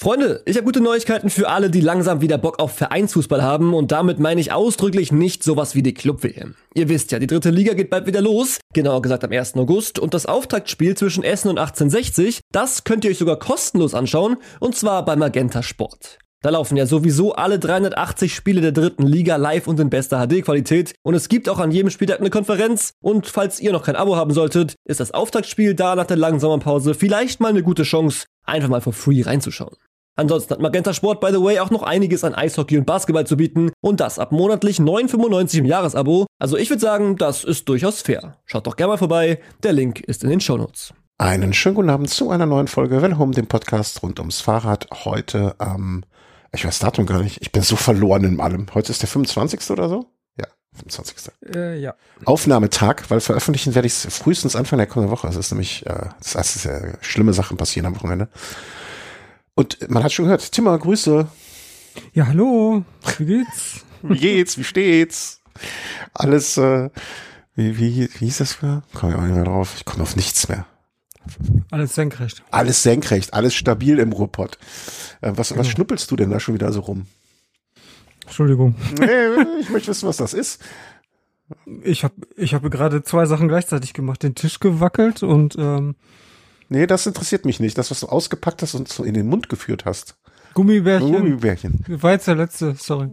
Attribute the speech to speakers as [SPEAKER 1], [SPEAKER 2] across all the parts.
[SPEAKER 1] Freunde, ich habe gute Neuigkeiten für alle, die langsam wieder Bock auf Vereinsfußball haben und damit meine ich ausdrücklich nicht sowas wie die Club-WM. Ihr wisst ja, die dritte Liga geht bald wieder los, genauer gesagt am 1. August und das Auftaktspiel zwischen Essen und 1860, das könnt ihr euch sogar kostenlos anschauen und zwar bei Magenta Sport. Da laufen ja sowieso alle 380 Spiele der dritten Liga live und in bester HD-Qualität und es gibt auch an jedem Spieltag eine Konferenz und falls ihr noch kein Abo haben solltet, ist das Auftaktspiel da nach der langen Sommerpause vielleicht mal eine gute Chance, einfach mal for free reinzuschauen. Ansonsten hat Magenta Sport, by the way, auch noch einiges an Eishockey und Basketball zu bieten und das ab monatlich 9,95 im Jahresabo. Also ich würde sagen, das ist durchaus fair. Schaut doch gerne mal vorbei, der Link ist in den Shownotes.
[SPEAKER 2] Einen schönen guten Abend zu einer neuen Folge Wellhome, dem Podcast rund ums Fahrrad. Heute ich weiß das Datum gar nicht, ich bin so verloren in allem. Heute ist der 25. oder so? Ja, 25.
[SPEAKER 3] Ja.
[SPEAKER 2] Aufnahmetag, weil veröffentlichen werde ich es frühestens Anfang der kommenden Woche. Das ist nämlich, das heißt, sehr schlimme Sachen passieren am Wochenende. Und man hat schon gehört, Timmer, Grüße.
[SPEAKER 3] Ja, hallo, wie geht's?
[SPEAKER 2] Wie geht's, wie steht's? Alles, wie hieß das für? Komm ich auch nicht mehr drauf, ich komme auf nichts mehr.
[SPEAKER 3] Alles senkrecht.
[SPEAKER 2] Alles senkrecht, alles stabil im Ruhrpott. Was schnuppelst du denn da schon wieder so rum?
[SPEAKER 3] Entschuldigung.
[SPEAKER 2] Ich möchte wissen, was das ist.
[SPEAKER 3] Ich habe gerade 2 Sachen gleichzeitig gemacht, den Tisch gewackelt und
[SPEAKER 2] Nee, das interessiert mich nicht. Das, was du ausgepackt hast und so in den Mund geführt hast.
[SPEAKER 3] Gummibärchen. War jetzt der letzte, sorry.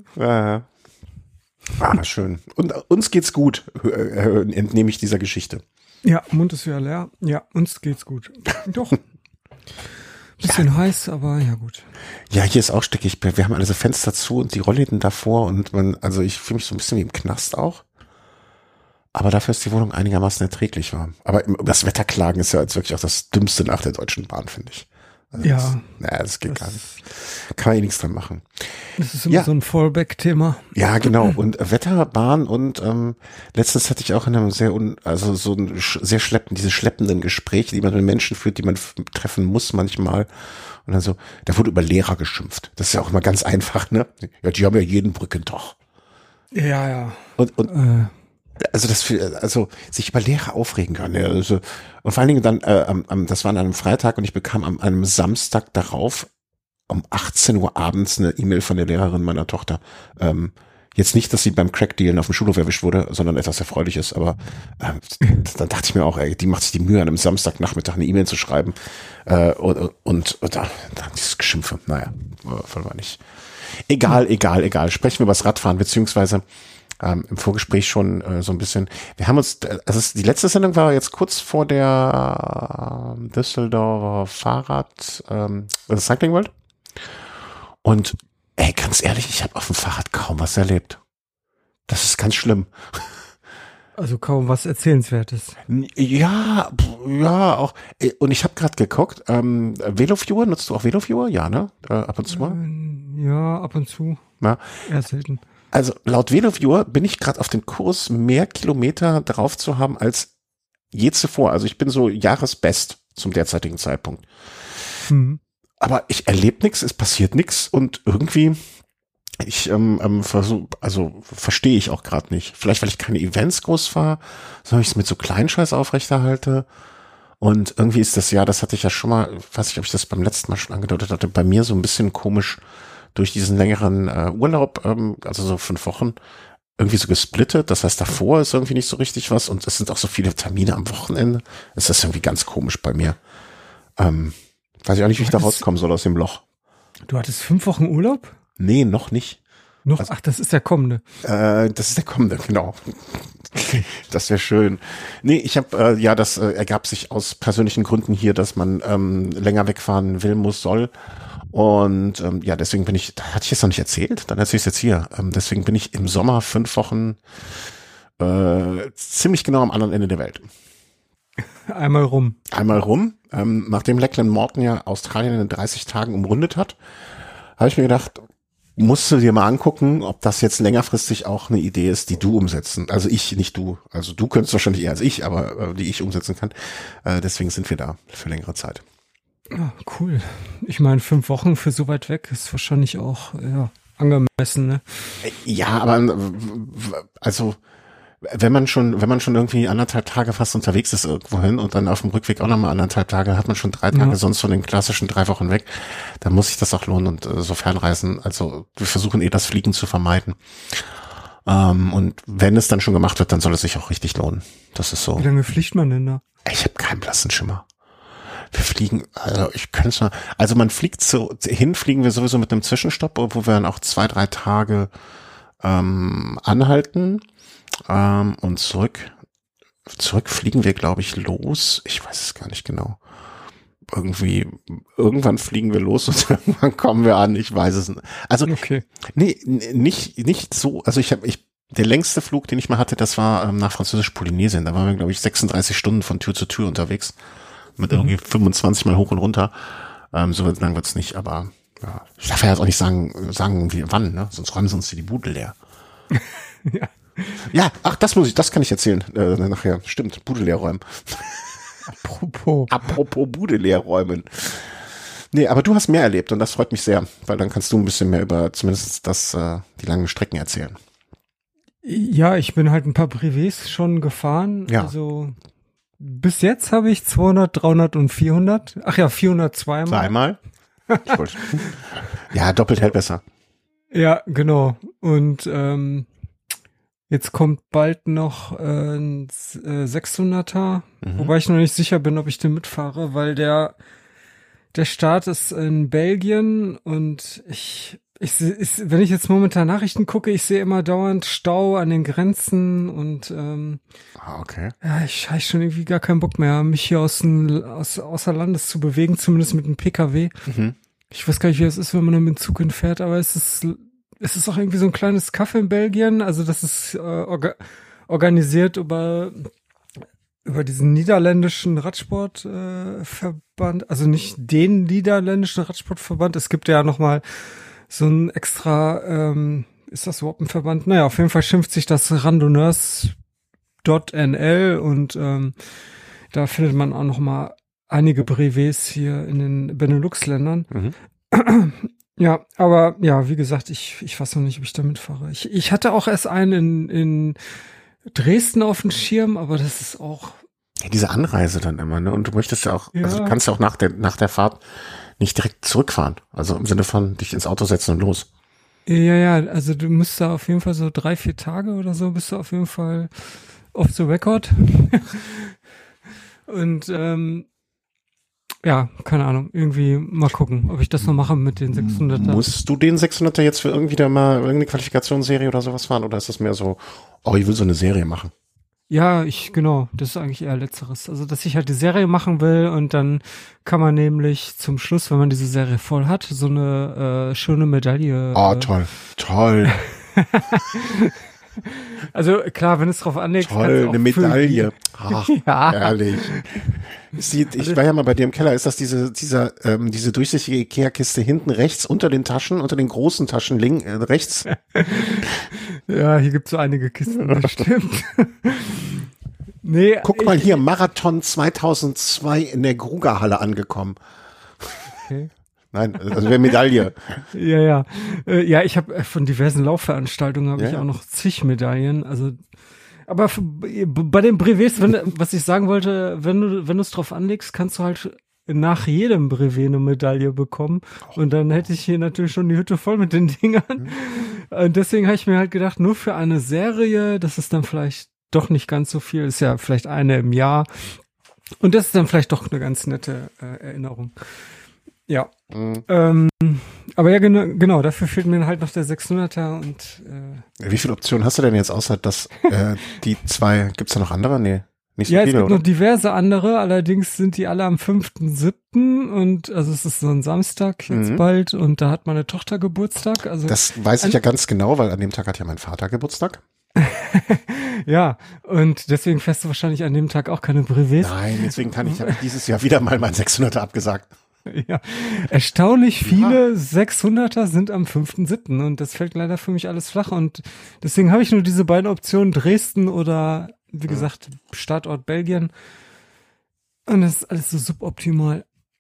[SPEAKER 2] Schön. Und uns geht's gut, entnehme ich dieser Geschichte.
[SPEAKER 3] Ja, Mund ist wieder leer. Ja, uns geht's gut. Doch. Bisschen heiß, aber ja gut.
[SPEAKER 2] Ja, hier ist auch stickig. Wir haben also Fenster zu und die Rollläden davor und ich fühle mich so ein bisschen wie im Knast auch. Aber dafür ist die Wohnung einigermaßen erträglich warm. Aber das Wetter klagen ist ja jetzt wirklich auch das Dümmste nach der Deutschen Bahn, finde ich. Also
[SPEAKER 3] ja.
[SPEAKER 2] Das geht gar nicht. Kann man nichts dran machen.
[SPEAKER 3] Das ist immer so ein Fallback-Thema.
[SPEAKER 2] Ja, genau. Und Wetter, Bahn und letztens hatte ich auch in einem sehr schleppenden Gespräch, die man mit Menschen führt, die man treffen muss manchmal. Und dann so, da wurde über Lehrer geschimpft. Das ist ja auch immer ganz einfach, ne? Ja, die haben ja jeden Brückentag.
[SPEAKER 3] Ja.
[SPEAKER 2] Und also sich über Lehrer aufregen kann. Ja, also, und vor allen Dingen dann, das war an einem Freitag und ich bekam an einem Samstag darauf um 18 Uhr abends eine E-Mail von der Lehrerin meiner Tochter. Jetzt nicht, dass sie beim Crackdealen auf dem Schulhof erwischt wurde, sondern etwas Erfreuliches, aber dann dachte ich mir auch, die macht sich die Mühe, an einem Samstagnachmittag eine E-Mail zu schreiben und da dieses Geschimpfe. Naja, voll war nicht. Egal. Sprechen wir über das Radfahren, beziehungsweise im Vorgespräch schon so ein bisschen. Wir haben uns, die letzte Sendung war jetzt kurz vor der Düsseldorfer Fahrrad, Cycling World. Und ganz ehrlich, ich habe auf dem Fahrrad kaum was erlebt. Das ist ganz schlimm.
[SPEAKER 3] Also kaum was Erzählenswertes.
[SPEAKER 2] Ja, auch. Und ich habe gerade geguckt, Veloviewer, nutzt du auch Veloviewer? Ja, ne? Ab und zu mal?
[SPEAKER 3] Ja, ab und zu.
[SPEAKER 2] Ja.
[SPEAKER 3] Eher selten.
[SPEAKER 2] Also laut Veloviewer bin ich gerade auf dem Kurs, mehr Kilometer drauf zu haben als je zuvor. Also ich bin so Jahresbest zum derzeitigen Zeitpunkt. Aber ich erlebe nichts, es passiert nichts und irgendwie verstehe ich auch gerade nicht. Vielleicht, weil ich keine Events groß fahre, sondern ich es mit so Kleinscheiß aufrechterhalte. Und irgendwie ist das, das hatte ich ja schon mal, weiß nicht, ob ich das beim letzten Mal schon angedeutet hatte, bei mir so ein bisschen komisch durch diesen längeren Urlaub, also so 5 Wochen, irgendwie so gesplittet. Das heißt, davor ist irgendwie nicht so richtig was und es sind auch so viele Termine am Wochenende. Es ist irgendwie ganz komisch bei mir. Weiß ich auch nicht, wie ich da rauskommen soll aus dem Loch.
[SPEAKER 3] Du hattest 5 Wochen Urlaub?
[SPEAKER 2] Nee, noch nicht.
[SPEAKER 3] Ach, das ist der kommende.
[SPEAKER 2] Das ist der kommende, genau. Das wäre schön. Nee, ich habe, das ergab sich aus persönlichen Gründen hier, dass man länger wegfahren will, muss, soll. Und deswegen bin ich, hatte ich es noch nicht erzählt? Dann erzähle ich es jetzt hier. Deswegen bin ich im Sommer 5 Wochen ziemlich genau am anderen Ende der Welt.
[SPEAKER 3] Einmal rum.
[SPEAKER 2] Nachdem Lachlan Morton ja Australien in 30 Tagen umrundet hat, habe ich mir gedacht, musst du dir mal angucken, ob das jetzt längerfristig auch eine Idee ist, die du umsetzen. Also ich, nicht du. Also du könntest wahrscheinlich eher als ich, aber die ich umsetzen kann. Deswegen sind wir da für längere Zeit.
[SPEAKER 3] Ja, cool. Ich meine, 5 Wochen für so weit weg ist wahrscheinlich auch angemessen, ne?
[SPEAKER 2] Ja, aber also wenn man schon irgendwie 1,5 Tage fast unterwegs ist irgendwohin und dann auf dem Rückweg auch nochmal 1,5 Tage, hat man schon 3 Tage sonst von den klassischen 3 Wochen weg, dann muss sich das auch lohnen und so Fernreisen, also wir versuchen das Fliegen zu vermeiden. Und wenn es dann schon gemacht wird, dann soll es sich auch richtig lohnen. Das ist so.
[SPEAKER 3] Wie lange fliegt man denn da?
[SPEAKER 2] Ich habe keinen blassen Schimmer. Wir fliegen, also ich könnte es mal, also man fliegt hinfliegen wir sowieso mit einem Zwischenstopp, wo wir dann auch 2, 3 Tage anhalten und zurück fliegen wir, glaube ich, los. Ich weiß es gar nicht genau. Irgendwann fliegen wir los und irgendwann kommen wir an. Ich weiß es nicht. Also,
[SPEAKER 3] okay.
[SPEAKER 2] Nee, nicht so. Also der längste Flug, den ich mal hatte, das war nach Französisch-Polynesien. Da waren wir, glaube ich, 36 Stunden von Tür zu Tür unterwegs. Mit irgendwie 25 Mal hoch und runter. So lang wird's nicht, aber ja. Ich darf ja jetzt auch nicht sagen wie wann, ne? Sonst räumen sie uns hier die Bude leer.
[SPEAKER 3] Ja.
[SPEAKER 2] Ja, ach, das kann ich erzählen nachher. Stimmt, Bude leer räumen. Apropos Bude leer räumen. Nee, aber du hast mehr erlebt und das freut mich sehr, weil dann kannst du ein bisschen mehr über zumindest die langen Strecken erzählen.
[SPEAKER 3] Ja, ich bin halt ein paar Privés schon gefahren.
[SPEAKER 2] Ja.
[SPEAKER 3] Also bis jetzt habe ich 200, 300 und 400. Ach ja, 402 Mal.
[SPEAKER 2] Zweimal? Ja, doppelt hält besser.
[SPEAKER 3] Ja, genau. Und jetzt kommt bald noch ein 600er, wobei ich noch nicht sicher bin, ob ich den mitfahre, weil der Start ist in Belgien und wenn ich jetzt momentan Nachrichten gucke, ich sehe immer dauernd Stau an den Grenzen und
[SPEAKER 2] Okay.
[SPEAKER 3] ja, ich habe schon irgendwie gar keinen Bock mehr, mich hier außer Landes zu bewegen, zumindest mit dem PKW. Ich weiß gar nicht, wie es ist, wenn man dann mit dem Zug hinfährt, aber es ist auch irgendwie so ein kleines Kaff in Belgien, also das ist organisiert über diesen niederländischen Radsportverband, also nicht den niederländischen Radsportverband, es gibt ja nochmal so ein extra, ist das überhaupt ein Verband? Naja, auf jeden Fall schimpft sich das Randonneurs.nl und da findet man auch nochmal einige Brevets hier in den Benelux-Ländern. Ja, aber ja, wie gesagt, ich weiß noch nicht, ob ich da mitfahre. Ich hatte auch erst einen in Dresden auf dem Schirm, aber das ist auch...
[SPEAKER 2] Ja, diese Anreise dann immer, ne? Und du möchtest ja auch, also du kannst ja auch nach der Fahrt nicht direkt zurückfahren. Also im Sinne von dich ins Auto setzen und los.
[SPEAKER 3] Ja, also du musst da auf jeden Fall so 3, 4 Tage oder so bist du auf jeden Fall off the record. Und ja, keine Ahnung, irgendwie mal gucken, ob ich das noch mache mit den 600er.
[SPEAKER 2] Musst du den 600er jetzt für irgendwie da mal irgendeine Qualifikationsserie oder sowas fahren? Oder ist das mehr so, oh, ich will so eine Serie machen?
[SPEAKER 3] Ja, genau, das ist eigentlich eher Letzteres. Also, dass ich halt die Serie machen will und dann kann man nämlich zum Schluss, wenn man diese Serie voll hat, so eine schöne Medaille.
[SPEAKER 2] Oh, toll.
[SPEAKER 3] Also klar, wenn es drauf anlegt.
[SPEAKER 2] Toll, eine Medaille. Ach,
[SPEAKER 3] ja.
[SPEAKER 2] Ehrlich. Ich war ja mal bei dir im Keller. Ist das diese durchsichtige Ikea-Kiste hinten rechts unter den großen Taschen rechts?
[SPEAKER 3] Ja, hier gibt's so einige Kisten, das stimmt. Nee,
[SPEAKER 2] guck mal hier, Marathon 2002 in der Grugerhalle angekommen.
[SPEAKER 3] Okay.
[SPEAKER 2] Nein, also wäre Medaille.
[SPEAKER 3] Ja. Ja, ich habe von diversen Laufveranstaltungen ich auch noch zig Medaillen. Also, aber bei den Brevets, was ich sagen wollte, wenn du es drauf anlegst, kannst du halt nach jedem Brevet eine Medaille bekommen. Und dann hätte ich hier natürlich schon die Hütte voll mit den Dingern. Und deswegen habe ich mir halt gedacht, nur für eine Serie, das ist dann vielleicht doch nicht ganz so viel. Ist ja vielleicht eine im Jahr. Und das ist dann vielleicht doch eine ganz nette Erinnerung. Ja. Aber ja, genau, dafür fehlt mir halt noch der 600er und
[SPEAKER 2] wie viele Optionen hast du denn jetzt außer die 2, gibt's da noch andere? Nee, nicht so
[SPEAKER 3] ja,
[SPEAKER 2] viele,
[SPEAKER 3] es gibt
[SPEAKER 2] oder?
[SPEAKER 3] noch diverse andere, allerdings sind die alle am 5.7. und also es ist so ein Samstag jetzt bald und da hat meine Tochter Geburtstag. Also
[SPEAKER 2] das weiß ich ja ganz genau, weil an dem Tag hat ja mein Vater Geburtstag.
[SPEAKER 3] Ja, und deswegen fährst du wahrscheinlich an dem Tag auch keine Brevets.
[SPEAKER 2] Nein, deswegen habe ich dieses Jahr wieder mal mein 600er abgesagt.
[SPEAKER 3] Ja, erstaunlich viele 600er sind am 5.7. und das fällt leider für mich alles flach und deswegen habe ich nur diese beiden Optionen, Dresden oder, wie gesagt, Startort Belgien und das ist alles so suboptimal.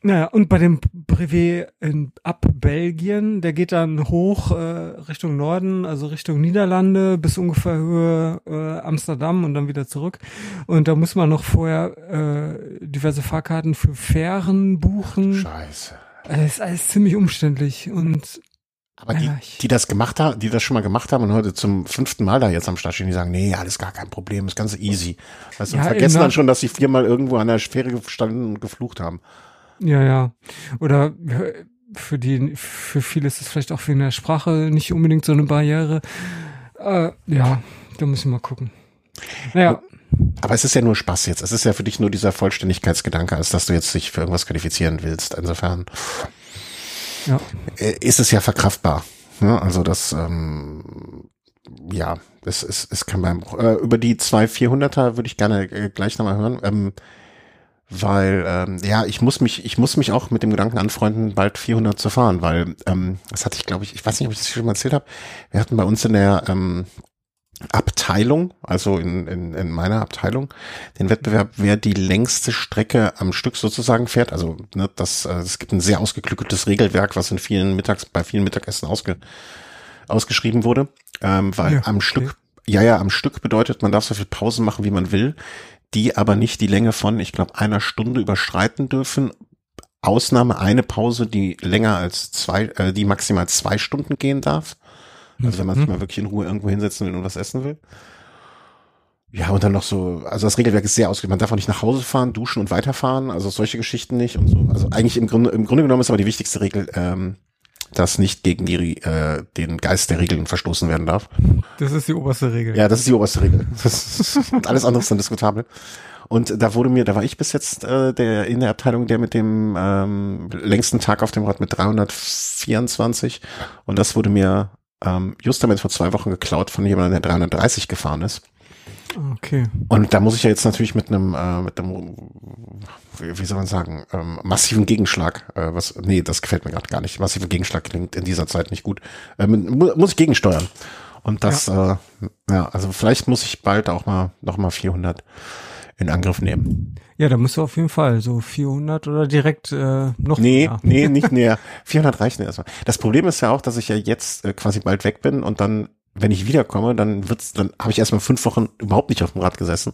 [SPEAKER 3] Naja, und bei dem Brevet ab Belgien, der geht dann hoch Richtung Norden, also Richtung Niederlande bis ungefähr Höhe Amsterdam und dann wieder zurück. Und da muss man noch vorher diverse Fahrkarten für Fähren buchen.
[SPEAKER 2] Scheiße.
[SPEAKER 3] Ist alles ziemlich umständlich und
[SPEAKER 2] aber die das gemacht haben, die das schon mal gemacht haben und heute zum 5. Mal da jetzt am Start stehen, die sagen, nee, alles gar kein Problem, ist ganz easy. Weißt du, und vergessen dann schon, dass sie 4-mal irgendwo an der Fähre gestanden und geflucht haben.
[SPEAKER 3] Ja. Oder für viele ist es vielleicht auch wegen der Sprache nicht unbedingt so eine Barriere. Ja, da müssen wir mal gucken. Naja.
[SPEAKER 2] Aber es ist ja nur Spaß jetzt. Es ist ja für dich nur dieser Vollständigkeitsgedanke, als dass du jetzt dich für irgendwas qualifizieren willst. Insofern ist es ja verkraftbar. Ja, also das, es ist kein Beinbruch. Über die 2 400er würde ich gerne gleich nochmal hören. Weil ich muss mich auch mit dem Gedanken anfreunden, bald 400 zu fahren, weil das hatte ich, glaube ich weiß nicht, ob ich das schon mal erzählt habe. Wir hatten bei uns in der Abteilung, also in meiner Abteilung, den Wettbewerb, wer die längste Strecke am Stück sozusagen fährt. Also es gibt ein sehr ausgeklügeltes Regelwerk, was bei vielen Mittagessen ausgeschrieben wurde, weil am Stück bedeutet, man darf so viel Pausen machen, wie man will, die aber nicht die Länge von, ich glaube, 1 Stunde überschreiten dürfen. Ausnahme eine Pause, die länger als die maximal 2 Stunden gehen darf. Also wenn man sich mal wirklich in Ruhe irgendwo hinsetzen will und was essen will. Ja, und dann noch so, also das Regelwerk ist sehr ausgegeben. Man darf auch nicht nach Hause fahren, duschen und weiterfahren, also solche Geschichten nicht und so. Also eigentlich im Grunde genommen ist aber die wichtigste Regel, dass nicht gegen den Geist der Regeln verstoßen werden darf.
[SPEAKER 3] Das ist die oberste Regel.
[SPEAKER 2] Ja, das ist die oberste Regel. Und alles andere ist dann diskutabel. Und da war ich bis jetzt in der Abteilung, der mit dem längsten Tag auf dem Rad mit 324. Und das wurde mir just damit vor 2 Wochen geklaut von jemandem, der 330 gefahren ist.
[SPEAKER 3] Okay.
[SPEAKER 2] Und da muss ich ja jetzt natürlich mit einem wie soll man sagen, massiven Gegenschlag, das gefällt mir gerade gar nicht. Massiver Gegenschlag klingt in dieser Zeit nicht gut. Muss ich gegensteuern. Und das, also vielleicht muss ich bald auch noch mal 400 in Angriff nehmen.
[SPEAKER 3] Ja, da musst du auf jeden Fall so 400 oder direkt noch
[SPEAKER 2] mehr. Nee, nicht näher. 400 reichen erstmal. Das Problem ist ja auch, dass ich ja jetzt quasi bald weg bin und dann, wenn ich wiederkomme, dann habe ich erstmal 5 Wochen überhaupt nicht auf dem Rad gesessen.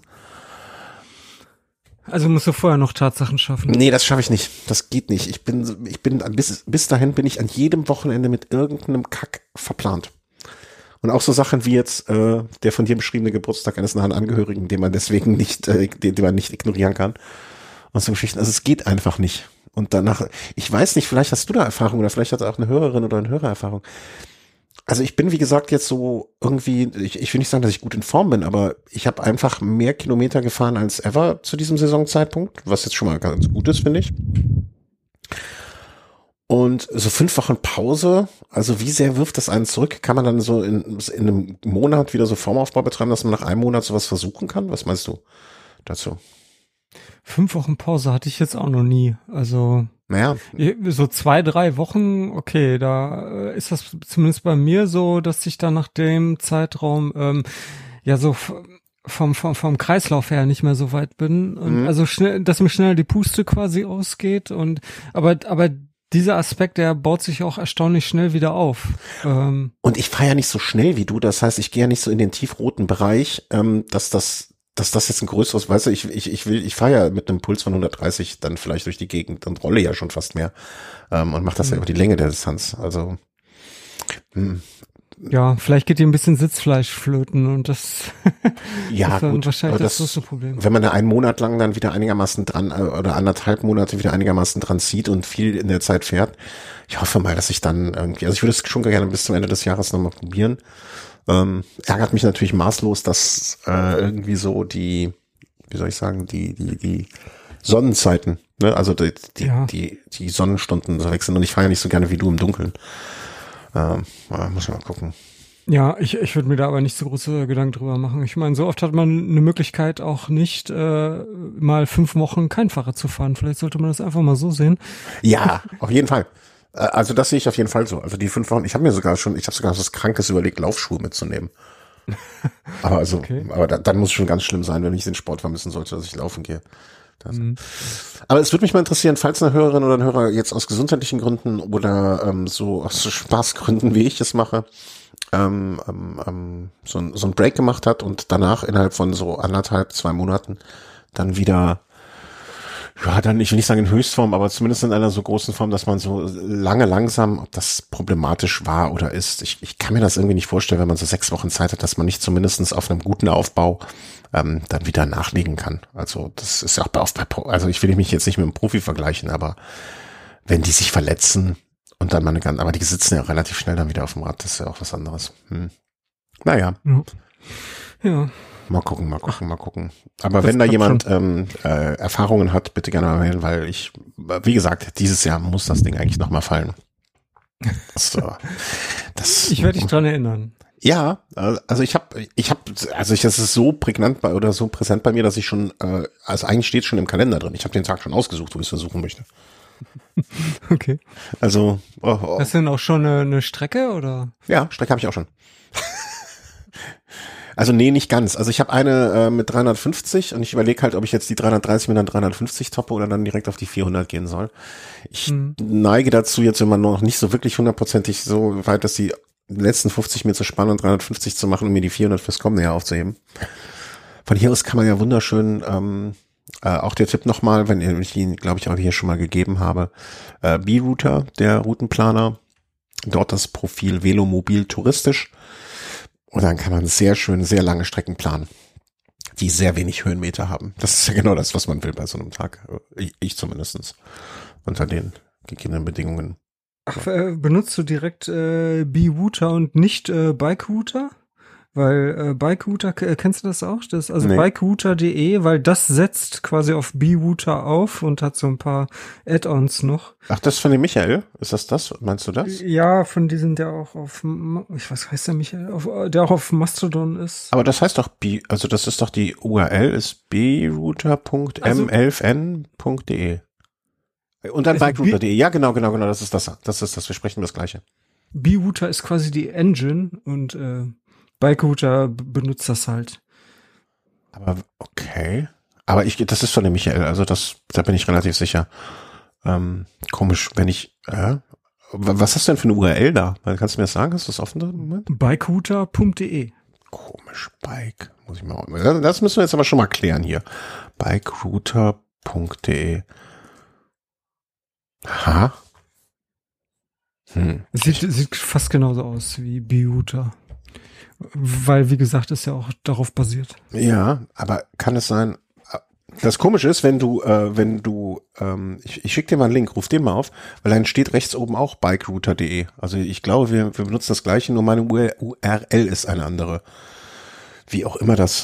[SPEAKER 3] Also musst du vorher noch Tatsachen schaffen.
[SPEAKER 2] Nee, das schaffe ich nicht. Das geht nicht. Ich bin bis dahin bin ich an jedem Wochenende mit irgendeinem Kack verplant. Und auch so Sachen wie jetzt der von dir beschriebene Geburtstag eines nahen Angehörigen, den man deswegen nicht, den man nicht ignorieren kann. Und so Geschichten. Also es geht einfach nicht. Und danach, ich weiß nicht, vielleicht hast du da Erfahrung oder vielleicht hat auch eine Hörerin oder ein Hörer Erfahrung. Also ich bin, wie gesagt, jetzt so irgendwie, ich will nicht sagen, dass ich gut in Form bin, aber ich habe einfach mehr Kilometer gefahren als ever zu diesem Saisonzeitpunkt, was jetzt schon mal ganz gut ist, finde ich. Und so 5 Wochen Pause, also wie sehr wirft das einen zurück? Kann man dann so in einem Monat wieder so Formaufbau betreiben, dass man nach einem Monat sowas versuchen kann? Was meinst du dazu?
[SPEAKER 3] 5 Wochen Pause hatte ich jetzt auch noch nie. Also
[SPEAKER 2] naja.
[SPEAKER 3] So 2, 3 Wochen, okay, da ist das zumindest bei mir so, dass ich dann nach dem Zeitraum so vom Kreislauf her nicht mehr so weit bin. Und also schnell, dass mir schnell die Puste quasi ausgeht und aber dieser Aspekt, der baut sich auch erstaunlich schnell wieder auf.
[SPEAKER 2] Und ich fahre ja nicht so schnell wie du, das heißt, ich gehe ja nicht so in den tiefroten Bereich, dass das jetzt ein größeres, weißt du, ich fahre ja mit einem Puls von 130 dann vielleicht durch die Gegend und rolle ja schon fast mehr und mache das ja über die Länge der Distanz. Also
[SPEAKER 3] ja, vielleicht geht dir ein bisschen Sitzfleisch flöten und das
[SPEAKER 2] ja,
[SPEAKER 3] ist dann
[SPEAKER 2] gut,
[SPEAKER 3] wahrscheinlich das größte Problem.
[SPEAKER 2] Wenn man da einen Monat lang dann wieder einigermaßen dran oder 1,5 Monate wieder einigermaßen dran zieht und viel in der Zeit fährt, ich hoffe mal, dass ich dann irgendwie, also ich würde es schon gerne bis zum Ende des Jahres nochmal probieren. Ärgert mich natürlich maßlos, dass irgendwie so die, wie soll ich sagen, die Sonnenzeiten, ne, also die Sonnenstunden so wechseln und ich fahre ja nicht so gerne wie du im Dunkeln. Muss man mal gucken.
[SPEAKER 3] Ja, ich würde mir da aber nicht so große Gedanken drüber machen. Ich meine, so oft hat man eine Möglichkeit auch nicht, mal 5 Wochen kein Fahrrad zu fahren. Vielleicht sollte man das einfach mal so sehen.
[SPEAKER 2] Ja, auf jeden Fall. Also das sehe ich auf jeden Fall so. Also die 5 Wochen, ich habe sogar was Krankes überlegt, Laufschuhe mitzunehmen. Aber dann muss es schon ganz schlimm sein, wenn ich den Sport vermissen sollte, dass ich laufen gehe. Aber es würde mich mal interessieren, falls eine Hörerin oder ein Hörer jetzt aus gesundheitlichen Gründen oder so aus Spaßgründen, wie ich es mache, so ein Break gemacht hat und danach innerhalb von so 1,5-2 Monaten dann wieder, ja, dann, ich will nicht sagen in Höchstform, aber zumindest in einer so großen Form, dass man so lange langsam, ob das problematisch war oder ist. Ich kann mir das irgendwie nicht vorstellen, wenn man so 6 Wochen Zeit hat, dass man nicht zumindest auf einem guten Aufbau dann wieder nachlegen kann. Also das ist ja auch also ich will mich jetzt nicht mit einem Profi vergleichen, aber wenn die sich verletzen und dann aber die sitzen ja relativ schnell dann wieder auf dem Rad, das ist ja auch was anderes. Naja.
[SPEAKER 3] Ja.
[SPEAKER 2] Mal gucken. Aber das wenn da jemand Erfahrungen hat, bitte gerne mal melden, weil wie gesagt, dieses Jahr muss das Ding eigentlich nochmal fallen. Ich
[SPEAKER 3] werde dich dran erinnern.
[SPEAKER 2] Ja, also es ist so prägnant oder so präsent bei mir, dass ich schon, also eigentlich steht es schon im Kalender drin. Ich habe den Tag schon ausgesucht, wo ich es versuchen möchte.
[SPEAKER 3] Okay.
[SPEAKER 2] Also.
[SPEAKER 3] Hast du denn auch schon eine Strecke oder?
[SPEAKER 2] Ja, Strecke habe ich auch schon. Also nee, nicht ganz. Also ich habe eine mit 350 und ich überlege halt, ob ich jetzt die 330 mit dann 350 toppe oder dann direkt auf die 400 gehen soll. Ich neige dazu jetzt, wenn man noch nicht so wirklich 100%ig so weit, dass die letzten 50 mir zu spannen und 350 zu machen, um mir die 400 fürs kommende Jahr aufzuheben. Von hier aus kann man ja wunderschön, auch der Tipp nochmal, wenn ich ihn, glaube ich, auch hier schon mal gegeben habe, B-Router, der Routenplaner, dort das Profil Velomobil touristisch. Und dann kann man sehr schön, sehr lange Strecken planen, die sehr wenig Höhenmeter haben. Das ist ja genau das, was man will bei so einem Tag. Ich zumindest. Unter den gegebenen Bedingungen.
[SPEAKER 3] Ach, benutzt du direkt B-Router und nicht Bike-Router? Weil Bike-Router, kennst du das auch? Das ist also nee. Bikerouter.de, weil das setzt quasi auf B-Router auf und hat so ein paar Add-ons noch.
[SPEAKER 2] Ach, das ist von dem Michael? Ist das? Meinst du das?
[SPEAKER 3] Ja, von diesem, der auch auf, heißt der Michael? Der auch auf Mastodon ist.
[SPEAKER 2] Aber das heißt doch also das ist doch die URL ist brouter.m11n.de. Und dann bikerouter.de. Ja, genau, das ist das. Das ist das, wir sprechen das Gleiche.
[SPEAKER 3] B-Router ist quasi die Engine und Bikerouter benutzt das halt.
[SPEAKER 2] Aber okay. Aber das ist von dem Michael, also da bin ich relativ sicher. Komisch, wenn ich, was hast du denn für eine URL da? Kannst du mir das sagen? Hast du das offen da?
[SPEAKER 3] Bikerouter.de.
[SPEAKER 2] Komisch, Bike. Das müssen wir jetzt aber schon mal klären hier. Bikerouter.de. Aha.
[SPEAKER 3] Sieht fast genauso aus wie B-Router. Weil, wie gesagt, ist ja auch darauf basiert.
[SPEAKER 2] Ja, aber kann es sein, das Komische ist, wenn du, ich schicke dir mal einen Link, ruf den mal auf, weil dann steht rechts oben auch bikerouter.de. Also ich glaube, wir benutzen das Gleiche, nur meine URL ist eine andere. Wie auch immer das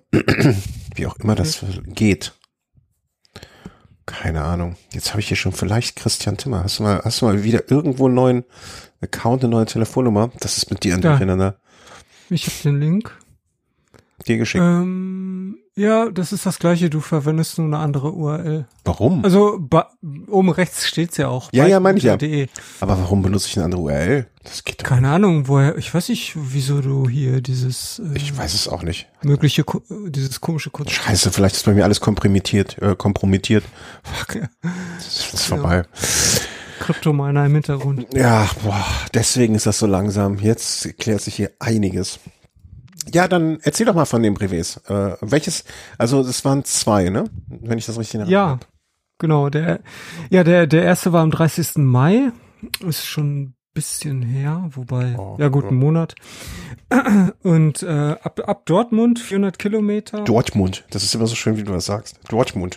[SPEAKER 2] geht. Keine Ahnung. Jetzt habe ich hier schon vielleicht Christian Timmer. Hast du mal wieder irgendwo einen neuen Account, eine neue Telefonnummer? Das ist mit dir durcheinander.
[SPEAKER 3] Ich habe den Link.
[SPEAKER 2] Dir geschickt?
[SPEAKER 3] Ja, das ist das Gleiche. Du verwendest nur eine andere URL.
[SPEAKER 2] Warum?
[SPEAKER 3] Also oben rechts steht's ja auch.
[SPEAKER 2] Ja, meine ich ja. Aber warum benutze ich eine andere URL? Das geht doch
[SPEAKER 3] keine Ahnung, woher. Ich weiß nicht, wieso du hier dieses.
[SPEAKER 2] Ich weiß es auch nicht.
[SPEAKER 3] Dieses komische Code.
[SPEAKER 2] Scheiße, vielleicht ist bei mir alles kompromittiert. Fuck. Das ist vorbei.
[SPEAKER 3] Kryptominer im Hintergrund.
[SPEAKER 2] Ja, deswegen ist das so langsam. Jetzt klärt sich hier einiges. Ja, dann erzähl doch mal von den Brevets. Welches, also es waren 2, ne? Wenn ich das richtig erinnere.
[SPEAKER 3] Ja, genau. Der erste war am 30. Mai. Ist schon ein bisschen her, wobei, einen Monat. Und ab Dortmund, 400 Kilometer.
[SPEAKER 2] Dortmund, das ist immer so schön, wie du das sagst. Dortmund.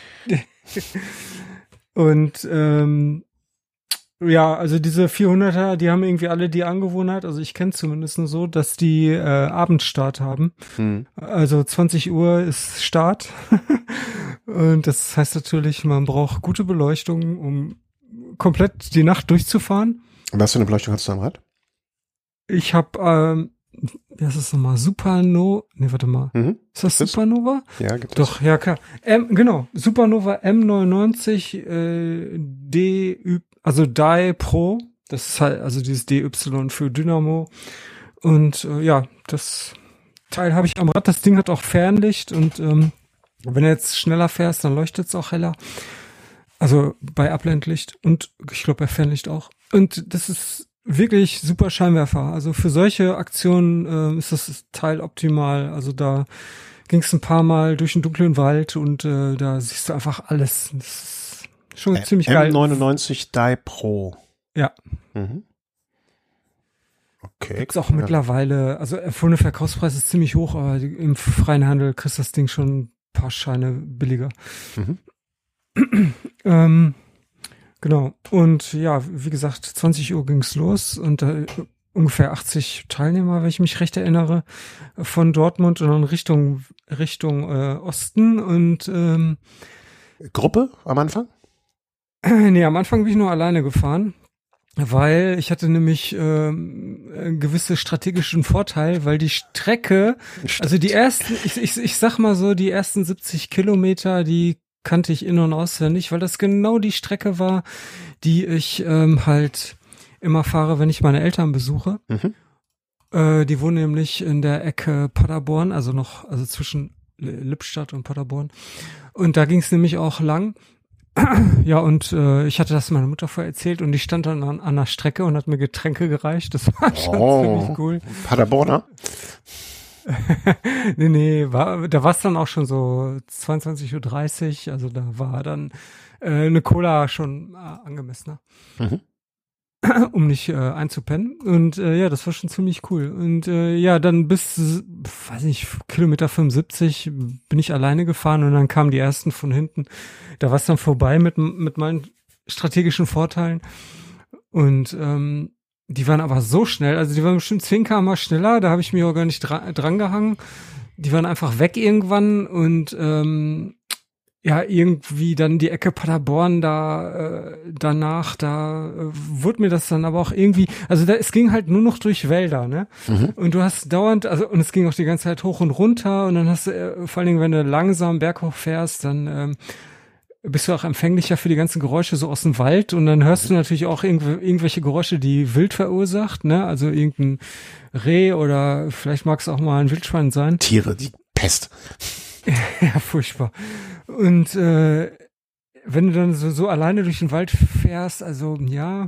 [SPEAKER 3] Und ja, also diese 400er, die haben irgendwie alle die Angewohnheit, also ich kenne zumindest nur so, dass die Abendstart haben. Also 20 Uhr ist Start. Und das heißt natürlich, man braucht gute Beleuchtung, um komplett die Nacht durchzufahren.
[SPEAKER 2] Was für eine Beleuchtung hast du am Rad?
[SPEAKER 3] Ich habe, wie heißt das nochmal? Supernova? Nee, warte mal. Ist das Supernova?
[SPEAKER 2] Ja, gibt es.
[SPEAKER 3] Doch, ja, klar. Genau. Supernova M99 also DAI Pro. Das ist halt, also dieses DY für Dynamo. Und ja, das Teil habe ich am Rad. Das Ding hat auch Fernlicht und Wenn du jetzt schneller fährst, dann leuchtet es auch heller. Also bei Abblendlicht und ich glaube bei Fernlicht auch. Und das ist wirklich super Scheinwerfer. Also für solche Aktionen ist das Teil optimal. Also da ging es ein paar Mal durch den dunklen Wald und da siehst du einfach alles. Das ist schon ziemlich geil.
[SPEAKER 2] M99 Dai Pro.
[SPEAKER 3] Ja.
[SPEAKER 2] Mhm. Okay.
[SPEAKER 3] Gibt's auch mittlerweile, also empfohlene Verkaufspreis ist ziemlich hoch, aber im freien Handel kriegst du das Ding schon ein paar Scheine billiger. Genau. Und ja, wie gesagt, 20 Uhr ging's los und ungefähr 80 Teilnehmer, wenn ich mich recht erinnere, von Dortmund und dann Richtung Osten und
[SPEAKER 2] Gruppe am Anfang?
[SPEAKER 3] Nee, am Anfang bin ich nur alleine gefahren. Weil ich hatte nämlich einen gewissen strategischen Vorteil, weil die Strecke, also die ersten, ich sag mal so, die ersten 70 Kilometer, die kannte ich in- und auswendig, weil das genau die Strecke war, die ich halt immer fahre, wenn ich meine Eltern besuche. Die wohnen nämlich in der Ecke Paderborn, also zwischen Lippstadt und Paderborn. Und da ging es nämlich auch lang. Ja, und ich hatte das meiner Mutter vorher erzählt und die stand dann an der Strecke und hat mir Getränke gereicht. Das war schon ziemlich cool.
[SPEAKER 2] Paderborner?
[SPEAKER 3] Nee, da war es dann auch schon so 22:30 Uhr, also da war dann eine Cola schon angemessener, um nicht einzupennen. Und ja, das war schon ziemlich cool. Und ja, dann bis, weiß nicht, Kilometer 75 bin ich alleine gefahren und dann kamen die ersten von hinten. Da war es dann vorbei mit meinen strategischen Vorteilen. Und die waren aber so schnell, also die waren bestimmt 10 km/h schneller, da habe ich mich auch gar nicht dran gehangen. Die waren einfach weg irgendwann und ja, irgendwie dann die Ecke Paderborn danach, wurde mir das dann aber auch irgendwie, also es ging halt nur noch durch Wälder, ne? Und du hast dauernd, also und es ging auch die ganze Zeit hoch und runter und dann hast du, vor allen Dingen, wenn du langsam berghoch fährst, dann bist du auch empfänglicher für die ganzen Geräusche so aus dem Wald und dann hörst du natürlich auch irgendwelche Geräusche, die Wild verursacht, ne? Also irgendein Reh oder vielleicht mag es auch mal ein Wildschwein sein.
[SPEAKER 2] Tiere, die Pest.
[SPEAKER 3] Ja, furchtbar. Und wenn du dann so alleine durch den Wald fährst, also ja,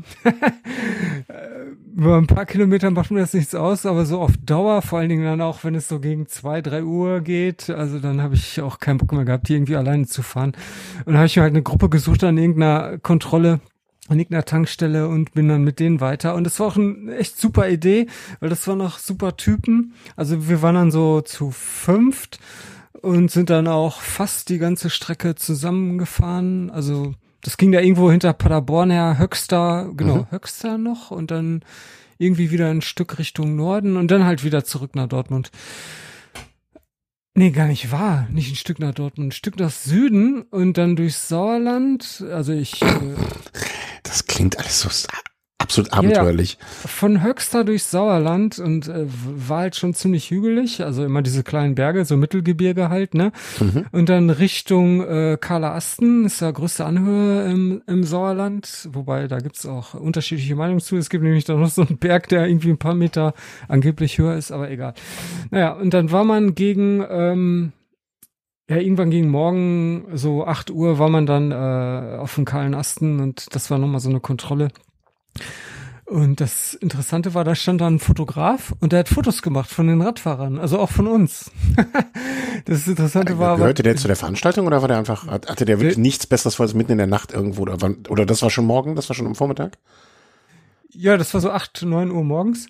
[SPEAKER 3] über ein paar Kilometer macht mir das nichts aus, aber so auf Dauer, vor allen Dingen dann auch, wenn es so gegen 2, 3 Uhr geht, also dann habe ich auch keinen Bock mehr gehabt, hier irgendwie alleine zu fahren. Und dann habe ich mir halt eine Gruppe gesucht an irgendeiner Kontrolle, an irgendeiner Tankstelle und bin dann mit denen weiter. Und das war auch eine echt super Idee, weil das waren auch super Typen. Also wir waren dann so zu 5 und sind dann auch fast die ganze Strecke zusammengefahren. Also das ging da irgendwo hinter Paderborn her, Höxter, genau, Höxter noch und dann irgendwie wieder ein Stück Richtung Norden und dann halt wieder zurück nach Dortmund. Nee, gar nicht wahr. Nicht ein Stück nach Dortmund, ein Stück nach Süden und dann durchs Sauerland. Also
[SPEAKER 2] das klingt alles so absolut abenteuerlich.
[SPEAKER 3] Ja, von Höxter durchs Sauerland und war halt schon ziemlich hügelig, also immer diese kleinen Berge, so Mittelgebirge halt, ne? Und dann Richtung Kahler-Asten, ist ja größte Anhöhe im Sauerland, wobei da gibt's auch unterschiedliche Meinungen zu. Es gibt nämlich da noch so einen Berg, der irgendwie ein paar Meter angeblich höher ist, aber egal. Naja, und dann war man irgendwann gegen morgen, so 8 Uhr, war man dann auf dem kahlen Asten und das war nochmal so eine Kontrolle. Und das Interessante war, da stand da ein Fotograf und der hat Fotos gemacht von den Radfahrern, also auch von uns. Das Interessante war aber...
[SPEAKER 2] Gehörte der zu der Veranstaltung oder war der einfach, hatte der wirklich nichts Besseres vor als mitten in der Nacht irgendwo oder das war schon morgen, das war schon am Vormittag?
[SPEAKER 3] Ja, das war so 8, 9 Uhr morgens.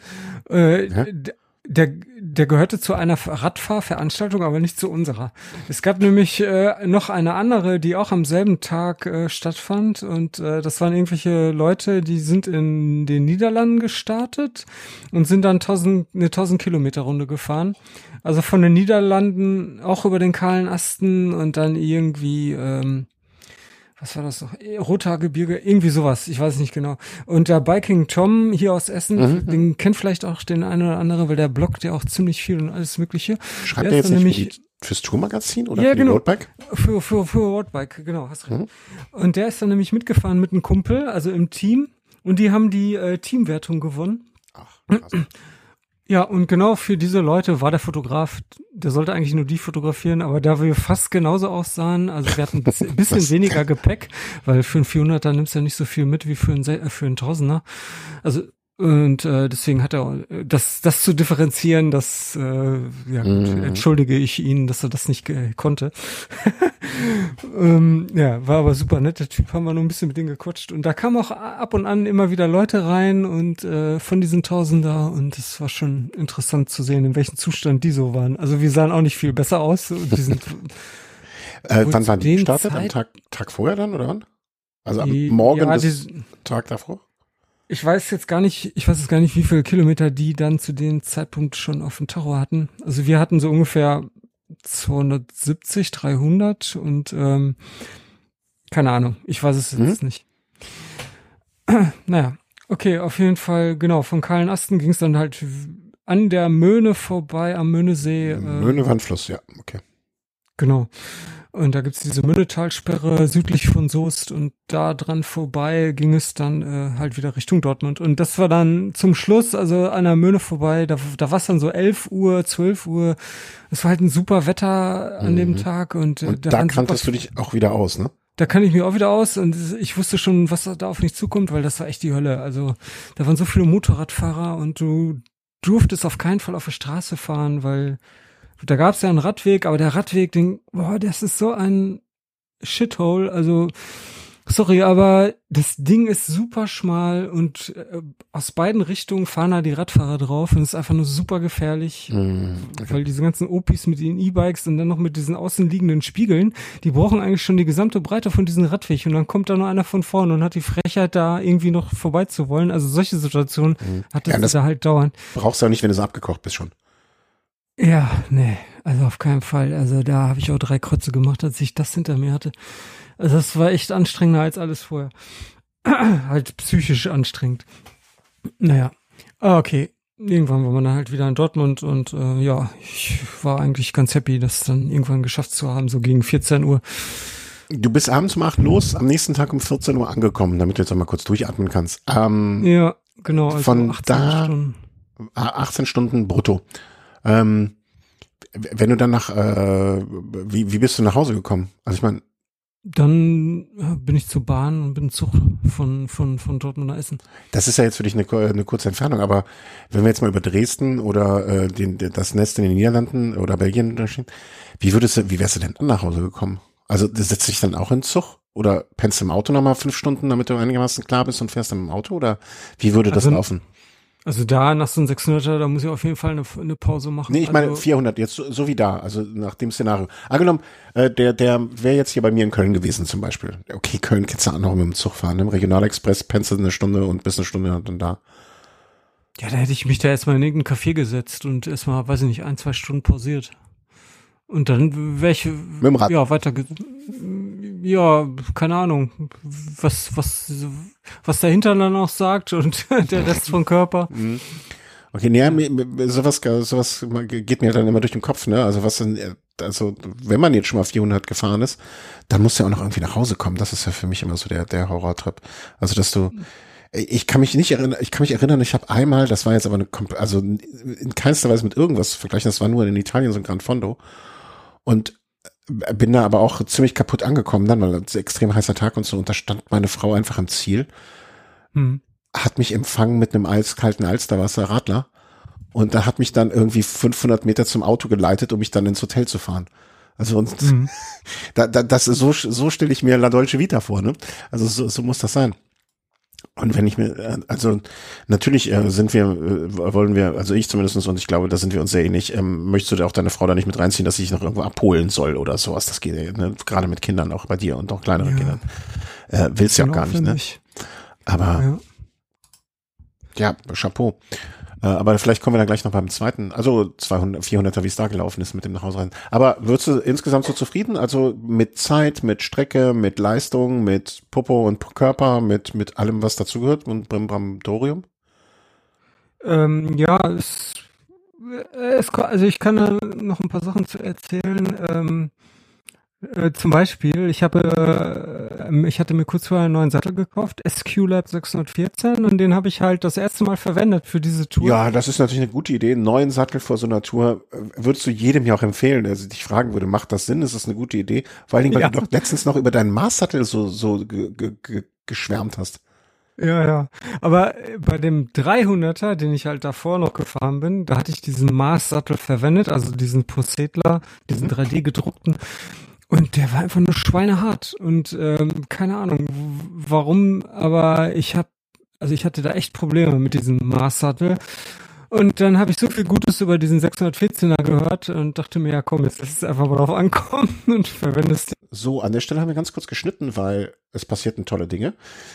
[SPEAKER 3] Der gehörte zu einer Radfahrveranstaltung, aber nicht zu unserer. Es gab nämlich noch eine andere, die auch am selben Tag stattfand und das waren irgendwelche Leute, die sind in den Niederlanden gestartet und sind dann 1000 Kilometer Runde gefahren. Also von den Niederlanden auch über den kahlen Asten und dann irgendwie was war das noch? Rothaargebirge, irgendwie sowas, ich weiß nicht genau. Und der Biking Tom hier aus Essen, den kennt vielleicht auch den einen oder anderen, weil der bloggt ja auch ziemlich viel und alles Mögliche.
[SPEAKER 2] Schreibt er jetzt nicht fürs Tourmagazin oder
[SPEAKER 3] ja,
[SPEAKER 2] für die
[SPEAKER 3] genau.
[SPEAKER 2] Roadbike?
[SPEAKER 3] Für Roadbike, genau, hast recht. Und der ist dann nämlich mitgefahren mit einem Kumpel, also im Team, und die haben die Teamwertung gewonnen.
[SPEAKER 2] Ach, krass.
[SPEAKER 3] Ja, und genau für diese Leute war der Fotograf, der sollte eigentlich nur die fotografieren, aber da wir fast genauso aussahen, also wir hatten ein bisschen weniger Gepäck, weil für einen 400er nimmst du ja nicht so viel mit wie für einen 1000er. Also und deswegen hat er das zu differenzieren, ja gut, entschuldige ich ihn, dass er das nicht konnte. Ja, war aber super nett, der Typ, haben wir nur ein bisschen mit dem gequatscht und da kamen auch ab und an immer wieder Leute rein und von diesen Tausender und es war schon interessant zu sehen, in welchem Zustand die so waren. Also wir sahen auch nicht viel besser aus. Und die sind
[SPEAKER 2] wann waren die gestartet? Am Tag vorher dann oder wann? Also am Morgen des Tag davor?
[SPEAKER 3] Ich weiß jetzt gar nicht, wie viele Kilometer die dann zu dem Zeitpunkt schon auf dem Tacho hatten. Also wir hatten so ungefähr 270, 300 und keine Ahnung, ich weiß es jetzt nicht. Naja, okay, auf jeden Fall, genau, von Kahlenasten ging es dann halt an der Möhne vorbei, am Möhnesee.
[SPEAKER 2] Möhne war ein Fluss, ja, okay.
[SPEAKER 3] Genau. Und da gibt's diese Mönnetalsperre südlich von Soest und da dran vorbei ging es dann halt wieder Richtung Dortmund. Und das war dann zum Schluss, also an der Möhne vorbei, da war es dann so 11 Uhr, 12 Uhr. Es war halt ein super Wetter an dem Tag. Und
[SPEAKER 2] da kanntest du dich auch wieder aus, ne?
[SPEAKER 3] Da kann ich mich auch wieder aus und ich wusste schon, was da auf mich zukommt, weil das war echt die Hölle. Also da waren so viele Motorradfahrer und du durftest auf keinen Fall auf der Straße fahren, weil da gab es ja einen Radweg, aber der Radweg, das ist so ein Shithole. Also, sorry, aber das Ding ist super schmal und aus beiden Richtungen fahren da die Radfahrer drauf und es ist einfach nur super gefährlich, weil diese ganzen Opis mit den E-Bikes und dann noch mit diesen außenliegenden Spiegeln, die brauchen eigentlich schon die gesamte Breite von diesem Radweg und dann kommt da noch einer von vorne und hat die Frechheit, da irgendwie noch vorbei zu wollen. Also solche Situationen hat das da halt dauernd.
[SPEAKER 2] Brauchst du auch nicht, wenn du so abgekocht bist schon.
[SPEAKER 3] Ja, nee, also auf keinen Fall. Also da habe ich auch 3 Kreuze gemacht, als ich das hinter mir hatte. Also das war echt anstrengender als alles vorher. Halt psychisch anstrengend. Naja, okay. Irgendwann war man dann halt wieder in Dortmund und ja, ich war eigentlich ganz happy, das dann irgendwann geschafft zu haben, so gegen 14 Uhr.
[SPEAKER 2] Du bist abends um 8 los, am nächsten Tag um 14 Uhr angekommen, damit du jetzt auch mal kurz durchatmen kannst.
[SPEAKER 3] Ja, genau. Also
[SPEAKER 2] von
[SPEAKER 3] 18 Stunden.
[SPEAKER 2] 18 Stunden brutto. Wenn du dann wie bist du nach Hause gekommen? Also ich meine,
[SPEAKER 3] dann bin ich zur Bahn und bin Zug von Dortmund nach Essen.
[SPEAKER 2] Das ist ja jetzt für dich eine kurze Entfernung, aber wenn wir jetzt mal über Dresden oder das Nest in den Niederlanden oder Belgien sprechen, wie wärst du denn dann nach Hause gekommen? Also setzt dich dann auch in den Zug oder pennst du im Auto nochmal 5 Stunden, damit du einigermaßen klar bist und fährst dann im Auto oder wie würde das laufen?
[SPEAKER 3] Also da nach so einem 600er, da muss ich auf jeden Fall eine Pause machen.
[SPEAKER 2] Nee, ich meine 400, jetzt so wie da, also nach dem Szenario. Angenommen, der wäre jetzt hier bei mir in Köln gewesen zum Beispiel. Okay, Köln kannst du auch noch mit dem Zug fahren, im Regionalexpress pennst du eine Stunde und bis eine Stunde dann da.
[SPEAKER 3] Ja, da hätte ich mich da erstmal in irgendein Café gesetzt und erstmal, weiß ich nicht, 1-2 Stunden pausiert. Und dann wäre ich
[SPEAKER 2] mit dem Rad.
[SPEAKER 3] Ja, ja, keine Ahnung, was dahinter dann auch sagt und der Rest vom Körper.
[SPEAKER 2] Okay, sowas geht mir dann immer durch den Kopf, ne? Also wenn man jetzt schon mal 400 gefahren ist, dann muss ja auch noch irgendwie nach Hause kommen. Das ist ja für mich immer so der Horrortrip. Also ich kann mich erinnern, ich habe einmal, das war jetzt aber also in keinster Weise mit irgendwas zu vergleichen, das war nur in Italien so ein Gran Fondo und bin da aber auch ziemlich kaputt angekommen dann, weil es extrem heißer Tag und so, und da stand meine Frau einfach im Ziel, hat mich empfangen mit einem eiskalten Alsterwasser Radler und da hat mich dann irgendwie 500 Meter zum Auto geleitet, um mich dann ins Hotel zu fahren. Also und das ist so stelle ich mir La Dolce Vita vor, ne? Also so muss das sein. Und wenn ich mir, also natürlich wollen wir, also ich zumindest, und ich glaube, da sind wir uns sehr ähnlich, möchtest du auch deine Frau da nicht mit reinziehen, dass sie sich noch irgendwo abholen soll oder sowas, das geht, ne? Gerade mit Kindern, auch bei dir und auch kleineren Kindern. Willst du ja auch gar nicht, ne? Aber ja, Chapeau. Aber vielleicht kommen wir dann gleich noch beim zweiten, also 400er, wie es da gelaufen ist mit dem Nachhausereisen. Aber würdest du insgesamt so zufrieden? Also mit Zeit, mit Strecke, mit Leistung, mit Popo und Körper, mit allem, was dazugehört und Brimborium?
[SPEAKER 3] Ja, also ich kann da noch ein paar Sachen zu erzählen. Zum Beispiel, ich habe ich hatte mir kurz vorher einen neuen Sattel gekauft, SQ-Lab 614, und den habe ich halt das erste Mal verwendet für diese Tour.
[SPEAKER 2] Ja, das ist natürlich eine gute Idee. Einen neuen Sattel vor so einer Tour würdest du jedem ja auch empfehlen, der sich fragen würde, macht das Sinn? Ist das eine gute Idee? Vor allen Dingen, weil du doch letztens noch über deinen Mars-Sattel so geschwärmt hast.
[SPEAKER 3] Ja. Aber bei dem 300er, den ich halt davor noch gefahren bin, da hatte ich diesen Mars-Sattel verwendet, also diesen Possetler, diesen 3D gedruckten. Und der war einfach nur schweinehart. Und keine Ahnung, warum, aber ich hatte da echt Probleme mit diesem Mars-Sattel. Und dann habe ich so viel Gutes über diesen 614er gehört und dachte mir, ja komm, jetzt lass es einfach mal drauf ankommen und verwende es.
[SPEAKER 2] So, an der Stelle haben wir ganz kurz geschnitten, weil es passierten tolle Dinge.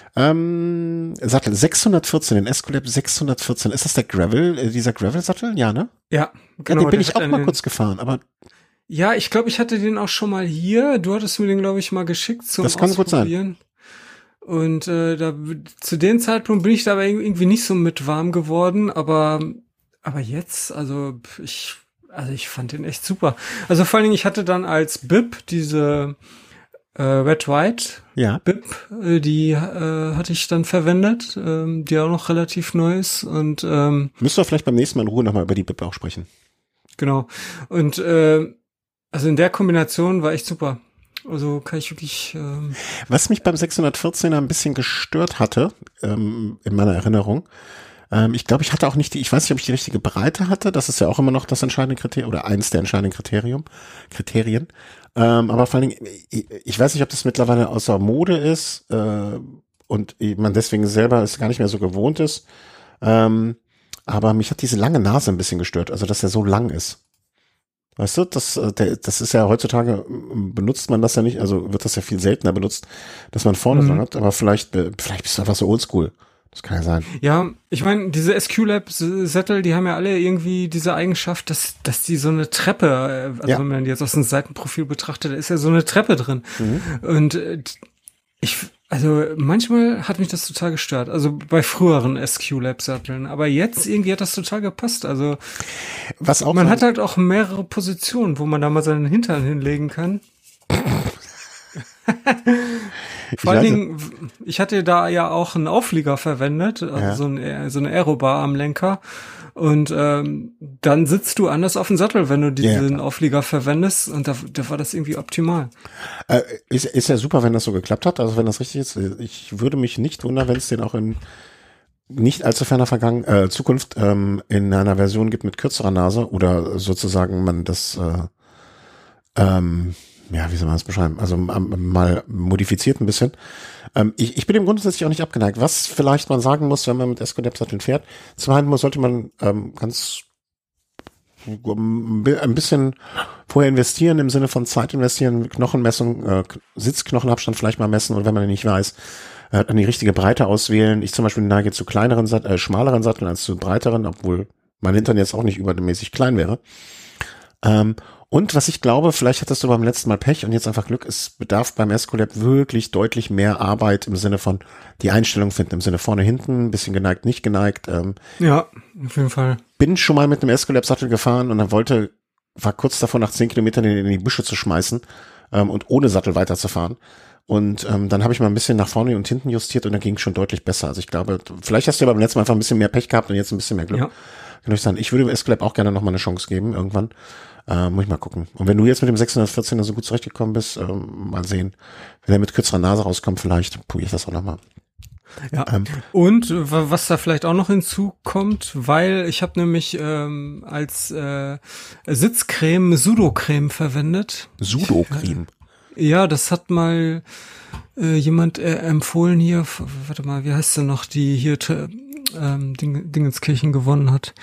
[SPEAKER 2] Sattel 614, den Escolab 614, ist das der dieser Gravel-Sattel? Ja, ne?
[SPEAKER 3] Ja,
[SPEAKER 2] genau. Ja, den bin ich auch mal kurz gefahren, aber...
[SPEAKER 3] Ja, ich glaube, ich hatte den auch schon mal hier. Du hattest mir den, glaube ich, mal geschickt zum
[SPEAKER 2] Das kann gut sein.
[SPEAKER 3] Und zu dem Zeitpunkt bin ich da aber irgendwie nicht so mit warm geworden, aber jetzt, also ich fand den echt super. Also vor allen Dingen, ich hatte dann als Bib diese Red White Bib, die hatte ich dann verwendet, die auch noch relativ neu ist und
[SPEAKER 2] müssen wir vielleicht beim nächsten Mal in Ruhe nochmal über die Bib auch sprechen.
[SPEAKER 3] Genau. Und also in der Kombination war echt super. Also kann ich wirklich...
[SPEAKER 2] Was mich beim 614er ein bisschen gestört hatte, in meiner Erinnerung, ich glaube, ich hatte auch nicht ich weiß nicht, ob ich die richtige Breite hatte, das ist ja auch immer noch das entscheidende Kriterium, oder eins der entscheidenden Kriterien. Aber vor allen Dingen, ich weiß nicht, ob das mittlerweile außer Mode ist und man deswegen selber es gar nicht mehr so gewohnt ist. Aber mich hat diese lange Nase ein bisschen gestört, also dass er so lang ist. Weißt du, das ist ja heutzutage, benutzt man das ja nicht, also wird das ja viel seltener benutzt, dass man vorne so hat, aber vielleicht bist du einfach so oldschool. Das kann ja sein.
[SPEAKER 3] Ja, ich meine, diese SQ-Lab-Sättel, die haben ja alle irgendwie diese Eigenschaft, dass die so eine Treppe, also wenn man die jetzt aus dem Seitenprofil betrachtet, da ist ja so eine Treppe drin. Und also manchmal hat mich das total gestört, also bei früheren SQ-Lab-Satteln, aber jetzt irgendwie hat das total gepasst, also
[SPEAKER 2] was auch
[SPEAKER 3] man hat halt auch mehrere Positionen, wo man da mal seinen Hintern hinlegen kann. Vor allen Dingen, ich hatte da ja auch einen Auflieger verwendet, also so eine Aerobar am Lenker. Und dann sitzt du anders auf dem Sattel, wenn du diesen Auflieger verwendest. Und da war das irgendwie optimal.
[SPEAKER 2] Ist ja super, wenn das so geklappt hat. Also wenn das richtig ist. Ich würde mich nicht wundern, wenn es den auch in nicht allzu ferner Zukunft in einer Version gibt mit kürzerer Nase oder sozusagen man das wie soll man das beschreiben? Also mal modifiziert ein bisschen. Ich bin im grundsätzlich auch nicht abgeneigt. Was vielleicht man sagen muss, wenn man mit Escolab-Satteln fährt, zum einen sollte man ganz ein bisschen vorher investieren, im Sinne von Zeit investieren, Knochenmessung, Sitzknochenabstand vielleicht mal messen und wenn man den nicht weiß, dann die richtige Breite auswählen. Ich zum Beispiel neige zu schmaleren Satteln als zu breiteren, obwohl mein Hintern jetzt auch nicht übermäßig klein wäre. Und was ich glaube, vielleicht hattest du beim letzten Mal Pech und jetzt einfach Glück, es bedarf beim Escolab wirklich deutlich mehr Arbeit im Sinne von die Einstellung finden, im Sinne vorne, hinten, ein bisschen geneigt, nicht geneigt.
[SPEAKER 3] Ja, auf jeden Fall.
[SPEAKER 2] Bin schon mal mit einem Escolab-Sattel gefahren und dann war kurz davor, nach 10 Kilometern in die Büsche zu schmeißen und ohne Sattel weiterzufahren. Und dann habe ich mal ein bisschen nach vorne und hinten justiert und dann ging es schon deutlich besser. Also ich glaube, vielleicht hast du ja beim letzten Mal einfach ein bisschen mehr Pech gehabt und jetzt ein bisschen mehr Glück. Ja. Kann ich sagen. Ich würde dem Escolab auch gerne nochmal eine Chance geben, irgendwann. Muss ich mal gucken. Und wenn du jetzt mit dem 614er so gut zurechtgekommen bist, mal sehen. Wenn er mit kürzerer Nase rauskommt, vielleicht probiere ich das auch nochmal.
[SPEAKER 3] Ja. Und was da vielleicht auch noch hinzukommt, weil ich habe nämlich als Sitzcreme Sudocreme verwendet.
[SPEAKER 2] Sudocreme?
[SPEAKER 3] Ja, das hat mal jemand empfohlen hier. Warte mal, wie heißt sie noch, die hier Dingenskirchen gewonnen hat?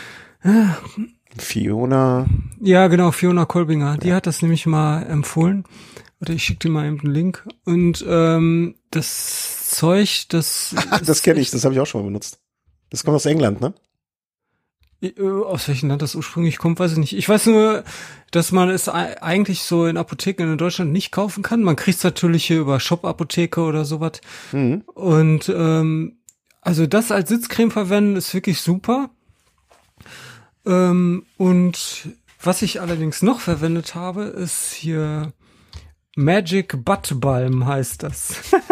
[SPEAKER 2] Fiona.
[SPEAKER 3] Ja, genau, Fiona Kolbinger. Die hat das nämlich mal empfohlen. Oder ich schicke dir mal eben einen Link. Und das Zeug, das
[SPEAKER 2] kenne ich, das habe ich auch schon mal benutzt. Das kommt aus England, ne?
[SPEAKER 3] Aus welchem Land das ursprünglich kommt, weiß ich nicht. Ich weiß nur, dass man es eigentlich so in Apotheken in Deutschland nicht kaufen kann. Man kriegt es natürlich hier über Shop-Apotheke oder sowas. Mhm. Und also das als Sitzcreme verwenden ist wirklich super. Und was ich allerdings noch verwendet habe, ist hier Magic Butt Balm heißt das.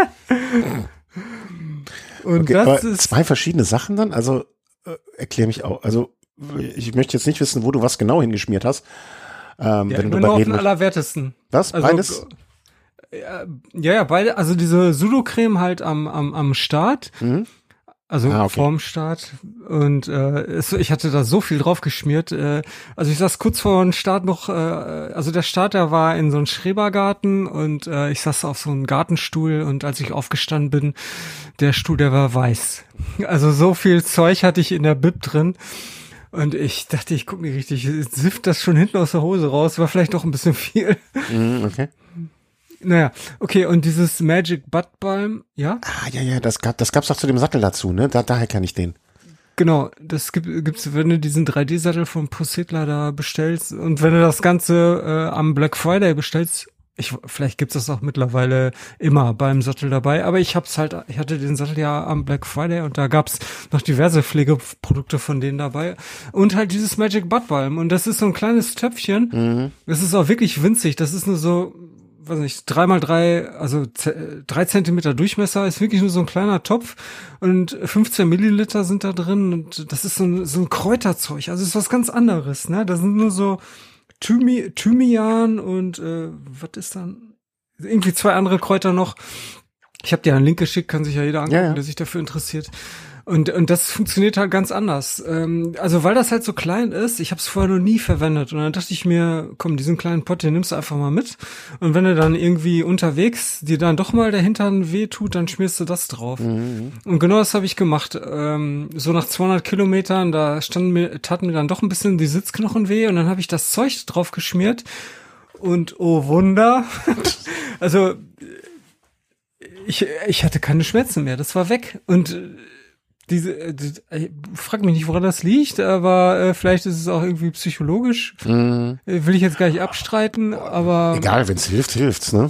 [SPEAKER 3] Und
[SPEAKER 2] okay,
[SPEAKER 3] das
[SPEAKER 2] aber
[SPEAKER 3] ist
[SPEAKER 2] 2 verschiedene Sachen dann? Also erklär mich auch. Also ich möchte jetzt nicht wissen, wo du was genau hingeschmiert hast.
[SPEAKER 3] ja,
[SPEAKER 2] wenn du
[SPEAKER 3] nur auf
[SPEAKER 2] reden
[SPEAKER 3] den allerwertesten.
[SPEAKER 2] Was?
[SPEAKER 3] Also,
[SPEAKER 2] Beides?
[SPEAKER 3] Ja, beide. Also diese Sudocreme halt am Start.
[SPEAKER 2] Mhm.
[SPEAKER 3] Also
[SPEAKER 2] okay.
[SPEAKER 3] vorm Start. Und ich hatte da so viel drauf geschmiert. Also ich saß kurz vor dem Start noch, also der Starter war in so einem Schrebergarten und ich saß auf so einem Gartenstuhl und als ich aufgestanden bin, der Stuhl, der war weiß. Also so viel Zeug hatte ich in der Bib drin. Und ich dachte, ich gucke nicht richtig, sifft das schon hinten aus der Hose raus, war vielleicht doch ein bisschen viel.
[SPEAKER 2] Okay.
[SPEAKER 3] Naja, okay, und dieses Magic Butt Balm, ja?
[SPEAKER 2] Ja, das gab's auch zu dem Sattel dazu, ne? Daher kann ich den.
[SPEAKER 3] Genau, das gibt's, wenn du diesen 3D-Sattel von Positler da bestellst und wenn du das Ganze am Black Friday bestellst, vielleicht gibt's das auch mittlerweile immer beim Sattel dabei, aber ich hatte den Sattel ja am Black Friday und da gab's noch diverse Pflegeprodukte von denen dabei und halt dieses Magic Butt Balm und das ist so ein kleines Töpfchen, das ist auch wirklich winzig, das ist nur so, weiß nicht, 3x3, also 3 Zentimeter Durchmesser, ist wirklich nur so ein kleiner Topf und 15 Milliliter sind da drin und das ist so ein Kräuterzeug, also ist was ganz anderes, ne, da sind nur so Thymian und was ist dann? Irgendwie 2 andere Kräuter noch. Ich habe dir einen Link geschickt, kann sich ja jeder angucken, der sich dafür interessiert. Und das funktioniert halt ganz anders. Also weil das halt so klein ist, ich habe es vorher noch nie verwendet. Und dann dachte ich mir, komm, diesen kleinen Pott, den nimmst du einfach mal mit. Und wenn du dann irgendwie unterwegs dir dann doch mal der Hintern weh tut, dann schmierst du das drauf. Und genau das habe ich gemacht. So nach 200 Kilometern, da taten mir dann doch ein bisschen die Sitzknochen weh. Und dann habe ich das Zeug drauf geschmiert. Und oh Wunder, also ich hatte keine Schmerzen mehr. Das war weg. Und ich frag mich nicht, woran das liegt, aber vielleicht ist es auch irgendwie psychologisch. Will ich jetzt gar nicht abstreiten, aber
[SPEAKER 2] egal, wenn es hilft, hilft's, ne?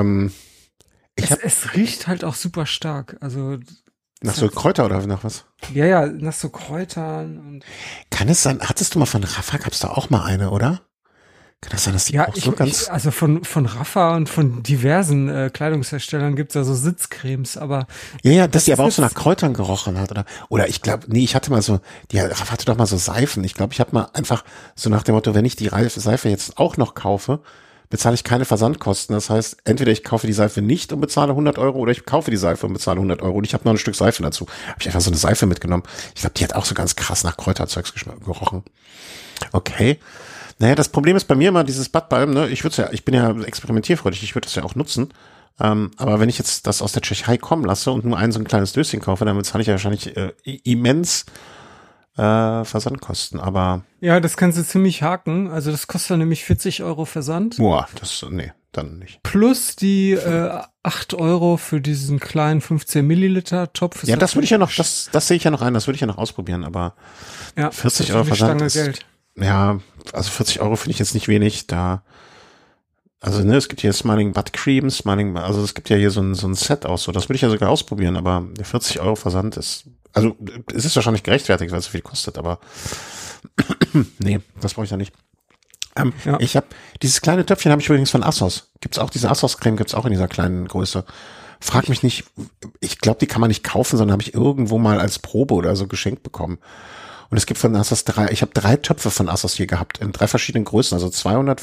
[SPEAKER 3] Es riecht halt auch super stark. Also
[SPEAKER 2] nach so Kräuter oder nach was?
[SPEAKER 3] Ja, nach so Kräutern und.
[SPEAKER 2] Kann es sein? Hattest du mal von Rafa? Gab's da auch mal eine, oder? Kann das sein, dass die auch so ganz...
[SPEAKER 3] Also von Rafa und von diversen Kleidungsherstellern gibt's ja so Sitzcremes, aber...
[SPEAKER 2] Ja, dass die aber auch so nach Kräutern gerochen hat, oder ich glaube, ich hatte mal so, Rafa hatte doch mal so Seifen. Ich glaube, ich habe mal einfach so nach dem Motto, wenn ich die Seife jetzt auch noch kaufe, bezahle ich keine Versandkosten. Das heißt, entweder ich kaufe die Seife nicht und bezahle 100 € oder ich kaufe die Seife und bezahle 100 € und ich habe noch ein Stück Seife dazu. Habe ich einfach so eine Seife mitgenommen. Ich glaube, die hat auch so ganz krass nach Kräuterzeugs gerochen. Okay. Naja, das Problem ist bei mir immer dieses Butt-Balm, ne? Ich bin ja experimentierfreudig, ich würde das ja auch nutzen. Aber wenn ich jetzt das aus der Tschechei kommen lasse und nur so ein kleines Döschen kaufe, dann bezahle ich ja wahrscheinlich immens Versandkosten, aber...
[SPEAKER 3] Ja, das kannst du ziemlich haken. Also das kostet nämlich 40 € Versand.
[SPEAKER 2] Boah, dann nicht.
[SPEAKER 3] Plus die 8 € für diesen kleinen 15 Milliliter Topf.
[SPEAKER 2] Ja, das würde ich ja noch, das sehe ich ja noch ein, das würde ich ja noch ausprobieren, aber
[SPEAKER 3] ja,
[SPEAKER 2] 40 € Versand ist...
[SPEAKER 3] Geld.
[SPEAKER 2] Ja, also 40 € finde ich jetzt nicht wenig, also es gibt hier Smiling Butt Cream, also es gibt ja hier so ein Set aus, so, das würde ich ja sogar ausprobieren, aber der 40 € Versand ist, also es ist wahrscheinlich gerechtfertigt, weil es so viel kostet, aber nee, das brauche ich ja nicht. Ich habe, dieses kleine Töpfchen habe ich übrigens von Assos, diese Assos-Creme gibt's auch in dieser kleinen Größe. Frag mich nicht, ich glaube, die kann man nicht kaufen, sondern habe ich irgendwo mal als Probe oder so geschenkt bekommen. Und es gibt von Assos ich habe 3 Töpfe von Assos hier gehabt, in 3 verschiedenen Größen, also 200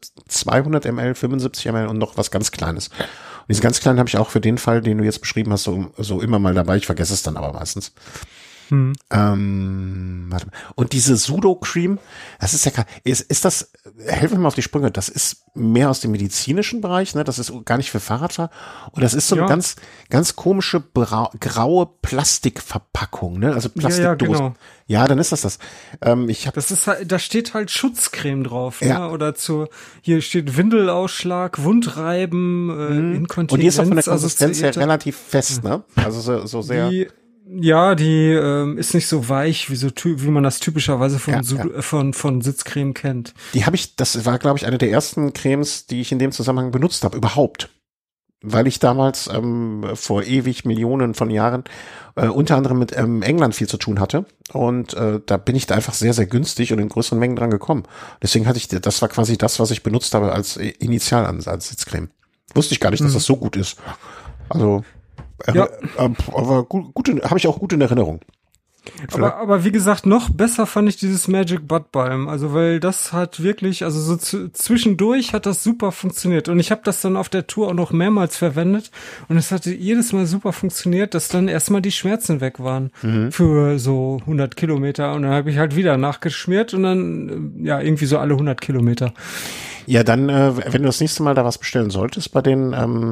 [SPEAKER 2] ml, 75 ml und noch was ganz Kleines. Und diese ganz kleinen habe ich auch für den Fall, den du jetzt beschrieben hast, so immer mal dabei, ich vergesse es dann aber meistens. Warte mal. Und diese Sudocreme, das ist ja ist das, helf mir mal auf die Sprünge, das ist mehr aus dem medizinischen Bereich, ne? Das ist gar nicht für Fahrradfahrer. Und das ist so eine ganz, ganz komische graue Plastikverpackung, ne? Also Plastikdose. Ja,
[SPEAKER 3] genau.
[SPEAKER 2] Ja, dann ist das. Das
[SPEAKER 3] ist halt, da steht halt Schutzcreme drauf, ne? Oder hier steht Windelausschlag, Wundreiben, Inkontinenz.
[SPEAKER 2] Und die ist auch von der Konsistenz her relativ fest, ne? Also so sehr.
[SPEAKER 3] Die ist nicht so weich, wie man das typischerweise von Sitzcreme kennt.
[SPEAKER 2] Das war, glaube ich, eine der ersten Cremes, die ich in dem Zusammenhang benutzt habe, überhaupt. Weil ich damals vor ewig Millionen von Jahren unter anderem mit England viel zu tun hatte. Und da bin ich da einfach sehr, sehr günstig und in größeren Mengen dran gekommen. Deswegen das war quasi das, was ich benutzt habe als Initialansatz, als Sitzcreme. Wusste ich gar nicht, dass das so gut ist. Also, aber gut, habe ich auch gut in Erinnerung.
[SPEAKER 3] Aber wie gesagt, noch besser fand ich dieses Magic Butt Balm, also weil das hat wirklich, also so zwischendurch hat das super funktioniert und ich habe das dann auf der Tour auch noch mehrmals verwendet und es hatte jedes Mal super funktioniert, dass dann erstmal die Schmerzen weg waren für so 100 Kilometer und dann habe ich halt wieder nachgeschmiert und dann irgendwie so alle 100 Kilometer.
[SPEAKER 2] Ja, dann, wenn du das nächste Mal da was bestellen solltest bei den,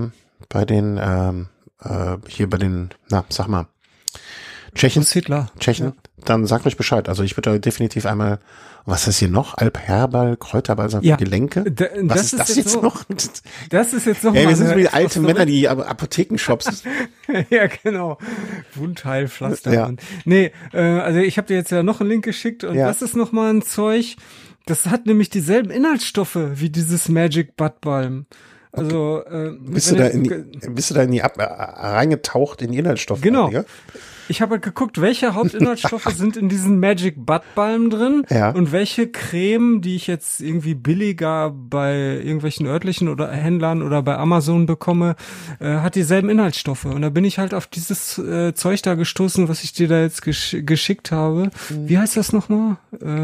[SPEAKER 2] sag mal, Tschechen, dann sagt euch Bescheid. Also ich würde da definitiv einmal, was ist hier noch? Alp-Herbal, Kräuterbalsam für Gelenke? Was ist das jetzt noch?
[SPEAKER 3] Das ist jetzt noch
[SPEAKER 2] wir sind so wie alte Männer, die Apothekenshops.
[SPEAKER 3] Ja, genau. Wundheilpflaster. Ja. Nee, also ich habe dir jetzt ja noch einen Link geschickt und das ist nochmal ein Zeug, das hat nämlich dieselben Inhaltsstoffe wie dieses Magic Butt Balm. Also
[SPEAKER 2] bist du da in die reingetaucht in die Inhaltsstoffe?
[SPEAKER 3] Genau. Ja? Ich habe halt geguckt, welche Hauptinhaltsstoffe sind in diesem Magic Butt Balm drin und welche Creme, die ich jetzt irgendwie billiger bei irgendwelchen örtlichen oder Händlern oder bei Amazon bekomme, hat dieselben Inhaltsstoffe. Und da bin ich halt auf dieses Zeug da gestoßen, was ich dir da jetzt geschickt habe. Wie heißt das nochmal?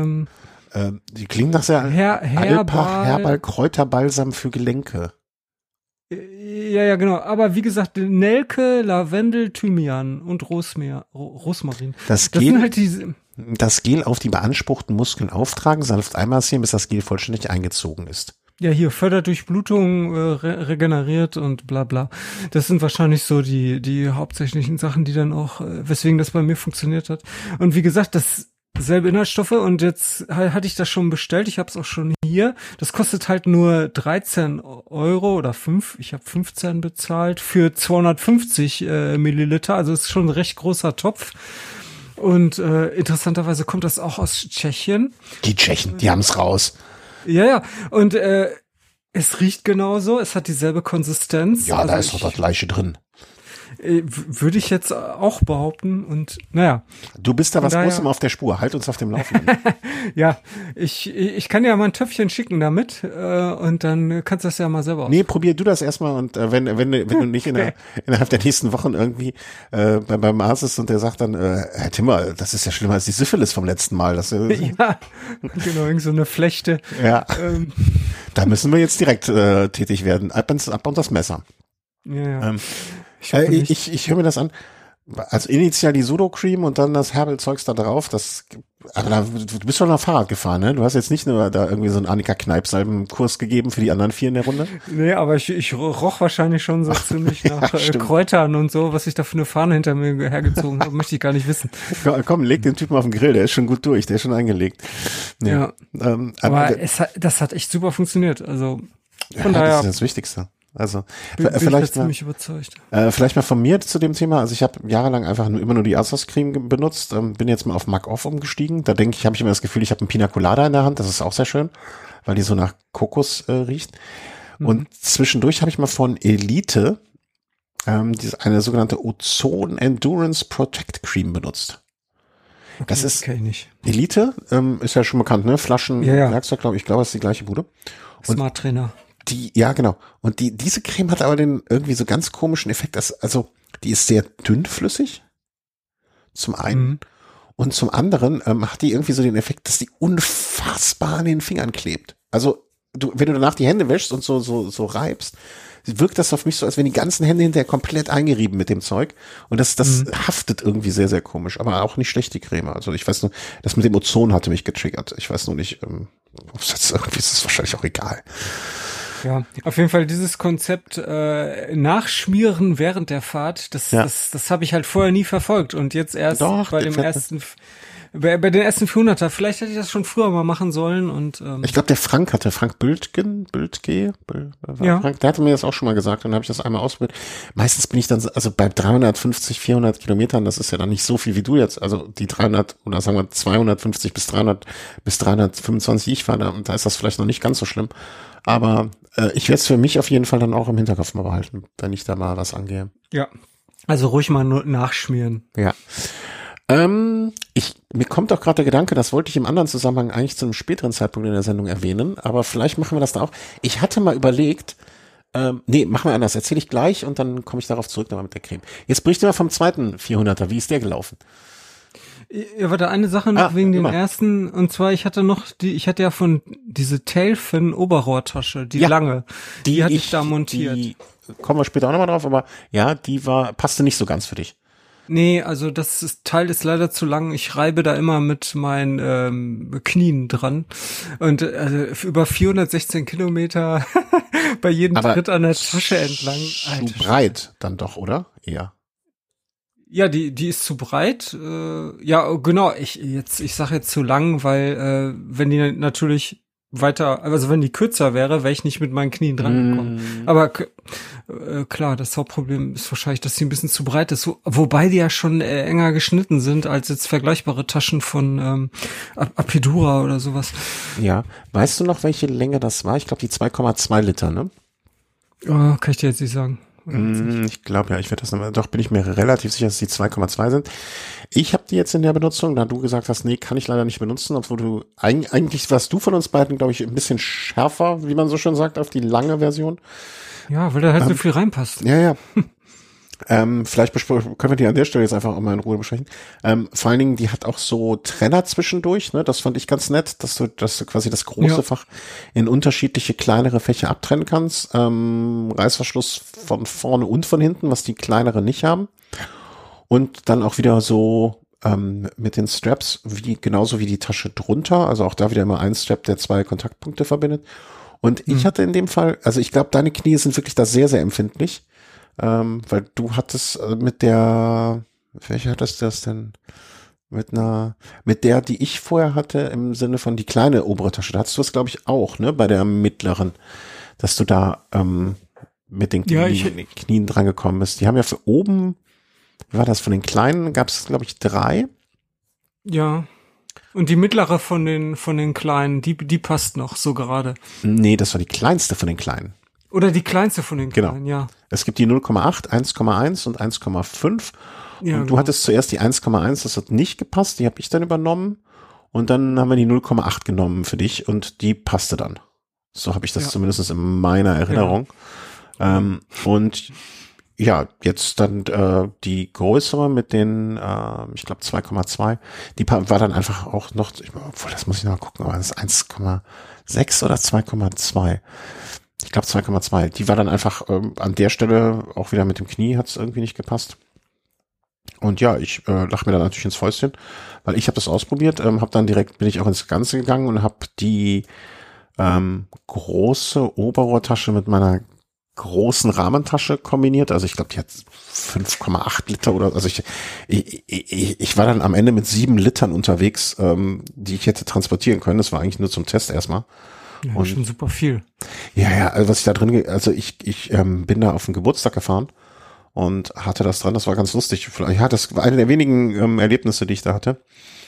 [SPEAKER 2] Die klingt nach sehr Herbal Kräuterbalsam für Gelenke.
[SPEAKER 3] Ja, genau. Aber wie gesagt, Nelke, Lavendel, Thymian und Rosmarin.
[SPEAKER 2] Das sind halt diese. Das Gel auf die beanspruchten Muskeln auftragen, sanft einmassieren, bis das Gel vollständig eingezogen ist.
[SPEAKER 3] Ja, hier fördert Durchblutung, regeneriert und bla bla. Das sind wahrscheinlich so die hauptsächlichen Sachen, die dann auch, weswegen das bei mir funktioniert hat. Und wie gesagt, das selbe Inhaltsstoffe und jetzt hatte ich das schon bestellt, ich habe es auch schon hier. Das kostet halt nur 13 Euro oder 5, ich habe 15 bezahlt für 250 Milliliter, also ist schon ein recht großer Topf. Und interessanterweise kommt das auch aus Tschechien.
[SPEAKER 2] Die Tschechen, die haben's raus.
[SPEAKER 3] Ja, und es riecht genauso, es hat dieselbe Konsistenz.
[SPEAKER 2] Ja, also da ist doch das Gleiche drin.
[SPEAKER 3] Würde ich jetzt auch behaupten und naja.
[SPEAKER 2] Du bist da was Großem auf der Spur, halt uns auf dem Laufenden.
[SPEAKER 3] Ja, ich kann dir ja mal ein Töpfchen schicken damit und dann kannst du das ja mal selber
[SPEAKER 2] Nee, probier du das erstmal und wenn du nicht innerhalb der nächsten Wochen irgendwie beim Arzt ist und der sagt dann, Herr Timmer, das ist ja schlimmer als die Syphilis vom letzten Mal. Das,
[SPEAKER 3] ja, genau, irgend so eine Flechte.
[SPEAKER 2] Ja, da müssen wir jetzt direkt tätig werden, ab und das Messer.
[SPEAKER 3] Ja.
[SPEAKER 2] Ich höre mir das an. Also initial die Sudocreme und dann das Herbal-Zeugs da drauf. Du bist schon noch Fahrrad gefahren, ne? Du hast jetzt nicht nur da irgendwie so einen Annika-Kneipsalben-Kurs gegeben für die anderen 4 in der Runde?
[SPEAKER 3] Nee, aber ich roch wahrscheinlich schon so ziemlich nach Kräutern und so, was ich da für eine Fahne hinter mir hergezogen habe, möchte ich gar nicht wissen.
[SPEAKER 2] Komm, leg den Typen auf den Grill, der ist schon gut durch, der ist schon eingelegt.
[SPEAKER 3] Ja. Aber das hat echt super funktioniert. Also von daher.
[SPEAKER 2] Das ist das Wichtigste. Also
[SPEAKER 3] vielleicht ziemlich überzeugt.
[SPEAKER 2] Vielleicht mal von mir zu dem Thema. Also ich habe jahrelang einfach immer nur die Asos-Creme benutzt, bin jetzt mal auf Mug Off umgestiegen. Da habe ich immer das Gefühl, ich habe einen Pina Colada in der Hand. Das ist auch sehr schön, weil die so nach Kokos riecht. Und zwischendurch habe ich mal von Elite eine sogenannte Ozon Endurance Protect Cream benutzt.
[SPEAKER 3] Okay,
[SPEAKER 2] das ist
[SPEAKER 3] kenn ich nicht.
[SPEAKER 2] Elite, ist ja schon bekannt, ne? Flaschen, Werkzeug, glaube ich, das ist die gleiche Bude.
[SPEAKER 3] Smart Trainer.
[SPEAKER 2] Ja, genau. Und diese Creme hat aber den irgendwie so ganz komischen Effekt, die ist sehr dünnflüssig. Zum einen. Und zum anderen hat die irgendwie so den Effekt, dass die unfassbar an den Fingern klebt. Also, wenn du danach die Hände wäschst und so reibst, wirkt das auf mich so, als wenn die ganzen Hände hinterher komplett eingerieben mit dem Zeug. Und das haftet irgendwie sehr, sehr komisch. Aber auch nicht schlecht, die Creme. Also ich weiß nur, das mit dem Ozon hatte mich getriggert. Ich weiß nur nicht, ob es jetzt irgendwie ist, wahrscheinlich auch egal.
[SPEAKER 3] Ja, auf jeden Fall dieses Konzept Nachschmieren während der Fahrt, das habe ich halt vorher nie verfolgt und jetzt erst bei den ersten 400er. Vielleicht hätte ich das schon früher mal machen sollen und
[SPEAKER 2] ich glaube, der Frank Bültge, Frank, der hatte mir das auch schon mal gesagt und dann habe ich das einmal ausprobiert. Meistens bin ich dann, also bei 350, 400 Kilometern, das ist ja dann nicht so viel wie du jetzt, also die 300 oder sagen wir 250 bis 325, die ich fahre, da ist das vielleicht noch nicht ganz so schlimm. Aber ich werde es für mich auf jeden Fall dann auch im Hinterkopf mal behalten, wenn ich da mal was angehe.
[SPEAKER 3] Ja, also ruhig mal nur nachschmieren.
[SPEAKER 2] Ja. Mir kommt auch gerade der Gedanke, das wollte ich im anderen Zusammenhang eigentlich zu einem späteren Zeitpunkt in der Sendung erwähnen, aber vielleicht machen wir das da auch. Ich hatte mal überlegt, Nee, machen wir anders. Erzähle ich gleich und dann komme ich darauf zurück nochmal mit der Creme. Jetzt berichte mal vom zweiten 400er. Wie ist der gelaufen?
[SPEAKER 3] Ja, warte, eine Sache noch wegen den ersten, und zwar ich hatte ja von diese Tailfin Oberrohrtasche, die lange, die hatte ich da montiert.
[SPEAKER 2] Die kommen wir später auch nochmal drauf, aber ja, passte nicht so ganz für dich.
[SPEAKER 3] Nee, also Teil ist leider zu lang. Ich reibe da immer mit meinen Knien dran. Und über 416 Kilometer bei jedem Tritt an der Tasche entlang.
[SPEAKER 2] Zu breit dann doch, oder? Eher.
[SPEAKER 3] Ja, die ist zu breit. Ja, genau. Ich sage jetzt zu lang, weil wenn die natürlich wenn die kürzer wäre ich nicht mit meinen Knien dran gekommen. Aber klar, das Hauptproblem ist wahrscheinlich, dass sie ein bisschen zu breit ist. Wobei die ja schon enger geschnitten sind als jetzt vergleichbare Taschen von Apidura oder sowas.
[SPEAKER 2] Ja, weißt du noch, welche Länge das war? Ich glaube, die 2,2 Liter, ne?
[SPEAKER 3] Oh, kann ich dir jetzt nicht sagen.
[SPEAKER 2] Ich glaube ja, bin ich mir relativ sicher, dass die 2,2 sind. Ich habe die jetzt in der Benutzung, da du gesagt hast, nee, kann ich leider nicht benutzen, obwohl du eigentlich warst du von uns beiden, glaube ich, ein bisschen schärfer, wie man so schön sagt, auf die lange Version.
[SPEAKER 3] Ja, weil da halt so viel reinpasst.
[SPEAKER 2] Ja. Vielleicht können wir die an der Stelle jetzt einfach auch mal in Ruhe besprechen. Vor allen Dingen, die hat auch so Trenner zwischendurch, ne? Das fand ich ganz nett, dass du quasi das große Fach in unterschiedliche kleinere Fächer abtrennen kannst. Reißverschluss von vorne und von hinten, was die kleinere nicht haben. Und dann auch wieder so mit den Straps, genauso wie die Tasche drunter. Also auch da wieder immer ein Strap, der 2 Kontaktpunkte verbindet. Und ich hatte in dem Fall, also ich glaube, deine Knie sind wirklich da sehr, sehr empfindlich. Weil du hattest welche hattest du das denn? Mit der, die ich vorher hatte, im Sinne von die kleine obere Tasche. Da hattest du das, glaube ich, auch, ne? Bei der mittleren, dass du da mit den Knien dran gekommen bist. Die haben ja für oben, wie war das, von den kleinen gab es, glaube ich, 3.
[SPEAKER 3] Ja. Und die mittlere von den kleinen, die passt noch so gerade.
[SPEAKER 2] Nee, das war die kleinste von den kleinen.
[SPEAKER 3] Oder die kleinste von den kleinen,
[SPEAKER 2] ja. Es gibt die 0,8, 1,1 und 1,5. Ja, und du hattest zuerst die 1,1, das hat nicht gepasst, die habe ich dann übernommen. Und dann haben wir die 0,8 genommen für dich und die passte dann. So habe ich das zumindest in meiner Erinnerung. Ja. Und ja, jetzt dann die größere mit den, ich glaube 2,2, die war dann einfach auch noch, obwohl das muss ich noch mal gucken, aber das ist 1,6 oder 2,2. Ich glaube 2,2. Die war dann einfach an der Stelle auch wieder mit dem Knie, hat es irgendwie nicht gepasst. Und ja, ich lach mir dann natürlich ins Fäustchen, weil ich habe das ausprobiert, bin ich auch ins Ganze gegangen und habe die große Oberrohrtasche mit meiner großen Rahmentasche kombiniert. Also ich glaube, die hat 5,8 Liter oder, also ich war dann am Ende mit 7 Litern unterwegs, die ich hätte transportieren können. Das war eigentlich nur zum Test erstmal.
[SPEAKER 3] Ja, und schon super viel.
[SPEAKER 2] Ja, also was ich da drin, also ich bin da auf den Geburtstag gefahren und hatte das dran, das war ganz lustig. Ja, das war eine der wenigen Erlebnisse, die ich da hatte.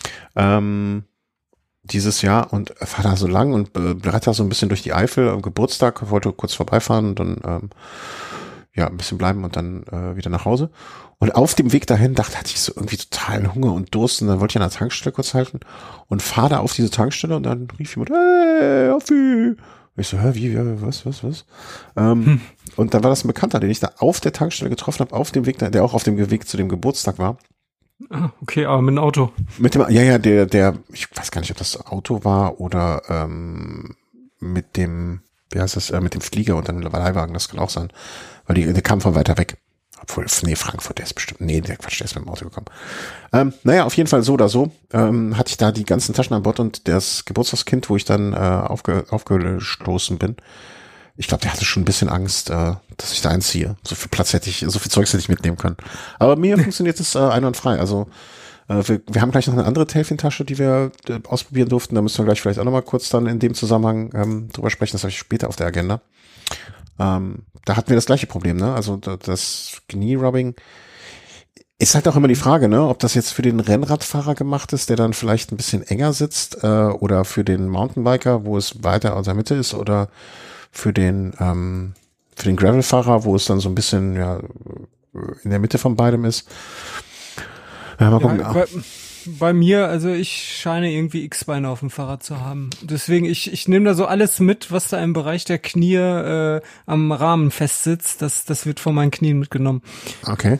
[SPEAKER 2] Dieses Jahr und war da so lang und bretter so ein bisschen durch die Eifel am Geburtstag, wollte kurz vorbeifahren und dann ein bisschen bleiben und dann wieder nach Hause. Und auf dem Weg dahin hatte ich so irgendwie totalen Hunger und Durst und dann wollte ich an der Tankstelle kurz halten und fahre da auf diese Tankstelle und dann rief jemand, hey, Affi! Ich so, wie, was? Und dann war das ein Bekannter, den ich da auf der Tankstelle getroffen habe, auf dem Weg, der auch auf dem Weg zu dem Geburtstag war.
[SPEAKER 3] Ah, okay, aber mit dem Auto.
[SPEAKER 2] Mit dem, der, ich weiß gar nicht, ob das Auto war oder mit dem, mit dem Flieger und dann Leihwagen, das kann auch sein. Weil der kam von weiter weg. Obwohl, Frankfurt, der ist bestimmt, der ist mit dem Auto gekommen. Auf jeden Fall so oder so, hatte ich da die ganzen Taschen an Bord und das Geburtstagskind, wo ich dann aufgestoßen bin, ich glaube, der hatte schon ein bisschen Angst, dass ich da einziehe. So viel Zeugs hätte ich mitnehmen können. Aber mir funktioniert es einwandfrei. Also wir haben gleich noch eine andere Tailfin-Tasche, die wir ausprobieren durften. Da müssen wir gleich vielleicht auch nochmal kurz dann in dem Zusammenhang drüber sprechen. Das habe ich später auf der Agenda. Da hatten wir das gleiche Problem, ne? Also das Knie-Rubbing ist halt auch immer die Frage, ne? Ob das jetzt für den Rennradfahrer gemacht ist, der dann vielleicht ein bisschen enger sitzt, oder für den Mountainbiker, wo es weiter aus der Mitte ist, oder für den Gravelfahrer, wo es dann so ein bisschen in der Mitte von beidem ist. Ja, mal gucken.
[SPEAKER 3] Bei mir, also ich scheine irgendwie X-Beine auf dem Fahrrad zu haben. Deswegen, ich nehme da so alles mit, was da im Bereich der Knie am Rahmen festsitzt. Das wird von meinen Knien mitgenommen.
[SPEAKER 2] Okay.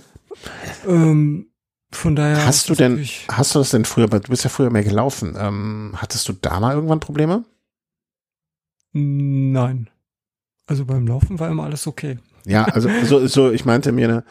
[SPEAKER 3] Von daher.
[SPEAKER 2] Hast du das denn früher, du bist ja früher mehr gelaufen, hattest du da mal irgendwann Probleme?
[SPEAKER 3] Nein. Also beim Laufen war immer alles okay.
[SPEAKER 2] Ja, also so ich meinte mir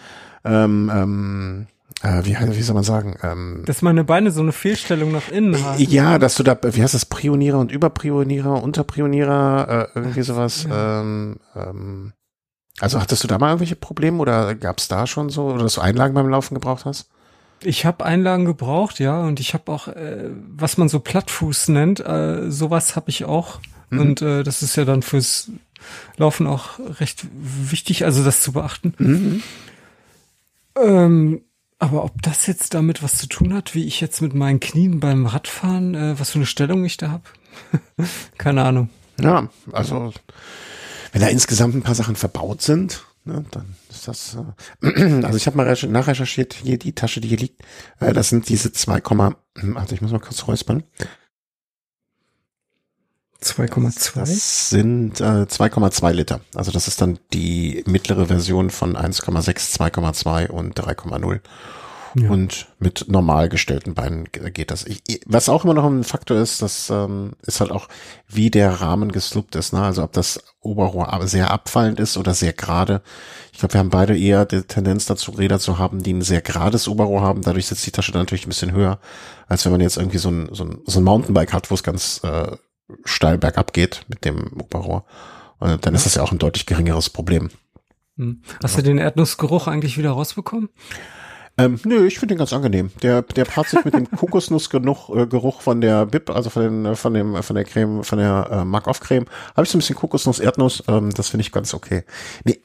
[SPEAKER 2] wie soll man sagen?
[SPEAKER 3] Dass meine Beine so eine Fehlstellung nach innen haben.
[SPEAKER 2] Ja, dass du da, wie heißt das, Prionierer und Überprionierer, Unterprionierer, irgendwie sowas. Ja. Also hattest du da mal irgendwelche Probleme oder gab's da schon so, oder dass du Einlagen beim Laufen gebraucht hast?
[SPEAKER 3] Ich habe Einlagen gebraucht, ja, und ich habe auch, was man so Plattfuß nennt, sowas habe ich auch. Mhm. Und das ist ja dann fürs Laufen auch recht wichtig, also das zu beachten. Mhm. Aber ob das jetzt damit was zu tun hat, wie ich jetzt mit meinen Knien beim Radfahren, was für eine Stellung ich da habe? Keine Ahnung.
[SPEAKER 2] Ja, also wenn da insgesamt ein paar Sachen verbaut sind, ne, dann ist das, also ich habe mal nachrecherchiert, hier die Tasche, die hier liegt, das sind diese also ich muss mal kurz räuspern.
[SPEAKER 3] 2,2?
[SPEAKER 2] Das sind 2,2 Liter. Also das ist dann die mittlere Version von 1,6, 2,2 und 3,0. Ja. Und mit normal gestellten Beinen geht das. Was auch immer noch ein Faktor ist, das ist halt auch, wie der Rahmen gesloopt ist. Ne? Also ob das Oberrohr sehr abfallend ist oder sehr gerade. Ich glaube, wir haben beide eher die Tendenz dazu, Räder zu haben, die ein sehr gerades Oberrohr haben. Dadurch sitzt die Tasche dann natürlich ein bisschen höher, als wenn man jetzt irgendwie so ein Mountainbike hat, wo es ganz steil bergab geht mit dem Oberrohr. Und dann ist das ja auch ein deutlich geringeres Problem.
[SPEAKER 3] Hast du den Erdnussgeruch eigentlich wieder rausbekommen?
[SPEAKER 2] Nö, ich finde den ganz angenehm. Der paart sich mit dem Kokosnussgeruch von der Bib, also von der Creme, von der Mark-Off-Creme. Habe ich so ein bisschen Kokosnuss, Erdnuss, das finde ich ganz okay. Nee,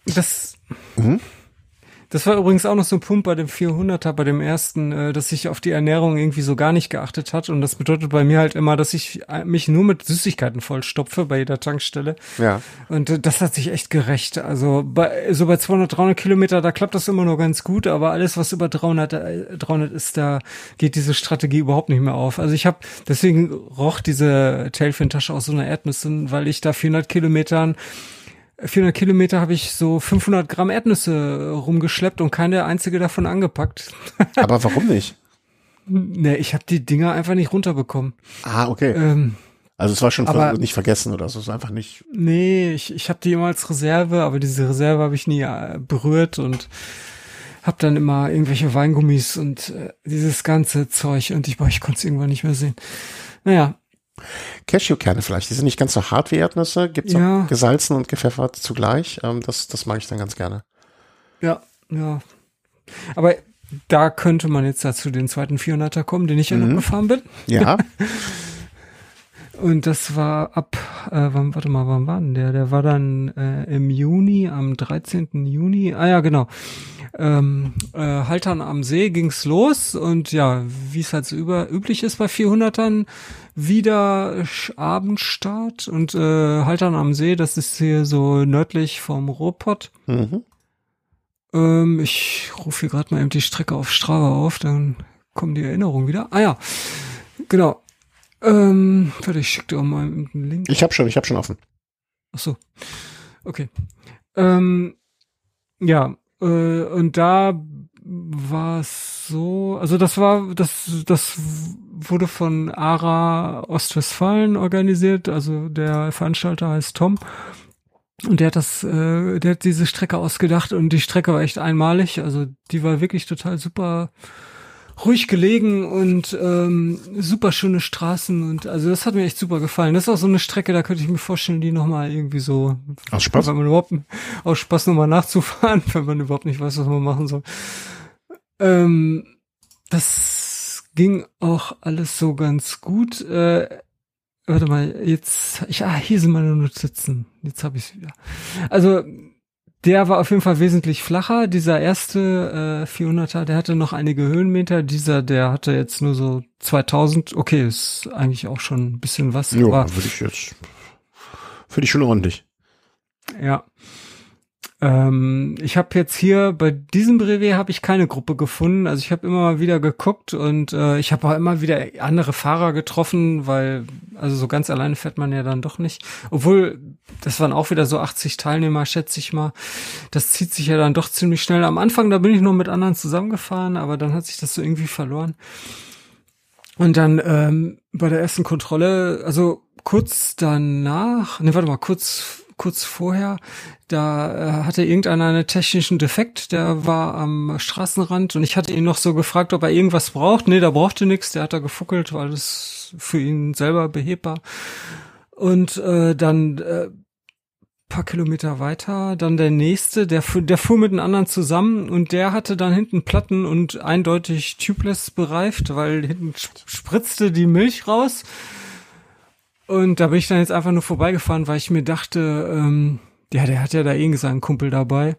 [SPEAKER 3] Das war übrigens auch noch so ein Punkt bei dem 400er, bei dem ersten, dass ich auf die Ernährung irgendwie so gar nicht geachtet hat. Und das bedeutet bei mir halt immer, dass ich mich nur mit Süßigkeiten vollstopfe bei jeder Tankstelle.
[SPEAKER 2] Ja.
[SPEAKER 3] Und das hat sich echt gerecht. Also bei 200, 300 Kilometer, da klappt das immer nur ganz gut. Aber alles, was über 300 ist, da geht diese Strategie überhaupt nicht mehr auf. Also deswegen roch diese Tailfin-Tasche aus so einer Erdnüsse, weil ich da 400 Kilometer habe ich so 500 Gramm Erdnüsse rumgeschleppt und keine einzige davon angepackt.
[SPEAKER 2] Aber warum nicht?
[SPEAKER 3] Nee, ich habe die Dinger einfach nicht runterbekommen.
[SPEAKER 2] Ah, okay. Also es war schon nicht vergessen oder so, es ist einfach nicht.
[SPEAKER 3] Nee, ich habe die immer als Reserve, aber diese Reserve habe ich nie berührt und habe dann immer irgendwelche Weingummis und dieses ganze Zeug und ich konnte es irgendwann nicht mehr sehen. Naja.
[SPEAKER 2] Cashewkerne vielleicht, die sind nicht ganz so hart wie Erdnüsse, gibt's auch gesalzen und gepfeffert zugleich, das mag ich dann ganz gerne.
[SPEAKER 3] Ja. Aber da könnte man jetzt dazu den zweiten 400er kommen, den ich ja noch gefahren bin.
[SPEAKER 2] Ja.
[SPEAKER 3] Und das war wann war denn der? Der war dann im Juni, am 13. Juni. Ah ja, genau. Haltern am See ging's los und ja, wie es halt so üblich ist bei 400ern, wieder Abendstart und Haltern am See, das ist hier so nördlich vom Ruhrpott. Ich rufe hier gerade mal eben die Strecke auf Strava auf, dann kommen die Erinnerungen wieder. Ah ja, genau. Warte, ich schicke dir auch mal einen Link.
[SPEAKER 2] Ich hab schon offen.
[SPEAKER 3] Ach so. Okay. Ja, und da war es so, also das wurde von ARA Ostwestfalen organisiert, also der Veranstalter heißt Tom. Und der hat diese Strecke ausgedacht und die Strecke war echt einmalig, also die war wirklich total super ruhig gelegen und super schöne Straßen und also das hat mir echt super gefallen. Das ist auch so eine Strecke, da könnte ich mir vorstellen, die nochmal irgendwie so
[SPEAKER 2] aus Spaß,
[SPEAKER 3] wenn man überhaupt aus Spaß nochmal nachzufahren, wenn man überhaupt nicht weiß, was man machen soll. Das ging auch alles so ganz gut. Warte mal, hier sind meine Notizen. Jetzt habe ich es wieder. Also der war auf jeden Fall wesentlich flacher. Dieser erste 400er, der hatte noch einige Höhenmeter. Der hatte jetzt nur so 2000. Okay, ist eigentlich auch schon ein bisschen was.
[SPEAKER 2] Ja, finde ich schon ordentlich.
[SPEAKER 3] Ja. Ich habe jetzt hier bei diesem Brevet habe ich keine Gruppe gefunden. Also ich habe immer mal wieder geguckt und ich habe auch immer wieder andere Fahrer getroffen, weil also so ganz alleine fährt man ja dann doch nicht. Obwohl, das waren auch wieder so 80 Teilnehmer, schätze ich mal. Das zieht sich ja dann doch ziemlich schnell. Am Anfang, da bin ich nur mit anderen zusammengefahren, aber dann hat sich das so irgendwie verloren. Und dann bei der ersten Kontrolle, also kurz vorher, da hatte irgendeiner einen technischen Defekt, der war am Straßenrand und ich hatte ihn noch so gefragt, ob er irgendwas braucht. Nee, der brauchte nichts, der hat da gefuckelt, war alles für ihn selber behebbar. Und dann paar Kilometer weiter, dann der nächste, der fuhr mit einem anderen zusammen und der hatte dann hinten Platten und eindeutig tubeless bereift, weil hinten spritzte die Milch raus. Und da bin ich dann jetzt einfach nur vorbeigefahren, weil ich mir dachte, der hat ja da seinen Kumpel dabei.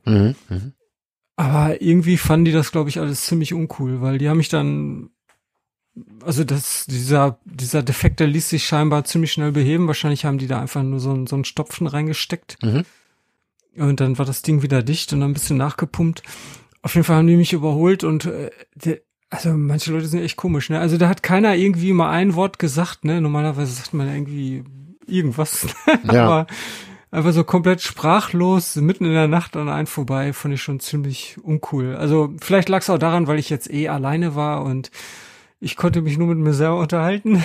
[SPEAKER 3] Aber irgendwie fanden die das, glaube ich, alles ziemlich uncool, weil die haben mich dann, also dieser Defekt, der ließ sich scheinbar ziemlich schnell beheben. Wahrscheinlich haben die da einfach nur so einen Stopfen reingesteckt. Und dann war das Ding wieder dicht und dann ein bisschen nachgepumpt. Auf jeden Fall haben die mich überholt und also manche Leute sind echt komisch, ne? Also da hat keiner irgendwie mal ein Wort gesagt, ne? Normalerweise sagt man irgendwie irgendwas. Ja. Aber einfach so komplett sprachlos, mitten in der Nacht an einen vorbei, fand ich schon ziemlich uncool. Also vielleicht lag es auch daran, weil ich jetzt alleine war und ich konnte mich nur mit mir selber unterhalten.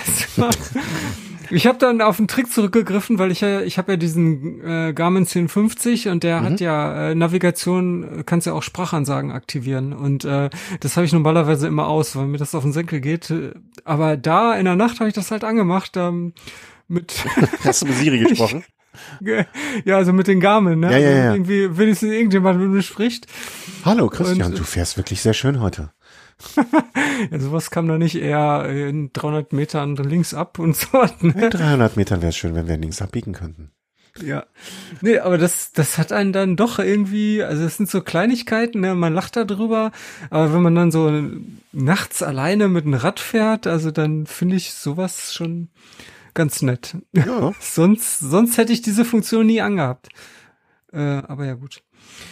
[SPEAKER 3] Ich habe dann auf einen Trick zurückgegriffen, weil ich habe ja diesen Garmin 1050 und der hat ja Navigation, kannst ja auch Sprachansagen aktivieren und das habe ich normalerweise immer aus, weil mir das auf den Senkel geht. Aber da in der Nacht habe ich das halt angemacht mit.
[SPEAKER 2] Hast du mit Siri gesprochen?
[SPEAKER 3] Ja, also mit den Garmin, ne?
[SPEAKER 2] Ja.
[SPEAKER 3] Irgendwie wenigstens irgendjemand mit mir spricht.
[SPEAKER 2] Hallo Christian, du fährst wirklich sehr schön heute.
[SPEAKER 3] Ja, sowas kam da nicht eher in 300 Metern links ab und so. Ne?
[SPEAKER 2] In 300 Metern wäre es schön, wenn wir links abbiegen könnten.
[SPEAKER 3] Ja. Nee, aber das hat einen dann doch irgendwie, also es sind so Kleinigkeiten, ne? Man lacht da drüber, aber wenn man dann so nachts alleine mit dem Rad fährt, also dann finde ich sowas schon ganz nett. Ja. Sonst hätte ich diese Funktion nie angehabt. Aber ja, gut.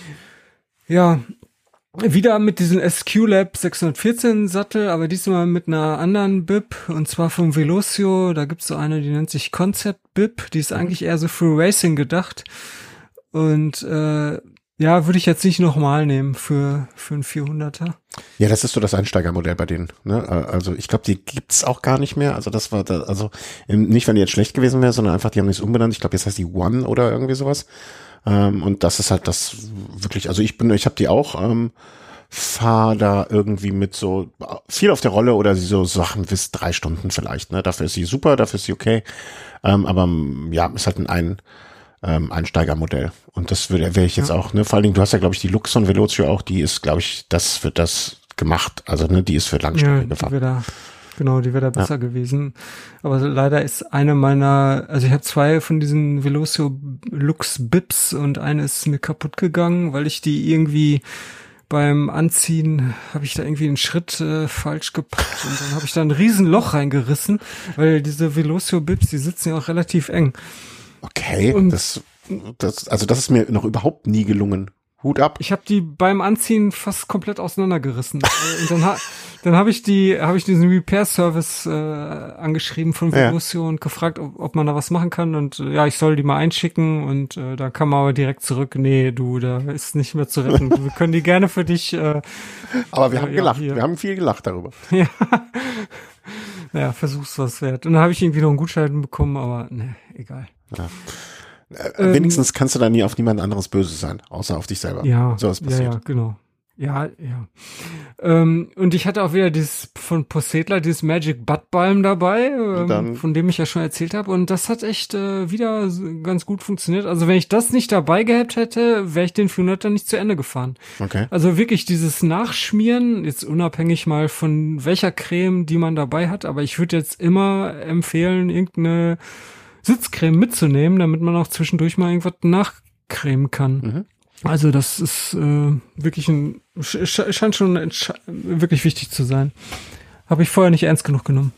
[SPEAKER 3] Ja. Wieder mit diesem SQ-Lab 614 Sattel, aber diesmal mit einer anderen Bib und zwar vom Velocio. Da gibt's so eine, die nennt sich Concept Bib, die ist eigentlich eher so für Racing gedacht und würde ich jetzt nicht nochmal nehmen für einen 400er.
[SPEAKER 2] Ja, das ist so das Einsteigermodell bei denen. Ne? Also ich glaube, die gibt's auch gar nicht mehr. Also das war nicht, wenn die jetzt schlecht gewesen wäre, sondern einfach, die haben nichts umbenannt. Ich glaube, jetzt heißt die One oder irgendwie sowas. Und das ist halt das wirklich, also ich habe die auch, fahr da irgendwie mit so viel auf der Rolle oder so Sachen bis 3 Stunden vielleicht, ne? Dafür ist sie super, dafür ist sie okay. Aber ja, ist halt ein Einsteigermodell. Und das wäre ich jetzt auch, ne? Vor allen Dingen, du hast ja, glaube ich, die Luxon Velocio auch, die ist, glaube ich, das wird das gemacht. Also, ne, die ist für Langstrecke gefahren.
[SPEAKER 3] Die wäre da besser gewesen. Aber leider ist eine meiner, also ich habe 2 von diesen Velocio Lux Bibs und eine ist mir kaputt gegangen, weil ich die irgendwie beim Anziehen habe ich da irgendwie einen Schritt falsch gepackt und dann habe ich da ein Riesenloch reingerissen, weil diese Velocio Bibs, die sitzen ja auch relativ eng.
[SPEAKER 2] Okay, und das ist mir noch überhaupt nie gelungen. Hut ab.
[SPEAKER 3] Ich habe die beim Anziehen fast komplett auseinandergerissen. Und dann habe ich diesen Repair-Service angeschrieben von Velocio und gefragt, ob man da was machen kann. Und ich soll die mal einschicken. Und da kam aber direkt zurück, nee, da ist nicht mehr zu retten. Wir können die gerne für dich.
[SPEAKER 2] Aber wir haben gelacht. Hier. Wir haben viel gelacht darüber.
[SPEAKER 3] Ja. Naja, versuch's was wert. Und dann habe ich irgendwie noch einen Gutschein bekommen, aber ne, egal.
[SPEAKER 2] Ja. Wenigstens kannst du da nie auf niemand anderes böse sein, außer auf dich selber.
[SPEAKER 3] Ja,
[SPEAKER 2] so was passiert.
[SPEAKER 3] Ja, genau. Ja. Und ich hatte auch wieder dieses von Possedler, dieses Magic Butt Balm dabei, von dem ich ja schon erzählt habe. Und das hat echt wieder ganz gut funktioniert. Also wenn ich das nicht dabei gehabt hätte, wäre ich den 400er nicht zu Ende gefahren.
[SPEAKER 2] Okay.
[SPEAKER 3] Also wirklich dieses Nachschmieren, jetzt unabhängig mal von welcher Creme, die man dabei hat. Aber ich würde jetzt immer empfehlen, irgendeine Sitzcreme mitzunehmen, damit man auch zwischendurch mal irgendwas nachcremen kann. Mhm. Also das ist wirklich scheint schon wirklich wichtig zu sein. Habe ich vorher nicht ernst genug genommen.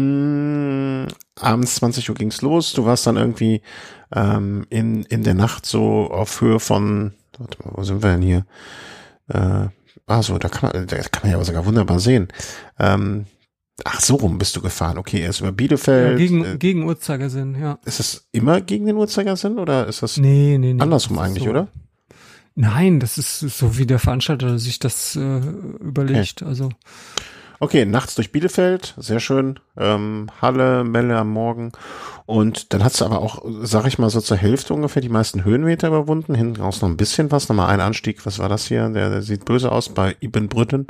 [SPEAKER 2] Abends 20 Uhr ging's los. Du warst dann irgendwie in der Nacht so auf Höhe von Warte mal, wo sind wir denn hier? So, da kann man ja aber sogar wunderbar sehen. Ach, so rum bist du gefahren. Okay, erst über Bielefeld.
[SPEAKER 3] Ja, gegen Uhrzeigersinn, ja.
[SPEAKER 2] Ist es immer gegen den Uhrzeigersinn oder ist das
[SPEAKER 3] nee,
[SPEAKER 2] andersrum eigentlich,
[SPEAKER 3] so.
[SPEAKER 2] oder?
[SPEAKER 3] Nein, das ist so, wie der Veranstalter sich das überlegt.
[SPEAKER 2] Okay.
[SPEAKER 3] Also
[SPEAKER 2] Okay, nachts durch Bielefeld, sehr schön. Halle, Melle am Morgen. Und dann hast du aber auch, sag ich mal, so zur Hälfte ungefähr die meisten Höhenmeter überwunden. Hinten raus noch ein bisschen was. Nochmal ein Anstieg. Was war das hier? Der sieht böse aus bei Ibbenbüren.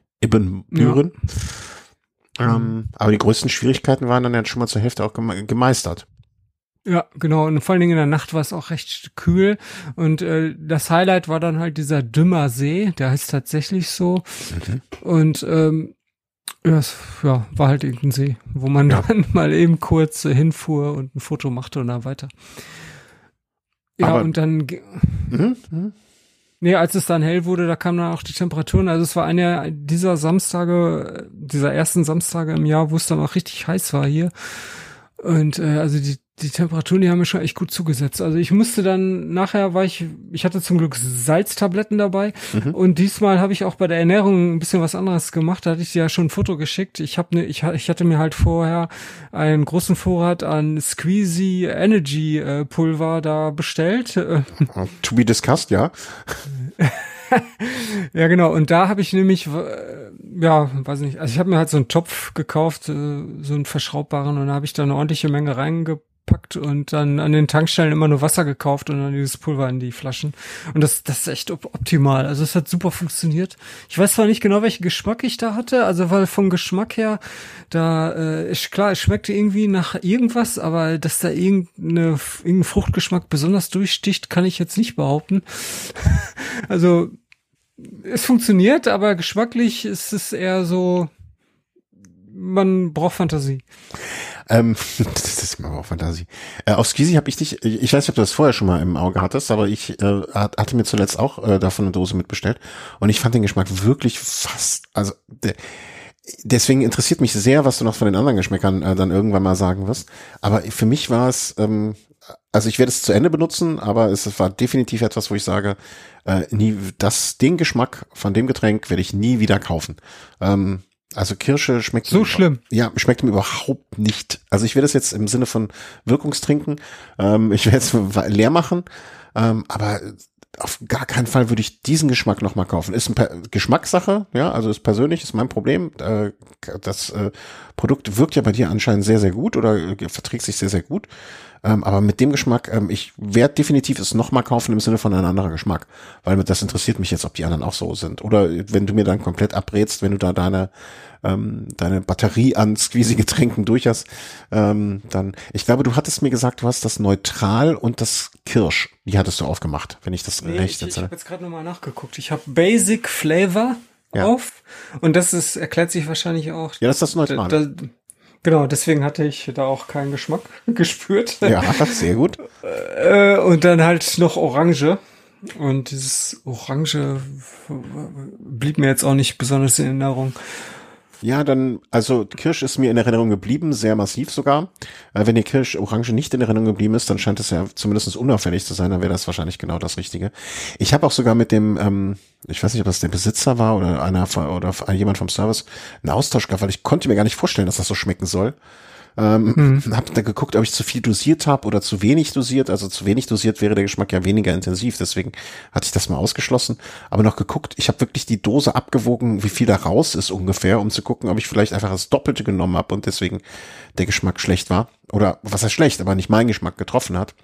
[SPEAKER 2] Ja. Aber die größten Schwierigkeiten waren dann ja schon mal zur Hälfte auch gemeistert.
[SPEAKER 3] Ja, genau. Und vor allen Dingen in der Nacht war es auch recht kühl. Und das Highlight war dann halt dieser Dümmer See. Der heißt tatsächlich so. Und war halt irgendein See, wo man dann mal eben kurz hinfuhr und ein Foto machte und dann weiter. Ja, aber, und dann Nee, als es dann hell wurde, da kamen dann auch die Temperaturen. Also es war einer dieser Samstage, dieser ersten Samstage im Jahr, wo es dann auch richtig heiß war hier. Und also die Temperaturen, die haben mir schon echt gut zugesetzt. Also ich musste dann, nachher ich hatte zum Glück Salztabletten dabei. Und diesmal habe ich auch bei der Ernährung ein bisschen was anderes gemacht. Da hatte ich dir ja schon ein Foto geschickt. Ich hatte mir halt vorher einen großen Vorrat an Squeezy Energy Pulver da bestellt.
[SPEAKER 2] To be discussed, ja.
[SPEAKER 3] Ja, genau. Und da habe ich nämlich, weiß nicht, also ich habe mir halt so einen Topf gekauft, so einen verschraubbaren, und da habe ich da eine ordentliche Menge reingepackt und dann an den Tankstellen immer nur Wasser gekauft und dann dieses Pulver in die Flaschen. Und das ist echt optimal. Also es hat super funktioniert. Ich weiß zwar nicht genau, welchen Geschmack ich da hatte, also weil vom Geschmack her, es schmeckte irgendwie nach irgendwas, aber dass da irgendein Fruchtgeschmack besonders durchsticht, kann ich jetzt nicht behaupten. Also es funktioniert, aber geschmacklich ist es eher so, man braucht Fantasie.
[SPEAKER 2] Das ist immer auch Fantasie. Auf Squeezy habe ich weiß nicht, ob du das vorher schon mal im Auge hattest, aber ich hatte mir zuletzt auch davon eine Dose mitbestellt und ich fand den Geschmack wirklich fast, also deswegen interessiert mich sehr, was du noch von den anderen Geschmäckern dann irgendwann mal sagen wirst. Aber für mich war es, also ich werde es zu Ende benutzen, aber es war definitiv etwas, wo ich sage, den Geschmack von dem Getränk werde ich nie wieder kaufen. Also Kirsche schmeckt
[SPEAKER 3] so schlimm.
[SPEAKER 2] Ja, schmeckt mir überhaupt nicht. Also ich werde es jetzt im Sinne von Wirkungstrinken, ich werde es leer machen, aber auf gar keinen Fall würde ich diesen Geschmack nochmal kaufen. Ist eine Geschmackssache, ja, also ist persönlich, ist mein Problem. Das Produkt wirkt ja bei dir anscheinend sehr, sehr gut oder verträgt sich sehr, sehr gut. Aber mit dem Geschmack, ich werde definitiv es nochmal kaufen im Sinne von einem anderen Geschmack, weil das interessiert mich jetzt, ob die anderen auch so sind. Oder wenn du mir dann komplett abrätst, wenn du da deine Batterie an Squeezy-Getränken durch hast, dann, ich glaube, du hattest mir gesagt, du hast das Neutral und das Kirsch, die hattest du aufgemacht, wenn ich das recht
[SPEAKER 3] erzähle. Ich habe jetzt gerade nochmal nachgeguckt. Ich habe Basic Flavor auf und das erklärt sich wahrscheinlich auch.
[SPEAKER 2] Ja, das ist das Neutral.
[SPEAKER 3] Genau, deswegen hatte ich da auch keinen Geschmack gespürt.
[SPEAKER 2] Ja, sehr gut.
[SPEAKER 3] Und dann halt noch Orange. Und dieses Orange blieb mir jetzt auch nicht besonders in Erinnerung.
[SPEAKER 2] Ja, dann, also Kirsch ist mir in Erinnerung geblieben, sehr massiv sogar. Wenn die Orange nicht in Erinnerung geblieben ist, dann scheint es ja zumindest unauffällig zu sein, dann wäre das wahrscheinlich genau das Richtige. Ich habe auch sogar mit dem, ich weiß nicht, ob das der Besitzer war oder jemand vom Service, einen Austausch gehabt, weil ich konnte mir gar nicht vorstellen, dass das so schmecken soll. Hab da geguckt, ob ich zu viel dosiert habe oder zu wenig dosiert. Also zu wenig dosiert wäre der Geschmack ja weniger intensiv, deswegen hatte ich das mal ausgeschlossen. Aber noch geguckt, ich habe wirklich die Dose abgewogen, wie viel da raus ist ungefähr, um zu gucken, ob ich vielleicht einfach das Doppelte genommen habe und deswegen der Geschmack schlecht war. Oder was heißt schlecht, aber nicht meinen Geschmack getroffen hat.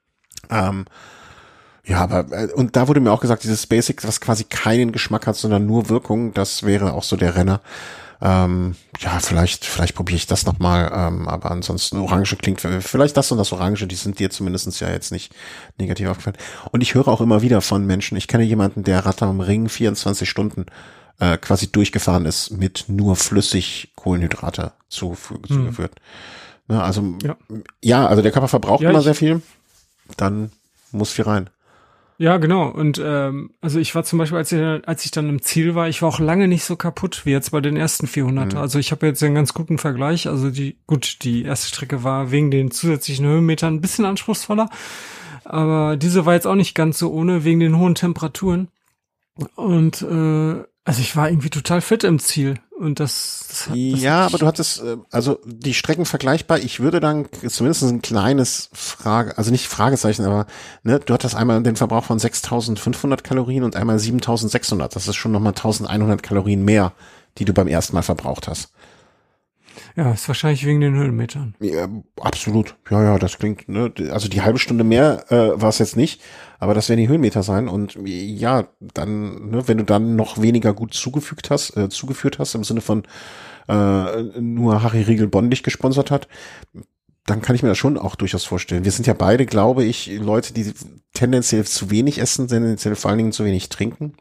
[SPEAKER 2] Ja, aber und da wurde mir auch gesagt, dieses Basic, was quasi keinen Geschmack hat, sondern nur Wirkung, das wäre auch so der Renner. Ja, vielleicht probiere ich das nochmal, aber ansonsten Orange klingt, vielleicht das und das Orange, die sind dir zumindest ja jetzt nicht negativ aufgefallen. Und ich höre auch immer wieder von Menschen, ich kenne jemanden, der Rad am Ring 24 Stunden quasi durchgefahren ist mit nur flüssig Kohlenhydrate zugeführt. Ne, also ja, also der Körper verbraucht immer sehr viel, dann muss viel rein.
[SPEAKER 3] Ja, genau. Und also ich war zum Beispiel, als ich dann im Ziel war, ich war auch lange nicht so kaputt wie jetzt bei den ersten 400. Also ich habe jetzt einen ganz guten Vergleich. Also die erste Strecke war wegen den zusätzlichen Höhenmetern ein bisschen anspruchsvoller. Aber diese war jetzt auch nicht ganz so ohne, wegen den hohen Temperaturen. Und also ich war irgendwie total fit im Ziel. Und das
[SPEAKER 2] ja, aber du hattest, also die Strecken vergleichbar. Ich würde dann zumindest ein kleines also nicht Fragezeichen, aber ne, du hattest einmal den Verbrauch von 6.500 Kalorien und einmal 7.600. Das ist schon nochmal 1.100 Kalorien mehr, die du beim ersten Mal verbraucht hast.
[SPEAKER 3] Ja, ist wahrscheinlich wegen den Höhenmetern.
[SPEAKER 2] Ja, absolut. Ja, das klingt, ne, also die halbe Stunde mehr war es jetzt nicht, aber das werden die Höhenmeter sein und ja, dann, ne, wenn du dann noch weniger gut zugeführt hast, im Sinne von nur Harry Riegel Bonn dich gesponsert hat, dann kann ich mir das schon auch durchaus vorstellen. Wir sind ja beide, glaube ich, Leute, die tendenziell zu wenig essen, tendenziell vor allen Dingen zu wenig trinken.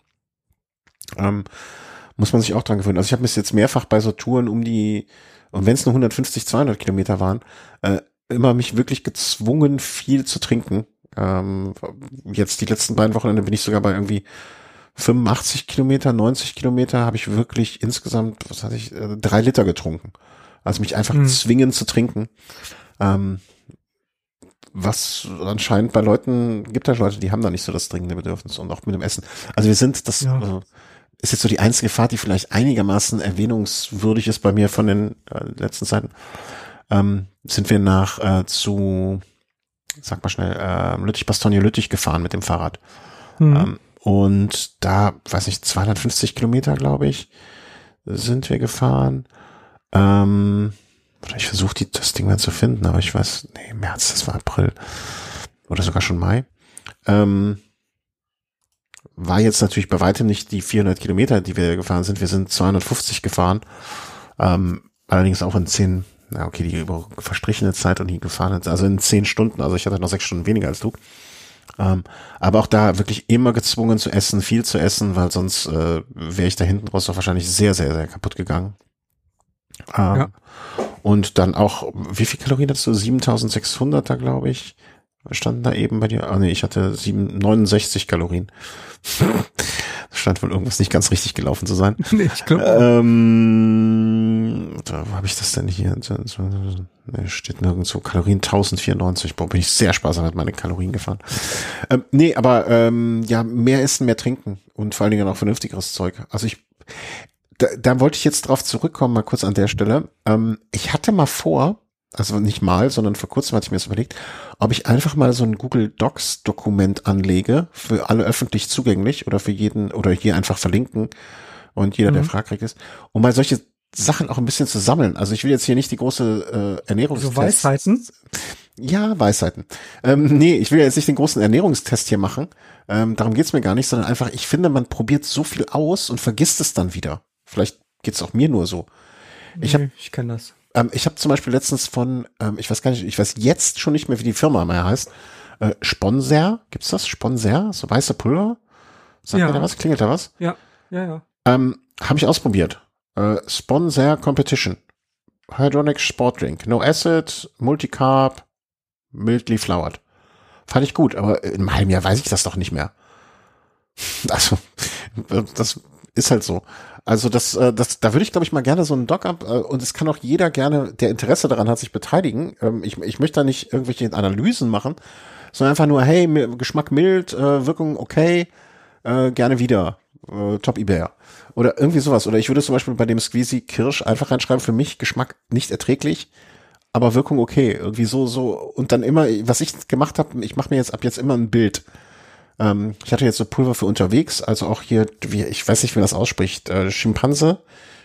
[SPEAKER 2] Muss man sich auch dran gewöhnen. Also ich habe mich jetzt mehrfach bei so Touren und wenn es nur 150, 200 Kilometer waren, immer mich wirklich gezwungen, viel zu trinken. Jetzt die letzten beiden Wochenende bin ich sogar bei irgendwie 85 Kilometer, 90 Kilometer habe ich wirklich insgesamt, 3 Liter getrunken. Also mich einfach zwingen zu trinken. Was anscheinend bei Leuten, gibt ja Leute, die haben da nicht so das dringende Bedürfnis und auch mit dem Essen. Also wir sind, das ist jetzt so die einzige Fahrt, die vielleicht einigermaßen erwähnungswürdig ist bei mir von den letzten Zeiten. Sind wir sag mal schnell, Lüttich-Bastogne-Lüttich gefahren mit dem Fahrrad. Und da, weiß nicht, 250 Kilometer, glaube ich, sind wir gefahren. Ich versuche das Ding mal zu finden, aber ich weiß, März, das war April. Oder sogar schon Mai. War jetzt natürlich bei weitem nicht die 400 Kilometer, die wir gefahren sind. Wir sind 250 gefahren. Allerdings auch in 10, die über verstrichene Zeit und die gefahren hat, also in 10 Stunden. Also ich hatte noch 6 Stunden weniger als du. Aber auch da wirklich immer gezwungen zu essen, viel zu essen, weil sonst wäre ich da hinten raus doch wahrscheinlich sehr, sehr, sehr kaputt gegangen. Und dann auch, wie viel Kalorien hattest du? 7.600 da, glaube ich. Standen da eben bei dir? Ich hatte 69 Kalorien. Da stand wohl irgendwas nicht ganz richtig gelaufen zu sein.
[SPEAKER 3] Nee, ich glaube.
[SPEAKER 2] Wo habe ich das denn hier? Steht nirgendwo. Kalorien 1094. Boah, bin ich sehr sparsam mit meinen Kalorien gefahren. Aber mehr essen, mehr trinken und vor allen Dingen auch vernünftigeres Zeug. Also da wollte ich jetzt drauf zurückkommen, mal kurz an der Stelle. Ich hatte mal vor, also nicht mal, sondern vor kurzem hatte ich mir das überlegt, ob ich einfach mal so ein Google Docs Dokument anlege, für alle öffentlich zugänglich oder für jeden, oder hier einfach verlinken und jeder, der fragrig ist, um mal solche Sachen auch ein bisschen zu sammeln. Also ich will jetzt hier nicht die große Ernährungstest.
[SPEAKER 3] So Weisheiten?
[SPEAKER 2] Ja, Weisheiten. Ich will jetzt nicht den großen Ernährungstest hier machen. Darum geht's mir gar nicht, sondern einfach, ich finde, man probiert so viel aus und vergisst es dann wieder. Vielleicht geht's auch mir nur so. Ich
[SPEAKER 3] kenne das.
[SPEAKER 2] Ich habe zum Beispiel letztens ich weiß jetzt schon nicht mehr, wie die Firma mehr heißt, Sponsor, gibt's das? Sponsor? So weiße Pulver? Sagt mir da was? Klingelt da was?
[SPEAKER 3] Ja.
[SPEAKER 2] Habe ich ausprobiert. Sponsor Competition. Hydronic Sport Drink. No Acid, Multicarb, mildly flavored. Fand ich gut, aber in einem halben Jahr weiß ich das doch nicht mehr. Also, das ist halt so. Also da würde ich, glaube ich, mal gerne so einen Doc-Up, und es kann auch jeder gerne, der Interesse daran hat, sich beteiligen. Ich möchte da nicht irgendwelche Analysen machen, sondern einfach nur, hey, Geschmack mild, Wirkung okay, gerne wieder, Top eBay. Oder irgendwie sowas. Oder ich würde zum Beispiel bei dem Squeezy Kirsch einfach reinschreiben, für mich Geschmack nicht erträglich, aber Wirkung okay. Irgendwie so. Und dann immer, was ich gemacht habe, ich mache mir jetzt ab jetzt immer ein Bild. Ich hatte jetzt so Pulver für unterwegs, also auch hier, ich weiß nicht, wie man das ausspricht, Chimpanzee,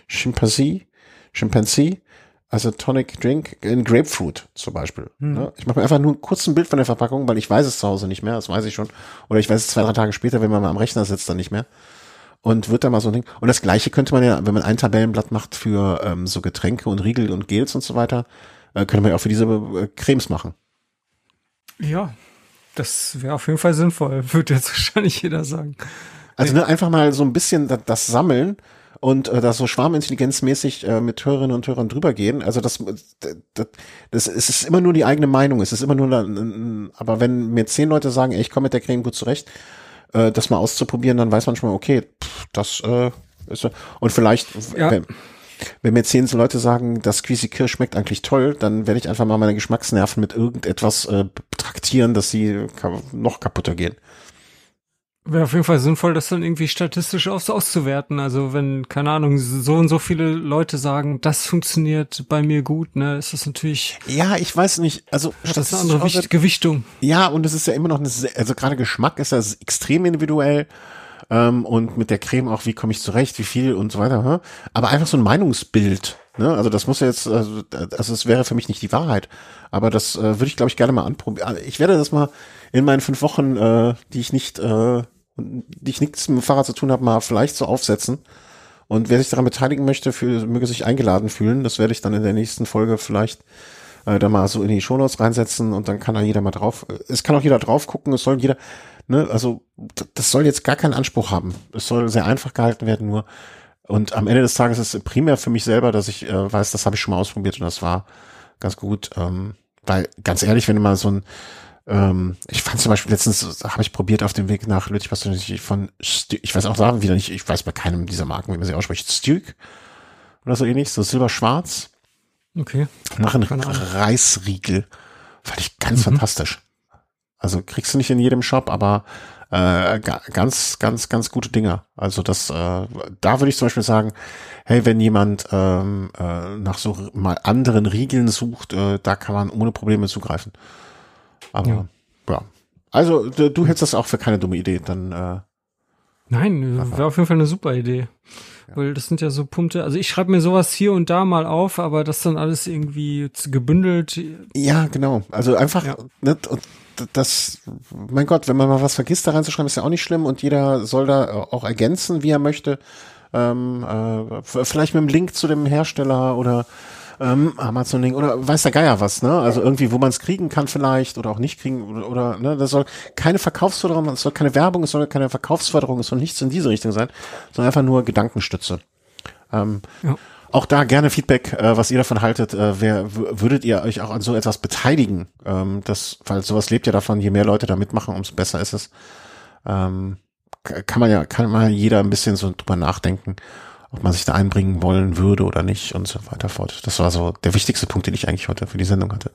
[SPEAKER 2] also Tonic Drink in Grapefruit zum Beispiel. Ne? Ich mache mir einfach nur kurz ein Bild von der Verpackung, weil ich weiß es zu Hause nicht mehr, das weiß ich schon. Oder ich weiß es 2-3 Tage später, wenn man mal am Rechner sitzt, dann nicht mehr. Und wird da mal so ein Ding. Und das Gleiche könnte man ja, wenn man ein Tabellenblatt macht für so Getränke und Riegel und Gels und so weiter, könnte man ja auch für diese Cremes machen.
[SPEAKER 3] Ja. Das wäre auf jeden Fall sinnvoll, würde jetzt wahrscheinlich jeder sagen.
[SPEAKER 2] Also einfach mal so ein bisschen das sammeln und da so schwarmintelligenzmäßig mit Hörerinnen und Hörern drüber gehen. Also es ist immer nur die eigene Meinung. Es ist immer nur, aber wenn mir 10 Leute sagen, ey, ich komme mit der Creme gut zurecht, das mal auszuprobieren, dann weiß man schon mal, okay, das ist und vielleicht, wenn mir 10 Leute sagen, das Squeezy Kirsch schmeckt eigentlich toll, dann werde ich einfach mal meine Geschmacksnerven mit irgendetwas taktieren, dass sie noch kaputter gehen.
[SPEAKER 3] Wäre auf jeden Fall sinnvoll, das dann irgendwie statistisch auszuwerten. Also wenn, keine Ahnung, so und so viele Leute sagen, das funktioniert bei mir gut, ne, ist das natürlich.
[SPEAKER 2] Ja, ich weiß nicht. Also
[SPEAKER 3] das ist eine andere Gewichtung.
[SPEAKER 2] Ja, und es ist ja immer noch also gerade Geschmack ist ja extrem individuell. Und mit der Creme auch, wie komme ich zurecht, wie viel und so weiter. Aber einfach so ein Meinungsbild. Ne? Also das muss ja jetzt, also es wäre für mich nicht die Wahrheit. Aber das würde ich, glaube ich, gerne mal anprobieren. Ich werde das mal in meinen 5 Wochen, die ich nichts mit dem Fahrrad zu tun habe, mal vielleicht so aufsetzen. Und wer sich daran beteiligen möchte, möge sich eingeladen fühlen. Das werde ich dann in der nächsten Folge vielleicht da mal so in die Shownotes reinsetzen und dann kann da jeder mal drauf. Es kann auch jeder drauf gucken, es soll jeder, ne, also das soll jetzt gar keinen Anspruch haben. Es soll sehr einfach gehalten werden nur. Und am Ende des Tages ist es primär für mich selber, dass ich weiß, das habe ich schon mal ausprobiert und das war ganz gut. Weil, ganz ehrlich, wenn du mal so ich fand zum Beispiel letztens, habe ich probiert auf dem Weg nach Lüttich, von ich weiß auch Sachen wieder nicht, ich weiß bei keinem dieser Marken, wie man sie ausspricht, Stück oder so ähnlich, so silber-schwarz.
[SPEAKER 3] Okay.
[SPEAKER 2] Nach einem Reisriegel. Fand ich ganz fantastisch. Also kriegst du nicht in jedem Shop, aber ganz, ganz, ganz gute Dinger. Also das, da würde ich zum Beispiel sagen, hey, wenn jemand nach so mal anderen Riegeln sucht, da kann man ohne Probleme zugreifen. Aber ja. Also du hältst das auch für keine dumme Idee, dann
[SPEAKER 3] Nein, wäre auf jeden Fall eine super Idee. Ja. Weil das sind ja so Punkte, also ich schreibe mir sowas hier und da mal auf, aber das dann alles irgendwie gebündelt.
[SPEAKER 2] Ja, genau. Also einfach, ne, und das, mein Gott, wenn man mal was vergisst, da reinzuschreiben, ist ja auch nicht schlimm und jeder soll da auch ergänzen, wie er möchte. Vielleicht mit einem Link zu dem Hersteller oder Amazon-Link oder weiß der Geier was, ne? Also irgendwie, wo man es kriegen kann vielleicht oder auch nicht kriegen oder ne, das soll keine Verkaufsförderung, es soll keine Werbung, es soll keine Verkaufsförderung, es soll nichts in diese Richtung sein, sondern einfach nur Gedankenstütze. Auch da gerne Feedback, was ihr davon haltet. Würdet ihr euch auch an so etwas beteiligen? Weil sowas lebt ja davon, je mehr Leute da mitmachen, umso besser ist es. Kann man jeder ein bisschen so drüber nachdenken, ob man sich da einbringen wollen würde oder nicht und so weiter fort. Das war so der wichtigste Punkt, den ich eigentlich heute für die Sendung hatte.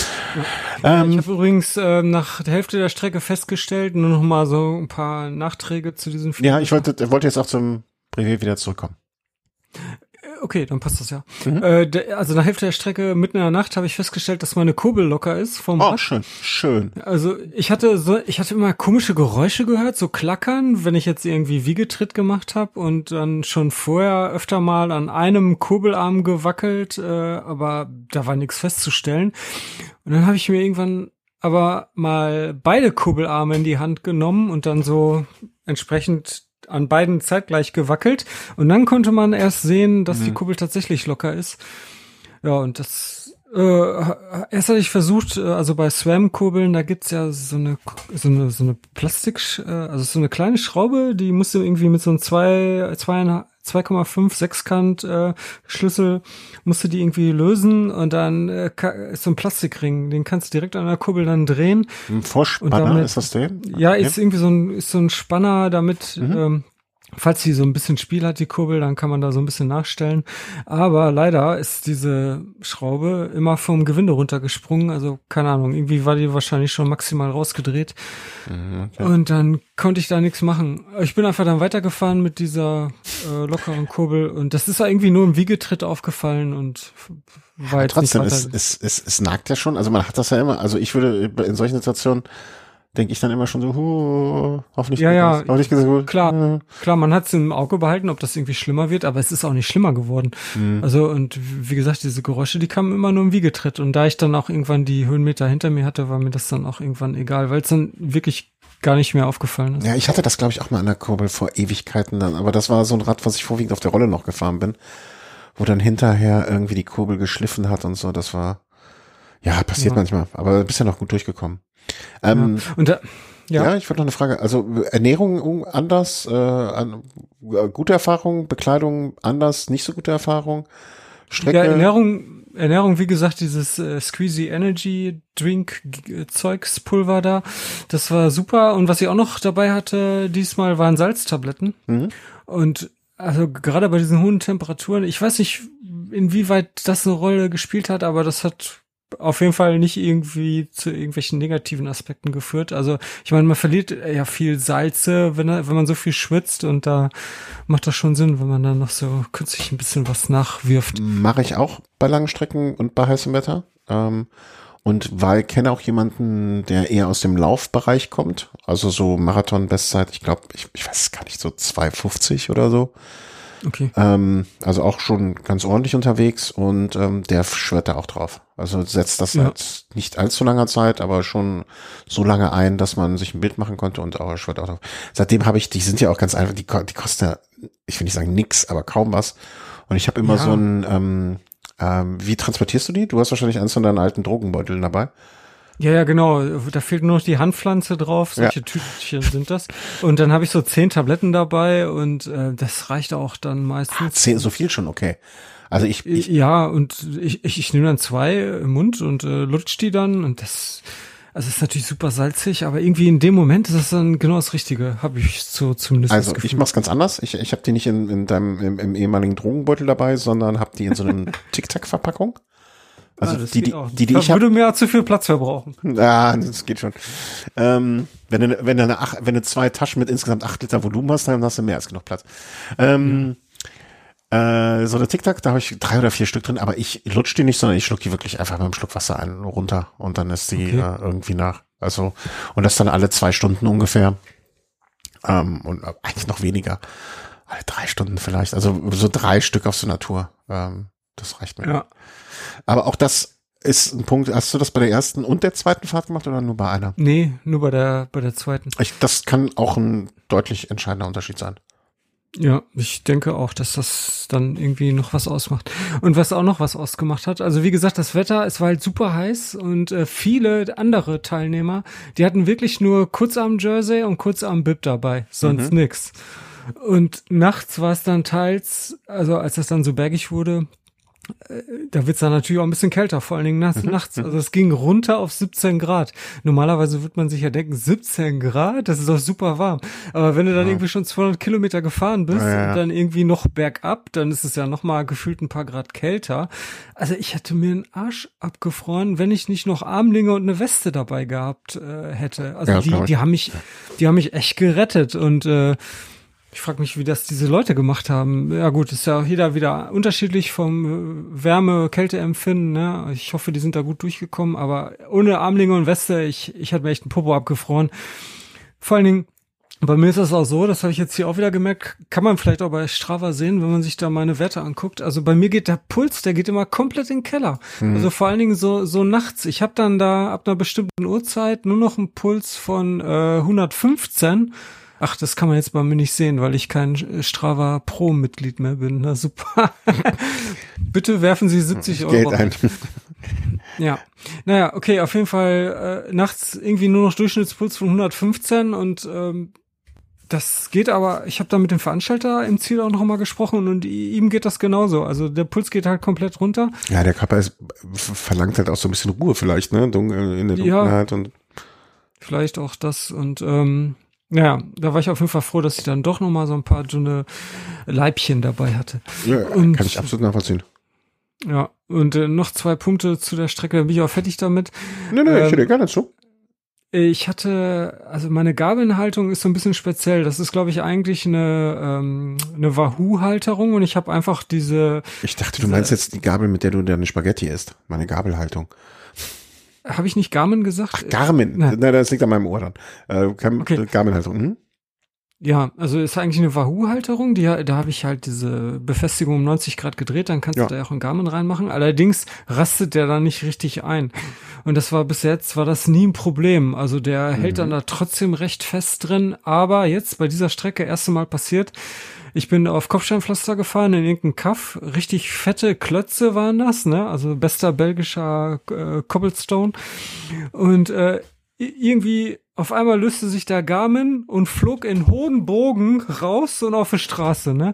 [SPEAKER 3] Ich habe übrigens nach der Hälfte der Strecke festgestellt, nur noch mal so ein paar Nachträge zu diesem Film.
[SPEAKER 2] Ja, ich wollte jetzt auch zum Brevet wieder zurückkommen.
[SPEAKER 3] Okay, dann passt das ja. Also nach Hälfte der Strecke, mitten in der Nacht, habe ich festgestellt, dass meine Kurbel locker ist vom Rad.
[SPEAKER 2] Schön.
[SPEAKER 3] Also ich hatte immer komische Geräusche gehört, so klackern, wenn ich jetzt irgendwie Wiegetritt gemacht habe und dann schon vorher öfter mal an einem Kurbelarm gewackelt, aber da war nichts festzustellen. Und dann habe ich mir irgendwann aber mal beide Kurbelarme in die Hand genommen und dann so entsprechend an beiden zeitgleich gewackelt und dann konnte man erst sehen, dass die Kurbel tatsächlich locker ist. Ja, und das erst hatte ich versucht, also bei SRAM-Kurbeln, da gibt's ja so eine Plastik, also so eine kleine Schraube, die musste irgendwie mit so einem 2,5 Sechskant Schlüssel musste die irgendwie lösen und dann ist so ein Plastikring, den kannst du direkt an der Kurbel dann drehen.
[SPEAKER 2] Ein Vorspanner, ist das der?
[SPEAKER 3] Ja, ist irgendwie so ein Spanner, damit falls sie so ein bisschen Spiel hat, die Kurbel, dann kann man da so ein bisschen nachstellen. Aber leider ist diese Schraube immer vom Gewinde runtergesprungen. Also, keine Ahnung, irgendwie war die wahrscheinlich schon maximal rausgedreht. Okay. Und dann konnte ich da nichts machen. Ich bin einfach dann weitergefahren mit dieser lockeren Kurbel. Und das ist irgendwie nur im Wiegetritt aufgefallen und war jetzt
[SPEAKER 2] trotzdem,
[SPEAKER 3] nicht weiter.
[SPEAKER 2] es nagt ja schon. Also man hat das ja immer. Also ich würde in solchen Situationen denke ich dann immer schon so, hoffentlich hoffentlich gut.
[SPEAKER 3] Klar, man hat es im Auge behalten, ob das irgendwie schlimmer wird, aber es ist auch nicht schlimmer geworden. Also und wie gesagt, diese Geräusche, die kamen immer nur im Wiegetritt und da ich dann auch irgendwann die Höhenmeter hinter mir hatte, war mir das dann auch irgendwann egal, weil es dann wirklich gar nicht mehr aufgefallen ist.
[SPEAKER 2] Ja, ich hatte das glaube ich auch mal an der Kurbel vor Ewigkeiten dann, aber das war so ein Rad, was ich vorwiegend auf der Rolle noch gefahren bin, wo dann hinterher irgendwie die Kurbel geschliffen hat und so, das war, passiert manchmal, aber bist ja noch gut durchgekommen.
[SPEAKER 3] Und ich
[SPEAKER 2] wollte noch eine Frage. Also Ernährung anders, gute Erfahrung, Bekleidung anders, nicht so gute Erfahrung, Strecke.
[SPEAKER 3] Ja, Ernährung, wie gesagt, dieses Squeezy Energy Drink Zeugspulver da, das war super. Und was ich auch noch dabei hatte, diesmal waren Salztabletten. Und also gerade bei diesen hohen Temperaturen, ich weiß nicht, inwieweit das eine Rolle gespielt hat, aber das hat auf jeden Fall nicht irgendwie zu irgendwelchen negativen Aspekten geführt. Also ich meine, man verliert ja viel Salze, wenn man so viel schwitzt, und da macht das schon Sinn, wenn man dann noch so künstlich ein bisschen was nachwirft.
[SPEAKER 2] Mache ich auch bei langen Strecken und bei heißem Wetter. Und kenne auch jemanden, der eher aus dem Laufbereich kommt. Also so Marathon-Bestzeit, ich glaube, ich weiß gar nicht, so 2,50 oder so.
[SPEAKER 3] Okay.
[SPEAKER 2] Also auch schon ganz ordentlich unterwegs, und der schwört da auch drauf. Also setzt das seit nicht allzu langer Zeit, aber schon so lange ein, dass man sich ein Bild machen konnte, und auch schwört auch drauf. Seitdem habe ich, die sind ja auch ganz einfach, die kosten ja, ich will nicht sagen nix, aber kaum was. Und ich habe immer so ein, wie transportierst du die? Du hast wahrscheinlich eins von deinen alten Drogenbeuteln dabei.
[SPEAKER 3] Ja, genau. Da fehlt nur noch die Handpflanze drauf. Solche Tütchen sind das. Und dann habe ich so 10 Tabletten dabei, und das reicht auch dann meistens.
[SPEAKER 2] 10, so viel schon, okay. Also ich
[SPEAKER 3] ich nehme dann 2 im Mund und lutsch die dann, und das, also ist natürlich super salzig, aber irgendwie in dem Moment ist das dann genau das Richtige, habe ich so zumindest
[SPEAKER 2] also
[SPEAKER 3] das Gefühl.
[SPEAKER 2] Ich mach's ganz anders. Ich habe die nicht in deinem im ehemaligen Drogenbeutel dabei, sondern habe die in so einer Tic-Tac-Verpackung. Also die ich habe,
[SPEAKER 3] würde mehr zu viel Platz verbrauchen.
[SPEAKER 2] Ja, das geht schon. Wenn du 2 Taschen mit insgesamt 8 Liter Volumen hast, dann hast du mehr als genug Platz. So eine Tic-Tac, da habe ich 3 oder 4 Stück drin, aber ich lutsch die nicht, sondern ich schluck die wirklich einfach mit einem Schluck Wasser runter, und dann ist die irgendwie nach. Also, und das dann alle 2 Stunden ungefähr. Und eigentlich noch weniger. Alle 3 Stunden vielleicht. Also so 3 Stück auf so einer Tour. Das reicht mir.
[SPEAKER 3] Ja.
[SPEAKER 2] Aber auch das ist ein Punkt. Hast du das bei der ersten und der zweiten Fahrt gemacht oder nur bei einer?
[SPEAKER 3] Nee, nur bei der zweiten.
[SPEAKER 2] Das kann auch ein deutlich entscheidender Unterschied sein.
[SPEAKER 3] Ja, ich denke auch, dass das dann irgendwie noch was ausmacht. Und was auch noch was ausgemacht hat, also wie gesagt, das Wetter, es war halt super heiß, und viele andere Teilnehmer, die hatten wirklich nur Kurzarm-Jersey und Kurzarm-Bib dabei, sonst nix. Und nachts war es dann teils, also als es dann so bergig wurde, da wird's dann natürlich auch ein bisschen kälter, vor allen Dingen nachts. Also es ging runter auf 17 Grad. Normalerweise wird man sich ja denken, 17 Grad, das ist doch super warm. Aber wenn du dann irgendwie schon 200 Kilometer gefahren bist und dann irgendwie noch bergab, dann ist es ja nochmal gefühlt ein paar Grad kälter. Also ich hätte mir den Arsch abgefroren, wenn ich nicht noch Armlinge und eine Weste dabei gehabt hätte. Also die haben mich echt gerettet, und ich frage mich, wie das diese Leute gemacht haben. Ja gut, ist ja auch jeder wieder unterschiedlich vom Wärme-Kälte-Empfinden. Ne? Ich hoffe, die sind da gut durchgekommen, aber ohne Armlinge und Weste, ich hatte mir echt einen Popo abgefroren. Vor allen Dingen, bei mir ist das auch so, das habe ich jetzt hier auch wieder gemerkt, kann man vielleicht auch bei Strava sehen, wenn man sich da meine Werte anguckt. Also bei mir geht der Puls, der geht immer komplett in den Keller. Also vor allen Dingen so nachts. Ich habe dann da ab einer bestimmten Uhrzeit nur noch einen Puls von 115. Ach, das kann man jetzt bei mir nicht sehen, weil ich kein Strava Pro-Mitglied mehr bin. Na super. Bitte werfen Sie 70 Euro.
[SPEAKER 2] Geld ein.
[SPEAKER 3] Ja. Naja, okay, auf jeden Fall nachts irgendwie nur noch Durchschnittspuls von 115, und das geht aber, ich habe da mit dem Veranstalter im Ziel auch noch mal gesprochen, und ihm geht das genauso. Also der Puls geht halt komplett runter.
[SPEAKER 2] Ja, der Körper verlangt halt auch so ein bisschen Ruhe vielleicht, ne? In der Dunkelheit und
[SPEAKER 3] vielleicht auch das, und ja, da war ich auf jeden Fall froh, dass ich dann doch noch mal so ein paar dünne Leibchen dabei hatte.
[SPEAKER 2] Ja, kann ich absolut nachvollziehen.
[SPEAKER 3] Ja, und noch 2 Punkte zu der Strecke, dann bin ich auch fertig damit.
[SPEAKER 2] Nee, ich hätte gerne zu.
[SPEAKER 3] Ich hatte, also meine Gabelhaltung ist so ein bisschen speziell. Das ist, glaube ich, eigentlich eine Wahoo-Halterung, und ich habe einfach diese.
[SPEAKER 2] Ich dachte, du meinst jetzt die Gabel, mit der du deine Spaghetti isst. Meine Gabelhaltung.
[SPEAKER 3] Habe ich nicht Garmin gesagt?
[SPEAKER 2] Ach, Garmin. Na, das liegt an meinem Ohr dann. Okay. Garmin-Haltung.
[SPEAKER 3] Ja, also ist eigentlich eine Wahoo-Halterung. Da habe ich halt diese Befestigung um 90 Grad gedreht. Dann kannst du da ja auch einen Garmin reinmachen. Allerdings rastet der da nicht richtig ein. Und das war bis jetzt, war das nie ein Problem. Also der hält dann da trotzdem recht fest drin. Aber jetzt bei dieser Strecke erste Mal passiert, ich bin auf Kopfsteinpflaster gefahren in irgendeinem Kaff. Richtig fette Klötze waren das, ne? Also bester belgischer Cobblestone. Und irgendwie auf einmal löste sich der Garmin und flog in hohen Bogen raus und auf die Straße, ne?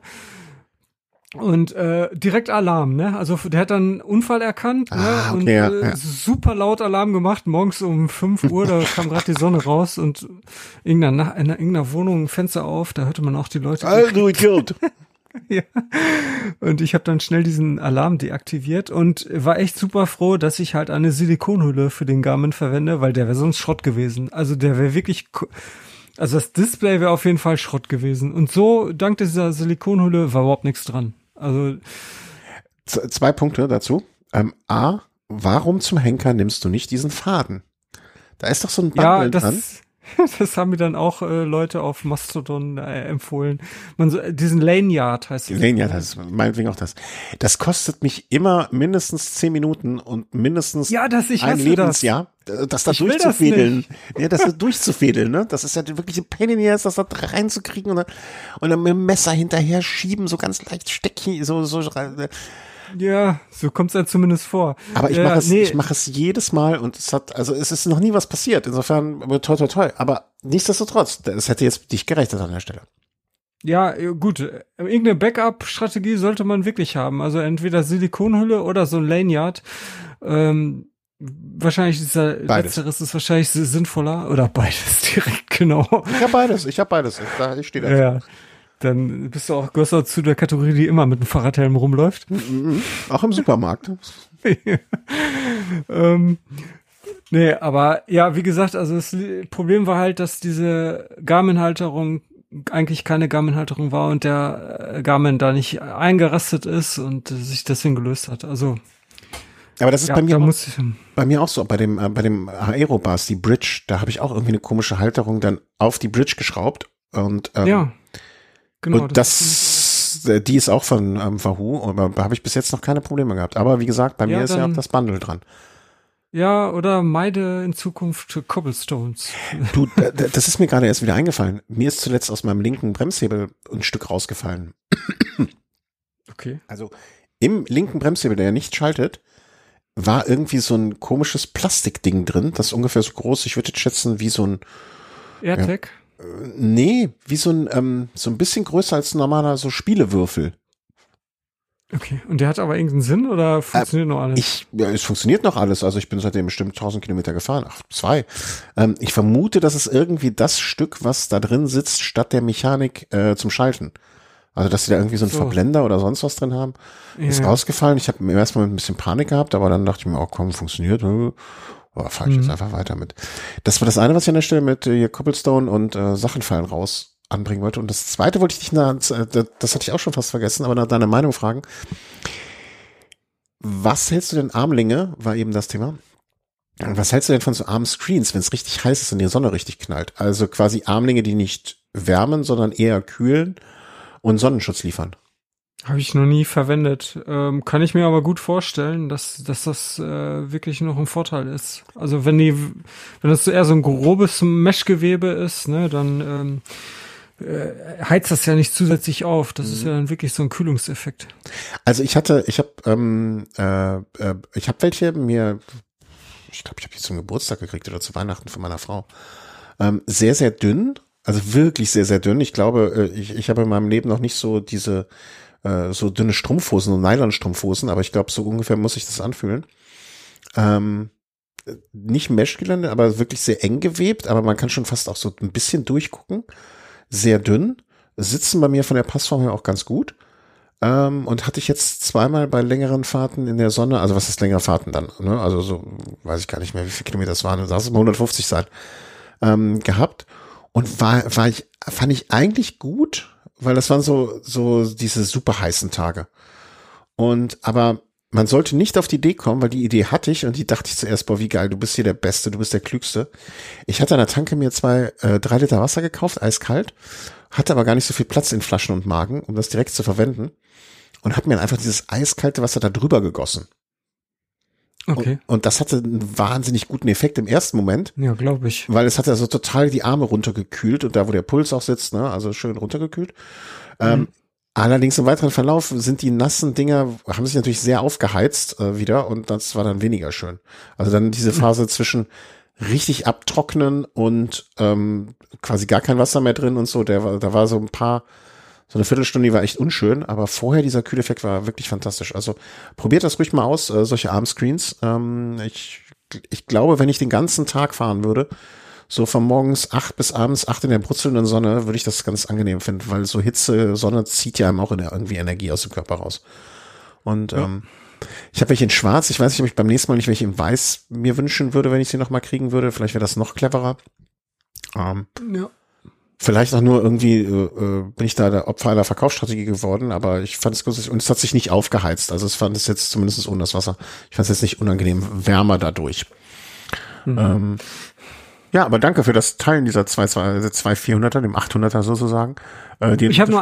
[SPEAKER 3] Und direkt Alarm, ne? Also der hat dann einen Unfall erkannt, ne?
[SPEAKER 2] Okay,
[SPEAKER 3] und super laut Alarm gemacht. Morgens um 5 Uhr, da kam gerade die Sonne raus, und in irgendeiner Wohnung ein Fenster auf, da hörte man auch die Leute.
[SPEAKER 2] Also Idiot.
[SPEAKER 3] Ja. Und ich habe dann schnell diesen Alarm deaktiviert und war echt super froh, dass ich halt eine Silikonhülle für den Garmin verwende, weil der wäre sonst Schrott gewesen. Also der wäre wirklich, also das Display wäre auf jeden Fall Schrott gewesen. Und so, dank dieser Silikonhülle, war überhaupt nichts dran. Also
[SPEAKER 2] 2 Punkte dazu. A, warum zum Henker nimmst du nicht diesen Faden? Da ist doch so ein Bundle dran.
[SPEAKER 3] Das haben mir dann auch Leute auf Mastodon empfohlen. Diesen Lanyard heißt es.
[SPEAKER 2] Lanyard heißt es, meinetwegen auch das. Das kostet mich immer mindestens 10 Minuten und mindestens ein Lebensjahr, das da durchzufädeln. Ja, das da durchzufädeln, ne? Das ist ja wirklich ein Pain in the ass, das da reinzukriegen und dann mit dem Messer hinterher schieben, so ganz leicht Steckchen, so.
[SPEAKER 3] Ja, so kommt's ja zumindest vor.
[SPEAKER 2] Aber ich mache es jedes Mal und es ist noch nie was passiert. Insofern, toi. Aber nichtsdestotrotz, es hätte jetzt dich gerechnet an der Stelle.
[SPEAKER 3] Ja, gut. Irgendeine Backup-Strategie sollte man wirklich haben. Also entweder Silikonhülle oder so ein Lanyard. Wahrscheinlich letzteres ist wahrscheinlich sinnvoller. Oder beides direkt, genau.
[SPEAKER 2] Ich habe beides. Ich stehe da.
[SPEAKER 3] Ja. Dann gehörst du auch zu der Kategorie, die immer mit einem Fahrradhelm rumläuft.
[SPEAKER 2] Auch im Supermarkt.
[SPEAKER 3] Nee, aber ja, wie gesagt, also das Problem war halt, dass diese Garmin-Halterung eigentlich keine Garmin-Halterung war und der Garmin da nicht eingerastet ist und sich deswegen gelöst hat. Also
[SPEAKER 2] aber das ist bei mir auch so, bei dem Aerobars, die Bridge, da habe ich auch irgendwie eine komische Halterung dann auf die Bridge geschraubt und
[SPEAKER 3] ja. Genau,
[SPEAKER 2] und die ist auch von Wahoo, aber da habe ich bis jetzt noch keine Probleme gehabt. Aber wie gesagt, bei mir ist ja auch das Bundle dran.
[SPEAKER 3] Ja, oder meide in Zukunft Cobblestones.
[SPEAKER 2] Du, das ist mir gerade erst wieder eingefallen. Mir ist zuletzt aus meinem linken Bremshebel ein Stück rausgefallen.
[SPEAKER 3] Okay.
[SPEAKER 2] Also im linken Bremshebel, der ja nicht schaltet, war irgendwie so ein komisches Plastikding drin, das ist ungefähr so groß, ich würde jetzt schätzen, wie so ein
[SPEAKER 3] AirTag?
[SPEAKER 2] Nee, wie so ein bisschen größer als ein normaler so Spielewürfel.
[SPEAKER 3] Okay, und der hat aber irgendeinen Sinn oder funktioniert noch alles?
[SPEAKER 2] Es funktioniert noch alles, also ich bin seitdem bestimmt 1000 Kilometer gefahren, 2. Ich vermute, dass es irgendwie das Stück, was da drin sitzt, statt der Mechanik zum Schalten. Also, dass sie da irgendwie so einen Verblender oder sonst was drin haben, ist rausgefallen. Ich habe erstmal ein bisschen Panik gehabt, aber dann dachte ich mir, oh komm, funktioniert. Aber fahre ich jetzt einfach weiter mit. Das war das eine, was ich an der Stelle mit hier Cobblestone und Sachenfallen raus anbringen wollte. Und das zweite wollte ich dich das hatte ich auch schon fast vergessen, aber nach deiner Meinung fragen. Was hältst du denn, Armlinge, war eben das Thema. Was hältst du denn von so Armscreens, wenn es richtig heiß ist und die Sonne richtig knallt? Also quasi Armlinge, die nicht wärmen, sondern eher kühlen und Sonnenschutz liefern.
[SPEAKER 3] Habe ich noch nie verwendet. Kann ich mir aber gut vorstellen, dass das wirklich noch ein Vorteil ist. Also wenn das eher so ein grobes Meshgewebe ist, ne, dann heizt das ja nicht zusätzlich auf. Das ist ja dann wirklich so ein Kühlungseffekt.
[SPEAKER 2] Also ich habe welche mir, ich glaube, ich habe die zum Geburtstag gekriegt oder zu Weihnachten von meiner Frau. Sehr, sehr dünn, also wirklich sehr, sehr dünn. Ich glaube, ich habe in meinem Leben noch nicht so diese so dünne Strumpfhosen und Nylonstrumpfhosen, aber ich glaube, so ungefähr muss ich das anfühlen. Nicht Meshgelände, aber wirklich sehr eng gewebt, aber man kann schon fast auch so ein bisschen durchgucken. Sehr dünn, sitzen bei mir von der Passform her auch ganz gut. Und hatte ich jetzt zweimal bei längeren Fahrten in der Sonne, also was ist längere Fahrten dann, ne? Also so, weiß ich gar nicht mehr, wie viele Kilometer es waren, lass es mal 150 sein, gehabt. Und fand ich eigentlich gut, weil das waren so diese super heißen Tage. aber man sollte nicht auf die Idee kommen, weil die Idee hatte ich und die dachte ich zuerst, boah, wie geil, du bist hier der Beste, du bist der Klügste. Ich hatte an der Tanke mir 3 Liter Wasser gekauft, eiskalt, hatte aber gar nicht so viel Platz in Flaschen und Magen, um das direkt zu verwenden und habe mir einfach dieses eiskalte Wasser da drüber gegossen.
[SPEAKER 3] Okay.
[SPEAKER 2] Und das hatte einen wahnsinnig guten Effekt im ersten Moment.
[SPEAKER 3] Ja, glaube ich.
[SPEAKER 2] Weil es hat ja so total die Arme runtergekühlt und da, wo der Puls auch sitzt, ne, also schön runtergekühlt. Allerdings im weiteren Verlauf sind die nassen Dinger, haben sich natürlich sehr aufgeheizt wieder und das war dann weniger schön. Also dann diese Phase zwischen richtig abtrocknen und quasi gar kein Wasser mehr drin und so, da war so eine Viertelstunde, die war echt unschön, aber vorher dieser Kühleffekt war wirklich fantastisch. Also probiert das ruhig mal aus, solche Armscreens. Ich glaube, wenn ich den ganzen Tag fahren würde, so von morgens 8 bis abends 8 in der brutzelnden Sonne, würde ich das ganz angenehm finden, weil so Hitze, Sonne zieht ja einem auch irgendwie Energie aus dem Körper raus. Und ich habe welche in schwarz, ich weiß nicht, ob ich beim nächsten Mal nicht welche in weiß mir wünschen würde, wenn ich sie nochmal kriegen würde. Vielleicht wäre das noch cleverer. Vielleicht auch nur irgendwie bin ich da der Opfer einer Verkaufsstrategie geworden, aber ich fand es gut und es hat sich nicht aufgeheizt. Also es fand es jetzt zumindest ohne das Wasser. Ich fand es jetzt nicht unangenehm wärmer dadurch. Ja, aber danke für das Teilen dieser zwei 400er, dem 800er sozusagen.
[SPEAKER 3] Ich habe nur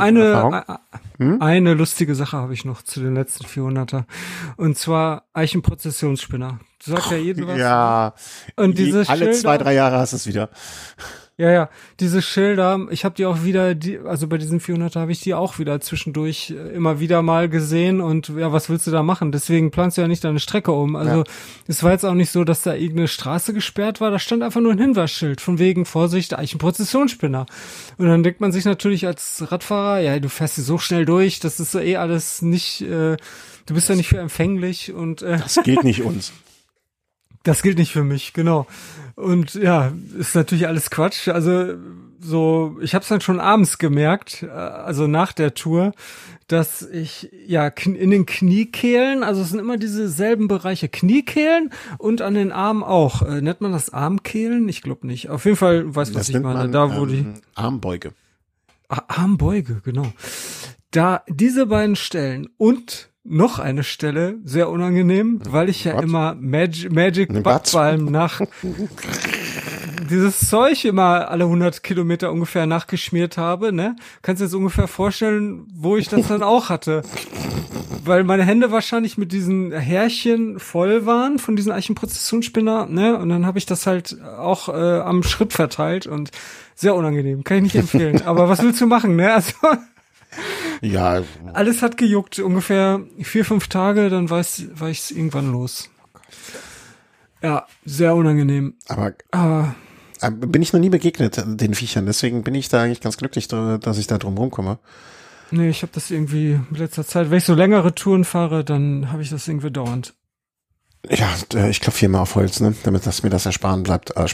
[SPEAKER 3] eine lustige Sache habe ich noch zu den letzten 400er. Und zwar Eichenprozessionsspinner. Du sagst ja jedem was.
[SPEAKER 2] Ja,
[SPEAKER 3] und diese
[SPEAKER 2] alle
[SPEAKER 3] Schilder,
[SPEAKER 2] 2-3 Jahre hast du es wieder.
[SPEAKER 3] Ja, diese Schilder, ich habe die auch wieder, also bei diesen 400er habe ich die auch wieder zwischendurch immer wieder mal gesehen und ja, was willst du da machen? Deswegen planst du ja nicht deine Strecke um. Also es war jetzt auch nicht so, dass da irgendeine Straße gesperrt war, da stand einfach nur ein Hinweisschild von wegen Vorsicht, Eichenprozessionsspinner. Und dann denkt man sich natürlich als Radfahrer, ja, du fährst hier so schnell durch, das ist so alles nicht, du bist ja nicht für empfänglich und
[SPEAKER 2] das gilt nicht uns.
[SPEAKER 3] Das gilt nicht für mich, genau. Und ja, ist natürlich alles Quatsch. Also so, ich habe es dann schon abends gemerkt, also nach der Tour, dass ich ja in den Kniekehlen, also es sind immer dieselben Bereiche, Kniekehlen und an den Armen auch. Nennt man das Armkehlen? Ich glaube nicht. Auf jeden Fall, weißt du, was ich meine? Da wo die
[SPEAKER 2] Armbeuge.
[SPEAKER 3] Armbeuge, genau. Da diese beiden Stellen und noch eine Stelle, sehr unangenehm, weil ich ja immer Magic Buttbalm nach dieses Zeug immer alle 100 Kilometer ungefähr nachgeschmiert habe, ne? Kannst du dir jetzt ungefähr vorstellen, wo ich das dann auch hatte? Weil meine Hände wahrscheinlich mit diesen Härchen voll waren von diesen Eichenprozessionsspinner, ne? Und dann habe ich das halt auch am Schritt verteilt und sehr unangenehm. Kann ich nicht empfehlen. Aber was willst du machen, ne? Also
[SPEAKER 2] ja.
[SPEAKER 3] Alles hat gejuckt, ungefähr 4-5 Tage, dann war ich irgendwann los. Ja, sehr unangenehm.
[SPEAKER 2] Aber bin ich noch nie begegnet, den Viechern, deswegen bin ich da eigentlich ganz glücklich, dass ich da drum rumkomme.
[SPEAKER 3] Nee, ich habe das irgendwie in letzter Zeit, wenn ich so längere Touren fahre, dann habe ich das irgendwie dauernd.
[SPEAKER 2] Ja, ich klopfe hier mal auf Holz, ne, damit mir das erspart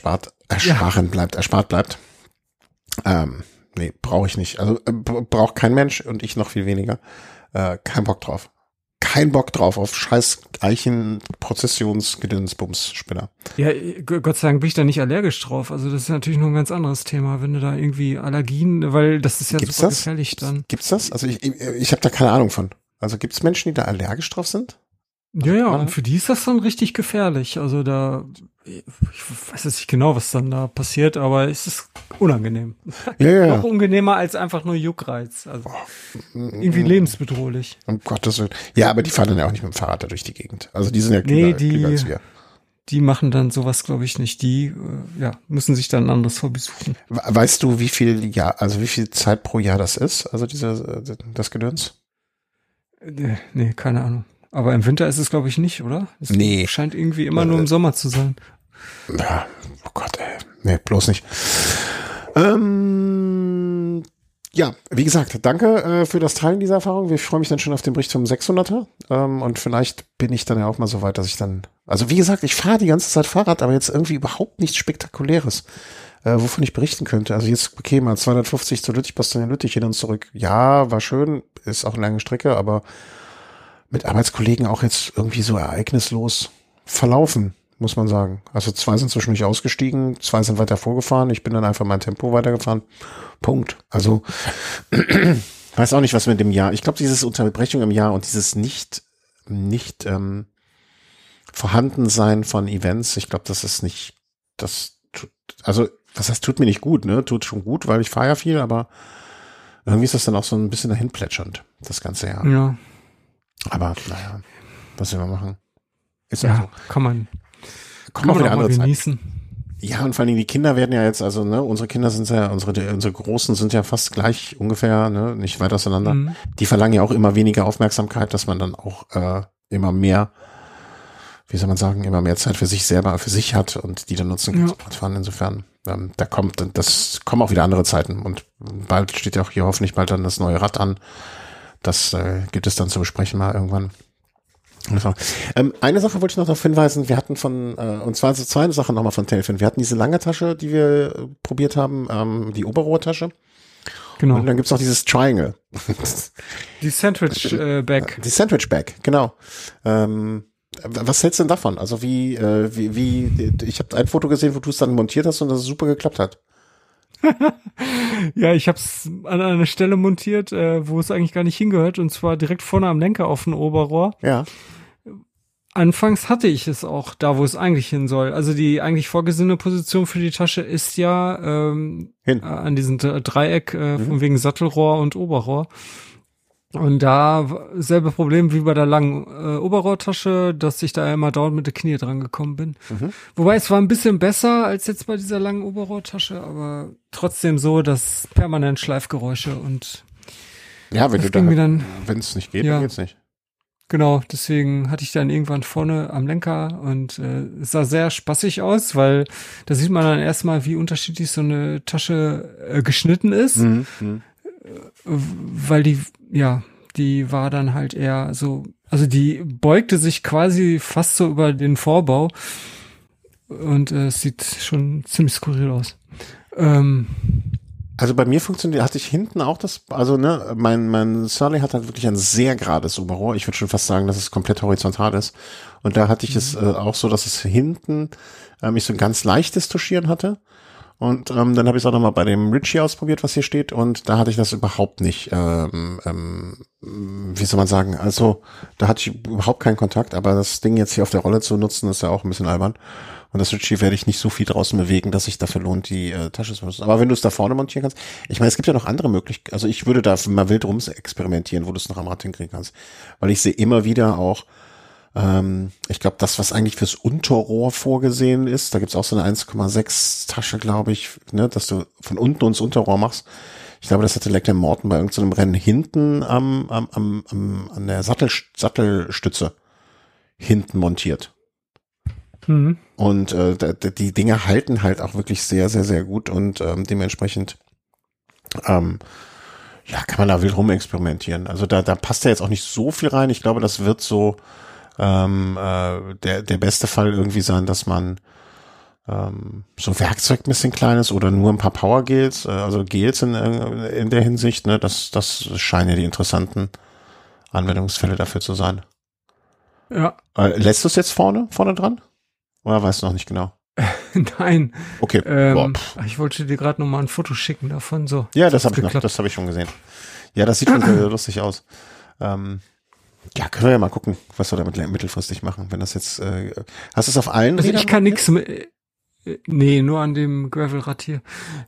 [SPEAKER 2] bleibt. Nee, brauche ich nicht. Also braucht kein Mensch und ich noch viel weniger. Kein Bock drauf. Kein Bock drauf auf scheiß Eichenprozessionsgedönsbums-Spinner.
[SPEAKER 3] Ja, Gott sei Dank bin ich da nicht allergisch drauf. Also das ist natürlich noch ein ganz anderes Thema, wenn du da irgendwie Allergien, weil das ist ja super gefährlich dann.
[SPEAKER 2] Gibt's das? Also ich habe da keine Ahnung von. Also gibt's Menschen, die da allergisch drauf sind?
[SPEAKER 3] Ja, und für die ist das dann richtig gefährlich. Also ich weiß jetzt nicht genau, was dann da passiert, aber es ist unangenehm.
[SPEAKER 2] Ja.
[SPEAKER 3] Noch unangenehmer als einfach nur Juckreiz. Also irgendwie lebensbedrohlich.
[SPEAKER 2] Um Gottes Willen. Ja, aber die fahren dann ja auch nicht mit dem Fahrrad da durch die Gegend. Also die sind ja klüger als wir.
[SPEAKER 3] Die machen dann sowas, glaube ich, nicht. Die müssen sich dann ein anderes Hobby suchen.
[SPEAKER 2] Weißt du, wie viel Zeit pro Jahr das ist? Also das Gedöns?
[SPEAKER 3] Nee, keine Ahnung. Aber im Winter ist es, glaube ich, nicht, oder? Es scheint irgendwie immer nur im Sommer zu sein.
[SPEAKER 2] Ja, oh Gott, ey. Nee, bloß nicht. Ja, wie gesagt, danke für das Teilen dieser Erfahrung. Ich freue mich dann schon auf den Bericht zum 600er. Und vielleicht bin ich dann ja auch mal so weit, dass ich dann, also wie gesagt, ich fahre die ganze Zeit Fahrrad, aber jetzt irgendwie überhaupt nichts Spektakuläres, wovon ich berichten könnte. Also jetzt, okay, mal 250 zu Lüttich, Bastogne-Lüttich hin und zurück. Ja, war schön, ist auch eine lange Strecke, aber mit Arbeitskollegen auch jetzt irgendwie so ereignislos verlaufen, muss man sagen. Also 2 sind zwischendurch ausgestiegen, 2 sind weiter vorgefahren, ich bin dann einfach mein Tempo weitergefahren. Punkt. Also weiß auch nicht, was mit dem Jahr. Ich glaube, dieses Unterbrechung im Jahr und dieses nicht Vorhandensein von Events, ich glaube, das ist nicht, was heißt, tut mir nicht gut, ne? Tut schon gut, weil ich fahre ja viel, aber irgendwie ist das dann auch so ein bisschen dahin plätschernd, das ganze Jahr.
[SPEAKER 3] Ja.
[SPEAKER 2] Aber naja, was will man machen? Ist
[SPEAKER 3] ja,
[SPEAKER 2] so.
[SPEAKER 3] kann man
[SPEAKER 2] auch wieder andere
[SPEAKER 3] genießen.
[SPEAKER 2] Zeit. Ja, und vor allen Dingen die Kinder werden ja jetzt, also ne, unsere Kinder sind ja, unsere Großen sind ja fast gleich ungefähr, ne, nicht weit auseinander. Mhm. Die verlangen ja auch immer weniger Aufmerksamkeit, dass man dann auch immer mehr, wie soll man sagen, immer mehr Zeit für sich selber, für sich hat und die dann nutzen kann zum Radfahren. Insofern, kommen auch wieder andere Zeiten und bald steht ja auch hier hoffentlich bald dann das neue Rad an. Das gibt es dann zu besprechen mal irgendwann. Eine Sache wollte ich noch darauf hinweisen, wir hatten und zwar so zwei Sachen nochmal von Telfin. Wir hatten diese lange Tasche, die wir probiert haben, die Oberrohrtasche.
[SPEAKER 3] Genau.
[SPEAKER 2] Und dann gibt's noch dieses Triangle.
[SPEAKER 3] Die Sandwich Bag.
[SPEAKER 2] Die Sandwich Bag, genau. Was hältst du denn davon? Also ich habe ein Foto gesehen, wo du es dann montiert hast und das super geklappt hat.
[SPEAKER 3] Ja, ich habe es an einer Stelle montiert, wo es eigentlich gar nicht hingehört, und zwar direkt vorne am Lenker auf dem Oberrohr.
[SPEAKER 2] Ja.
[SPEAKER 3] Anfangs hatte ich es auch da, wo es eigentlich hin soll. Also die eigentlich vorgesehene Position für die Tasche ist ja an diesem Dreieck von wegen Sattelrohr und Oberrohr. Und da selbe Problem wie bei der langen Oberrohrtasche, dass ich da immer dauernd mit den Knie dran gekommen bin. Wobei es war ein bisschen besser als jetzt bei dieser langen Oberrohrtasche, aber trotzdem so, dass permanent Schleifgeräusche und
[SPEAKER 2] ja, wenn es nicht geht,
[SPEAKER 3] ja,
[SPEAKER 2] dann geht's nicht.
[SPEAKER 3] Genau, deswegen hatte ich dann irgendwann vorne am Lenker und es sah sehr spaßig aus, weil da sieht man dann erstmal, wie unterschiedlich so eine Tasche geschnitten ist. Weil die war dann halt eher so, also die beugte sich quasi fast so über den Vorbau und es sieht schon ziemlich skurril aus.
[SPEAKER 2] Also bei mir hatte ich hinten auch mein Surly hat halt wirklich ein sehr gerades Oberrohr. Ich würde schon fast sagen, dass es komplett horizontal ist. Und da hatte ich es auch so, dass es hinten ich so ein ganz leichtes Tuschieren hatte. Und dann habe ich es auch nochmal bei dem Ritchie ausprobiert, was hier steht. Und da hatte ich das überhaupt nicht, wie soll man sagen, also da hatte ich überhaupt keinen Kontakt. Aber das Ding jetzt hier auf der Rolle zu nutzen, ist ja auch ein bisschen albern. Und das Ritchie werde ich nicht so viel draußen bewegen, dass sich dafür lohnt, die Tasche zu benutzen. Aber wenn du es da vorne montieren kannst, ich meine, es gibt ja noch andere Möglichkeiten. Also ich würde da mal wild rum experimentieren, wo du es noch am Rad hinkriegen kannst. Weil ich sehe immer wieder auch, ich glaube, das, was eigentlich fürs Unterrohr vorgesehen ist, da gibt's auch so eine 1,6 Tasche, glaube ich, ne, dass du von unten ins Unterrohr machst. Ich glaube, das hatte Lecter Morton bei irgendeinem Rennen hinten an der Sattelstütze hinten montiert. Und die Dinge halten halt auch wirklich sehr, sehr, sehr gut und dementsprechend kann man da wild rum experimentieren. Also da passt ja jetzt auch nicht so viel rein. Ich glaube, das wird so der beste Fall irgendwie sein, dass man so Werkzeug ein bisschen kleines oder nur ein paar Power Gels, also Gels in der Hinsicht, ne, das scheinen ja die interessanten Anwendungsfälle dafür zu sein.
[SPEAKER 3] Ja.
[SPEAKER 2] Lässt du es jetzt vorne dran? Oder weißt du noch nicht genau?
[SPEAKER 3] Nein.
[SPEAKER 2] Okay.
[SPEAKER 3] Ich wollte dir gerade noch mal ein Foto schicken davon. So.
[SPEAKER 2] Ja, das habe ich schon gesehen. Ja, das sieht schon sehr lustig aus. Können wir ja mal gucken, was wir damit mittelfristig machen. Wenn das jetzt, hast du es auf allen?
[SPEAKER 3] Also ich kann nichts mit. Nee, nur an dem Gravelrad hier.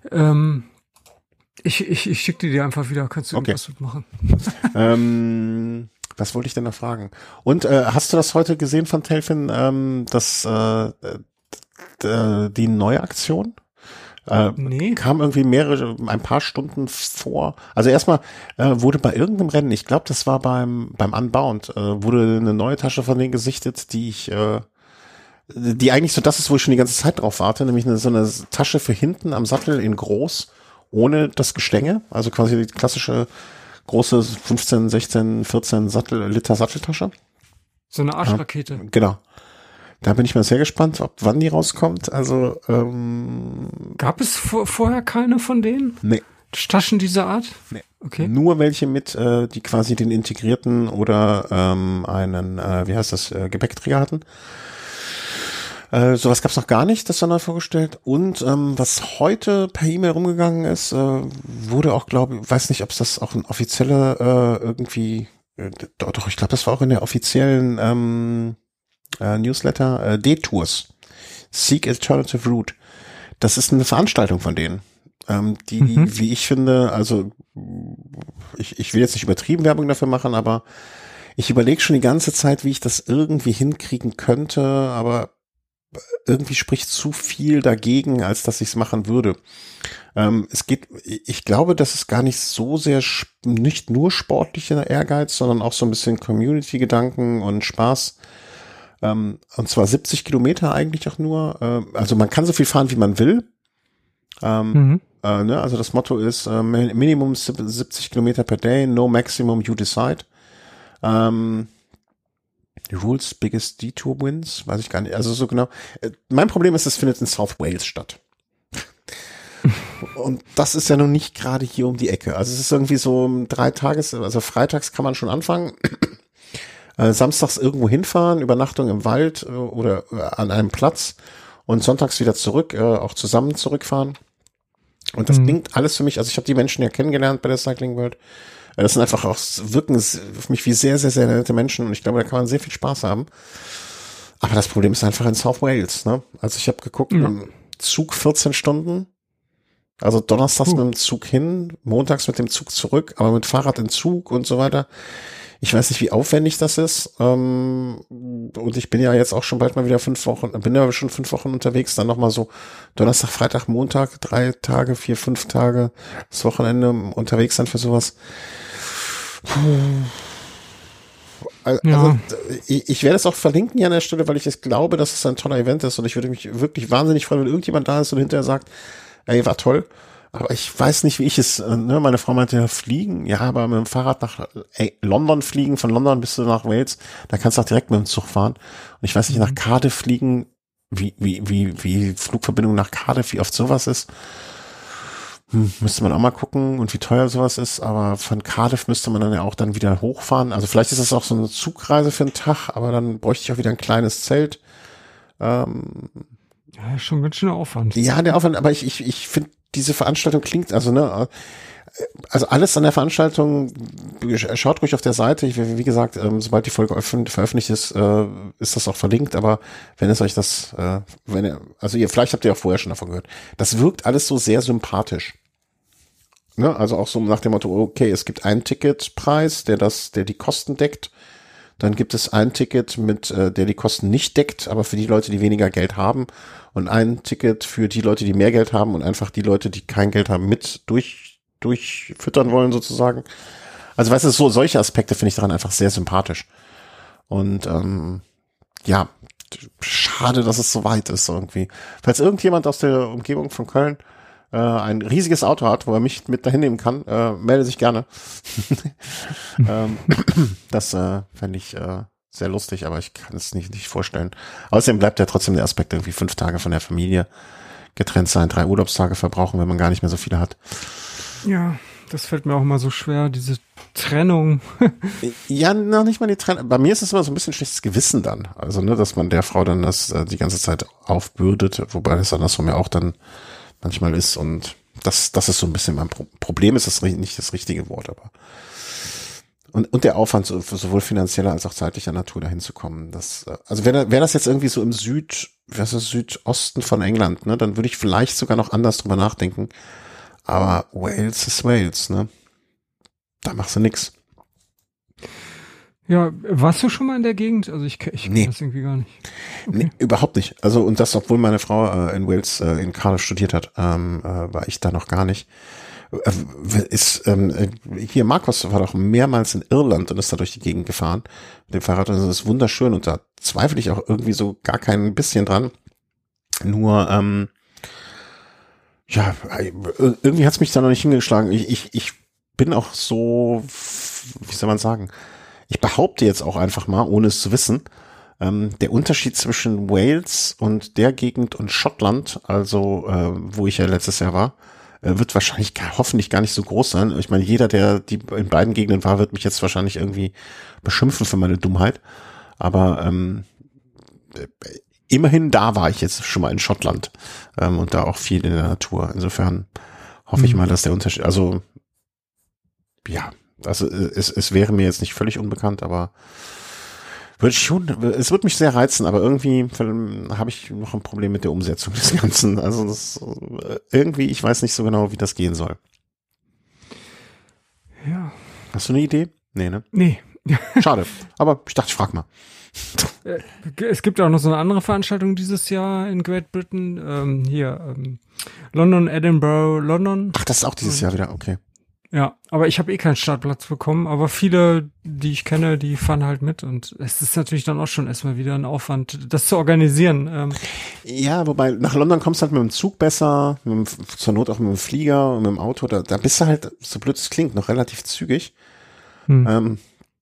[SPEAKER 3] Ich schicke dir einfach wieder. Kannst du irgendwas mitmachen?
[SPEAKER 2] Was wollte ich denn noch fragen? Und hast du das heute gesehen von Telfin, die neue Aktion? Nee. Kam irgendwie ein paar Stunden vor. Also erstmal wurde bei irgendeinem Rennen, ich glaube, das war beim Unbound, wurde eine neue Tasche von denen gesichtet, die eigentlich so das ist, wo ich schon die ganze Zeit drauf warte, nämlich so eine Tasche für hinten am Sattel in groß, ohne das Gestänge, also quasi die klassische große 15, 16, 14 Liter Satteltasche.
[SPEAKER 3] So eine Arschrakete.
[SPEAKER 2] Genau. Da bin ich mal sehr gespannt, wann die rauskommt. Also
[SPEAKER 3] gab es vorher keine von denen?
[SPEAKER 2] Nee.
[SPEAKER 3] Taschen dieser Art?
[SPEAKER 2] Nee.
[SPEAKER 3] Okay.
[SPEAKER 2] Nur welche mit, die quasi den integrierten oder einen, Gepäckträger hatten. Sowas gab's noch gar nicht, das war neu vorgestellt. Und was heute per E-Mail rumgegangen ist, wurde auch, weiß nicht, ob es das auch ein offizieller irgendwie, doch, ich glaube, das war auch in der offiziellen Newsletter, D-Tours. Seek Alternative Route. Das ist eine Veranstaltung von denen. Wie ich finde, also ich will jetzt nicht übertrieben Werbung dafür machen, aber ich überlege schon die ganze Zeit, wie ich das irgendwie hinkriegen könnte, aber irgendwie spricht zu viel dagegen, als dass ich es machen würde. Ich glaube, das ist gar nicht so sehr, nicht nur sportlicher Ehrgeiz, sondern auch so ein bisschen Community-Gedanken und Spaß. Und zwar 70 Kilometer eigentlich auch nur. Also man kann so viel fahren, wie man will. Also das Motto ist Minimum 70 Kilometer per day, no maximum you decide. Rules Biggest Detour Wins, weiß ich gar nicht. Also so genau. Mein Problem ist, es findet in South Wales statt. Und das ist ja noch nicht gerade hier um die Ecke. Also es ist irgendwie so 3 Tages, also freitags kann man schon anfangen. Samstags irgendwo hinfahren, Übernachtung im Wald oder an einem Platz und sonntags wieder zurück, auch zusammen zurückfahren. Und das klingt alles für mich, also ich habe die Menschen ja kennengelernt bei der Cycling World. Das sind einfach auch, wirken auf mich wie sehr, sehr, sehr nette Menschen und ich glaube, da kann man sehr viel Spaß haben. Aber das Problem ist einfach in South Wales, ne? Also ich habe geguckt, im Zug 14 Stunden, also donnerstags mit dem Zug hin, montags mit dem Zug zurück, aber mit Fahrrad in Zug und so weiter. Ich weiß nicht, wie aufwendig das ist. Und ich bin ja jetzt auch schon bald mal wieder 5 Wochen, bin ja schon 5 Wochen unterwegs, dann nochmal so Donnerstag, Freitag, Montag, 3 Tage, 4, 5 Tage, das Wochenende unterwegs sein für sowas. Also, ich werde es auch verlinken hier an der Stelle, weil ich es glaube, dass es ein toller Event ist und ich würde mich wirklich wahnsinnig freuen, wenn irgendjemand da ist und hinterher sagt, ey, war toll. Aber ich weiß nicht, wie ich es, ne, meine Frau meinte, ja, fliegen, ja, aber mit dem Fahrrad nach London fliegen, von London bis nach Wales, da kannst du auch direkt mit dem Zug fahren. Und ich weiß nicht, nach Cardiff fliegen, wie Flugverbindung nach Cardiff, wie oft sowas ist. Müsste man auch mal gucken und wie teuer sowas ist, aber von Cardiff müsste man dann ja auch dann wieder hochfahren. Also vielleicht ist das auch so eine Zugreise für einen Tag, aber dann bräuchte ich auch wieder ein kleines Zelt.
[SPEAKER 3] Ja, schon ganz schön Aufwand.
[SPEAKER 2] Ja, der Aufwand, aber ich finde, diese Veranstaltung klingt, also also alles an der Veranstaltung, schaut ruhig auf der Seite. Wie gesagt, sobald die Folge veröffentlicht ist, ist das auch verlinkt, aber wenn es euch das, vielleicht habt ihr auch vorher schon davon gehört. Das wirkt alles so sehr sympathisch. Ne? Also auch so nach dem Motto, okay, es gibt einen Ticketpreis, der die Kosten deckt. Dann gibt es ein Ticket der die Kosten nicht deckt, aber für die Leute, die weniger Geld haben. Und ein Ticket für die Leute, die mehr Geld haben und einfach die Leute, die kein Geld haben, mit durchfüttern wollen sozusagen. Also weißt du, solche Aspekte finde ich daran einfach sehr sympathisch. Und ja, schade, dass es so weit ist irgendwie. Falls irgendjemand aus der Umgebung von Köln ein riesiges Auto hat, wo er mich mit dahin nehmen kann, melde sich gerne. Das fände ich sehr lustig, aber ich kann es nicht vorstellen. Außerdem bleibt ja trotzdem der Aspekt irgendwie 5 Tage von der Familie getrennt sein, 3 Urlaubstage verbrauchen, wenn man gar nicht mehr so viele hat.
[SPEAKER 3] Ja, das fällt mir auch immer so schwer, diese Trennung.
[SPEAKER 2] Ja, noch nicht mal die Trennung. Bei mir ist es immer so ein bisschen schlechtes Gewissen dann. Also, ne, dass man der Frau dann das die ganze Zeit aufbürdet, wobei das andersrum ja auch dann manchmal ist und das ist so ein bisschen mein Problem, ist das nicht das richtige Wort, aber und der Aufwand sowohl finanzieller als auch zeitlicher Natur dahin zu kommen, also wäre das jetzt irgendwie so im Südosten von England, ne, dann würde ich vielleicht sogar noch anders drüber nachdenken, aber Wales ist Wales, ne, da machst du nix.
[SPEAKER 3] Ja, warst du schon mal in der Gegend? Also ich
[SPEAKER 2] Nee.
[SPEAKER 3] das irgendwie gar nicht. Okay.
[SPEAKER 2] Nee, überhaupt nicht. Also und das, obwohl meine Frau in Wales in Cardiff studiert hat, war ich da noch gar nicht. Hier Markus war doch mehrmals in Irland und ist da durch die Gegend gefahren mit dem Fahrrad. Also das ist wunderschön und da zweifle ich auch irgendwie so gar kein bisschen dran. Nur ja, irgendwie hat's mich da noch nicht hingeschlagen. Ich bin auch so, wie soll man sagen? Ich behaupte jetzt auch einfach mal, ohne es zu wissen, der Unterschied zwischen Wales und der Gegend und Schottland, also wo ich ja letztes Jahr war, wird wahrscheinlich hoffentlich gar nicht so groß sein. Ich meine, jeder, der die in beiden Gegenden war, wird mich jetzt wahrscheinlich irgendwie beschimpfen für meine Dummheit. Aber immerhin da war ich jetzt schon mal in Schottland und da auch viel in der Natur. Insofern hoffe ich mal, dass der Unterschied, also ja, also es wäre mir jetzt nicht völlig unbekannt, aber es wird mich sehr reizen, aber irgendwie habe ich noch ein Problem mit der Umsetzung des Ganzen. Also irgendwie, ich weiß nicht so genau, wie das gehen soll.
[SPEAKER 3] Ja.
[SPEAKER 2] Hast du eine Idee? Nee, ne?
[SPEAKER 3] Nee.
[SPEAKER 2] Schade. Aber ich dachte, ich frag mal.
[SPEAKER 3] Es gibt auch noch so eine andere Veranstaltung dieses Jahr in Great Britain. London, Edinburgh, London.
[SPEAKER 2] Ach, das ist auch dieses Jahr wieder, okay.
[SPEAKER 3] Ja, aber ich habe keinen Startplatz bekommen, aber viele, die ich kenne, die fahren halt mit und es ist natürlich dann auch schon erstmal wieder ein Aufwand, das zu organisieren.
[SPEAKER 2] Ja, wobei nach London kommst du halt mit dem Zug besser, zur Not auch mit dem Flieger und mit dem Auto, da bist du halt, so blöd es klingt, noch relativ zügig.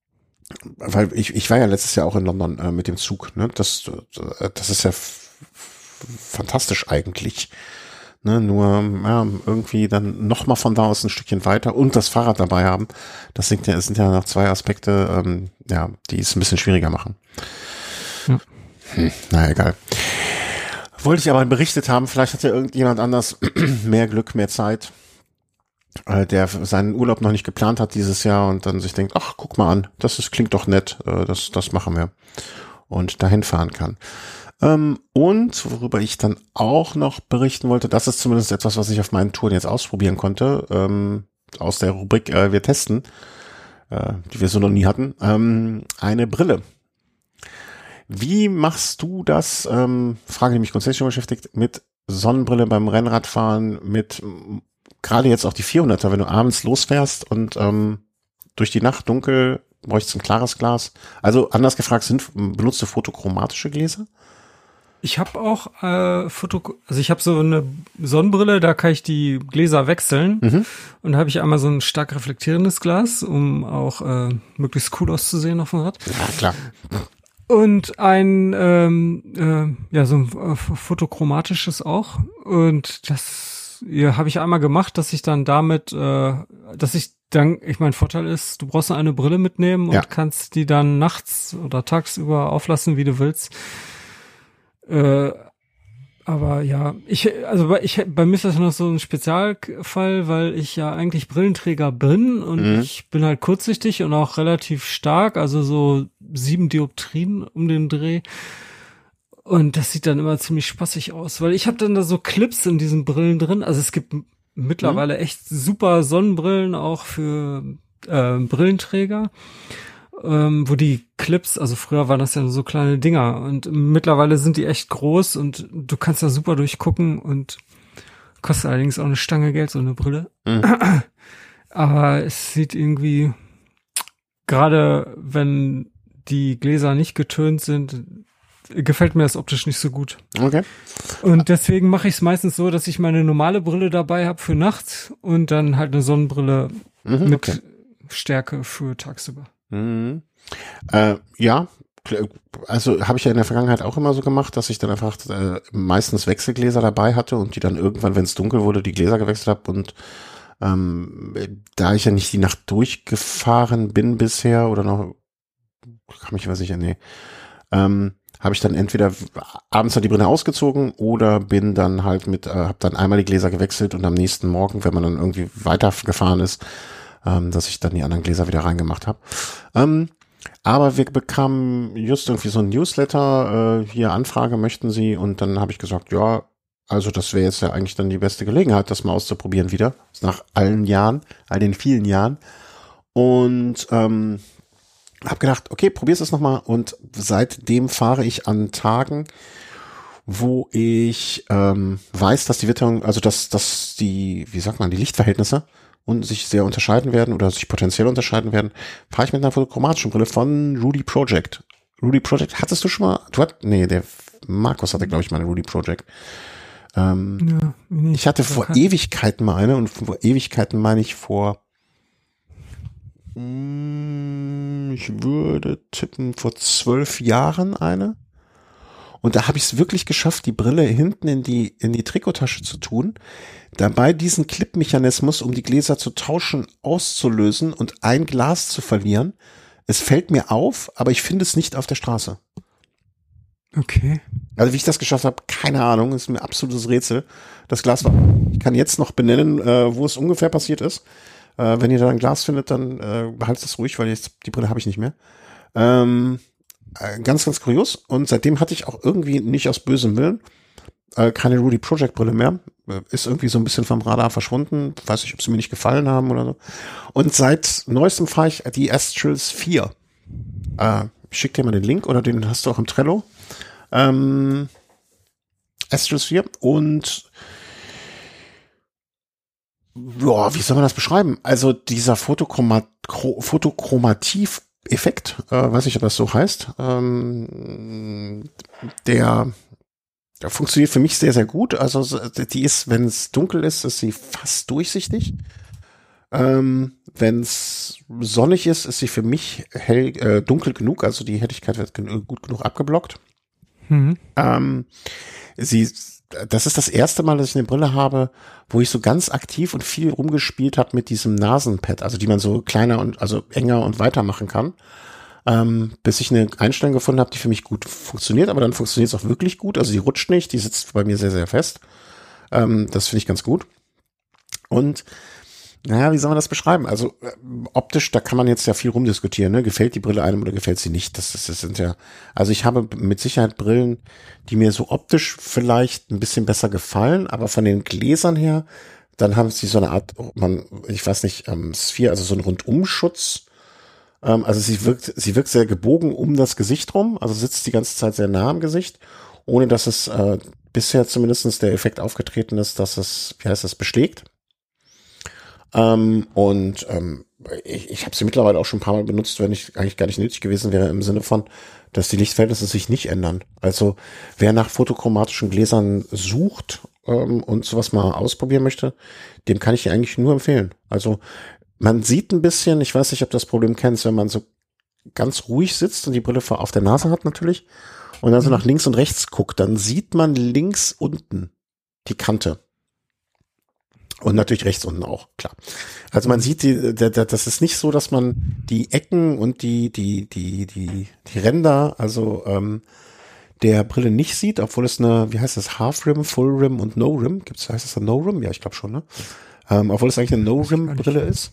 [SPEAKER 2] weil ich war ja letztes Jahr auch in London mit dem Zug, ne? Das ist ja fantastisch eigentlich. Ne? Nur irgendwie dann noch mal von da aus ein Stückchen weiter und das Fahrrad dabei haben. Das sind ja noch zwei Aspekte, die es ein bisschen schwieriger machen.
[SPEAKER 3] Ja.
[SPEAKER 2] Naja, egal. Wollte ich aber berichtet haben, vielleicht hat ja irgendjemand anders mehr Glück, mehr Zeit, der seinen Urlaub noch nicht geplant hat dieses Jahr und dann sich denkt, ach, guck mal an, klingt doch nett, das machen wir und dahin fahren kann. Und worüber ich dann auch noch berichten wollte, das ist zumindest etwas, was ich auf meinen Touren jetzt ausprobieren konnte, aus der Rubrik wir testen, die wir so noch nie hatten, eine Brille. Wie machst du das, Frage, die mich grundsätzlich schon beschäftigt, mit Sonnenbrille beim Rennradfahren, mit gerade jetzt auch die 400er, wenn du abends losfährst und durch die Nacht dunkel, bräuchtest ein klares Glas. Also anders gefragt, benutzt du fotochromatische Gläser?
[SPEAKER 3] Ich habe auch ich habe so eine Sonnenbrille, da kann ich die Gläser wechseln. Und da habe ich einmal so ein stark reflektierendes Glas, um auch möglichst cool auszusehen auf dem Rad.
[SPEAKER 2] Ja, klar.
[SPEAKER 3] Und ein so ein fotochromatisches auch. Und das habe ich einmal gemacht, dass ich dann damit, ich mein Vorteil ist, du brauchst nur eine Brille mitnehmen und kannst die dann nachts oder tagsüber auflassen, wie du willst. Aber ja, bei mir ist das noch so ein Spezialfall, weil ich ja eigentlich Brillenträger bin und ich bin halt kurzsichtig und auch relativ stark, also so 7 Dioptrien um den Dreh. Und das sieht dann immer ziemlich spaßig aus, weil ich habe dann da so Clips in diesen Brillen drin. Also es gibt mittlerweile echt super Sonnenbrillen auch für Brillenträger. Wo die Clips, also früher waren das ja so kleine Dinger und mittlerweile sind die echt groß und du kannst da super durchgucken und kostet allerdings auch eine Stange Geld, so eine Brille. Aber es sieht irgendwie, gerade wenn die Gläser nicht getönt sind, gefällt mir das optisch nicht so gut.
[SPEAKER 2] Okay.
[SPEAKER 3] Und deswegen mache ich es meistens so, dass ich meine normale Brille dabei habe für nachts und dann halt eine Sonnenbrille mit Stärke für tagsüber.
[SPEAKER 2] Ja, also habe ich ja in der Vergangenheit auch immer so gemacht, dass ich dann einfach meistens Wechselgläser dabei hatte und die dann irgendwann, wenn es dunkel wurde, die Gläser gewechselt habe und da ich ja nicht die Nacht durchgefahren bin bisher oder noch, kann mich aber sicher, habe ich dann entweder abends halt die Brille ausgezogen oder bin dann halt habe dann einmal die Gläser gewechselt und am nächsten Morgen, wenn man dann irgendwie weitergefahren ist, dass ich dann die anderen Gläser wieder reingemacht habe. Aber wir bekamen just irgendwie so ein Newsletter, hier Anfrage möchten Sie und dann habe ich gesagt, ja, also das wäre jetzt ja eigentlich dann die beste Gelegenheit, das mal auszuprobieren wieder, nach all den vielen Jahren und habe gedacht, okay, probier's es nochmal und seitdem fahre ich an Tagen, wo ich weiß, dass die Witterung, also dass die, wie sagt man, die Lichtverhältnisse und sich sehr unterscheiden werden oder sich potenziell unterscheiden werden, fahre ich mit einer fotochromatischen Brille von Rudy Project. Rudy Project, hattest du schon mal, der Markus hatte, glaube ich, mal eine Rudy Project. Ich hatte vor Ewigkeiten mal eine und vor Ewigkeiten meine ich ich würde tippen, vor 12 Jahren eine. Und da habe ich es wirklich geschafft, die Brille hinten in die Trikottasche zu tun, dabei diesen Clip-Mechanismus, um die Gläser zu tauschen, auszulösen und ein Glas zu verlieren. Es fällt mir auf, aber ich finde es nicht auf der Straße.
[SPEAKER 3] Okay.
[SPEAKER 2] Also wie ich das geschafft habe, keine Ahnung, ist mir absolutes Rätsel. Das Glas ich kann jetzt noch benennen, wo es ungefähr passiert ist. Wenn ihr da ein Glas findet, dann behaltet es ruhig, weil jetzt die Brille habe ich nicht mehr. Ganz, ganz kurios. Und seitdem hatte ich auch irgendwie nicht aus bösem Willen keine Rudy Project Brille mehr. Ist irgendwie so ein bisschen vom Radar verschwunden. Weiß nicht, ob sie mir nicht gefallen haben oder so. Und seit neuestem fahre ich die Astrals 4. Ich schick dir mal den Link oder den hast du auch im Trello. Astrals 4 und ja, wie soll man das beschreiben? Also dieser Photochromativ-Effekt, weiß nicht, ob das so heißt, der funktioniert für mich sehr, sehr gut. Also die ist, wenn es dunkel ist sie fast durchsichtig. Wenn es sonnig ist, ist sie für mich dunkel genug, also die Helligkeit wird gut genug abgeblockt. Das ist das erste Mal, dass ich eine Brille habe, wo ich so ganz aktiv und viel rumgespielt habe mit diesem Nasenpad, also die man so kleiner und also enger und weiter machen kann. Bis ich eine Einstellung gefunden habe, die für mich gut funktioniert, aber dann funktioniert es auch wirklich gut. Also die rutscht nicht, die sitzt bei mir sehr, sehr fest. Das finde ich ganz gut. Und naja, wie soll man das beschreiben? Also optisch, da kann man jetzt ja viel rumdiskutieren, ne? Gefällt die Brille einem oder gefällt sie nicht? Das sind ja, also ich habe mit Sicherheit Brillen, die mir so optisch vielleicht ein bisschen besser gefallen, aber von den Gläsern her, dann haben sie so eine Art, ich weiß nicht, Sphere, also so einen Rundumschutz. Also sie wirkt sehr gebogen um das Gesicht rum, also sitzt die ganze Zeit sehr nah am Gesicht, ohne dass es bisher zumindest der Effekt aufgetreten ist, dass es, beschlägt. Ich habe sie mittlerweile auch schon ein paar Mal benutzt, wenn ich eigentlich gar nicht nötig gewesen wäre, im Sinne von, dass die Lichtverhältnisse sich nicht ändern. Also wer nach fotochromatischen Gläsern sucht und sowas mal ausprobieren möchte, dem kann ich die eigentlich nur empfehlen. Also man sieht ein bisschen, ich weiß nicht, ob du das Problem kennst, wenn man so ganz ruhig sitzt und die Brille auf der Nase hat natürlich und dann so nach links und rechts guckt, dann sieht man links unten die Kante. Und natürlich rechts unten auch, klar. Also man sieht, das ist nicht so, dass man die Ecken und die Ränder, also der Brille nicht sieht, obwohl es eine, wie heißt das, Half-Rim, Full-Rim und No-Rim, heißt das eine No-Rim? Ja, ich glaube schon, ne? Obwohl es eigentlich eine No-Rim-Brille ist.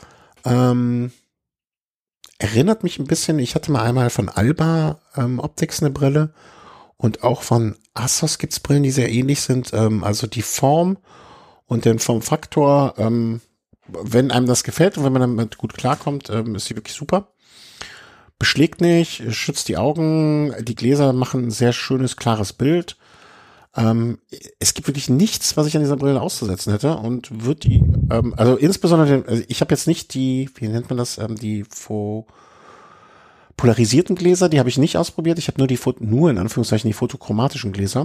[SPEAKER 2] Erinnert mich ein bisschen, ich hatte mal einmal von Alba Optics eine Brille und auch von Asos gibt's Brillen, die sehr ähnlich sind, also die Form und den Formfaktor, wenn einem das gefällt und wenn man damit gut klarkommt, ist sie wirklich super. Beschlägt nicht, schützt die Augen, die Gläser machen ein sehr schönes, klares Bild. Es gibt wirklich nichts, was ich an dieser Brille auszusetzen hätte und wird die, also insbesondere, also ich habe jetzt nicht die, wie nennt man das, die polarisierten Gläser, die habe ich nicht ausprobiert. Ich habe nur in Anführungszeichen die fotochromatischen Gläser.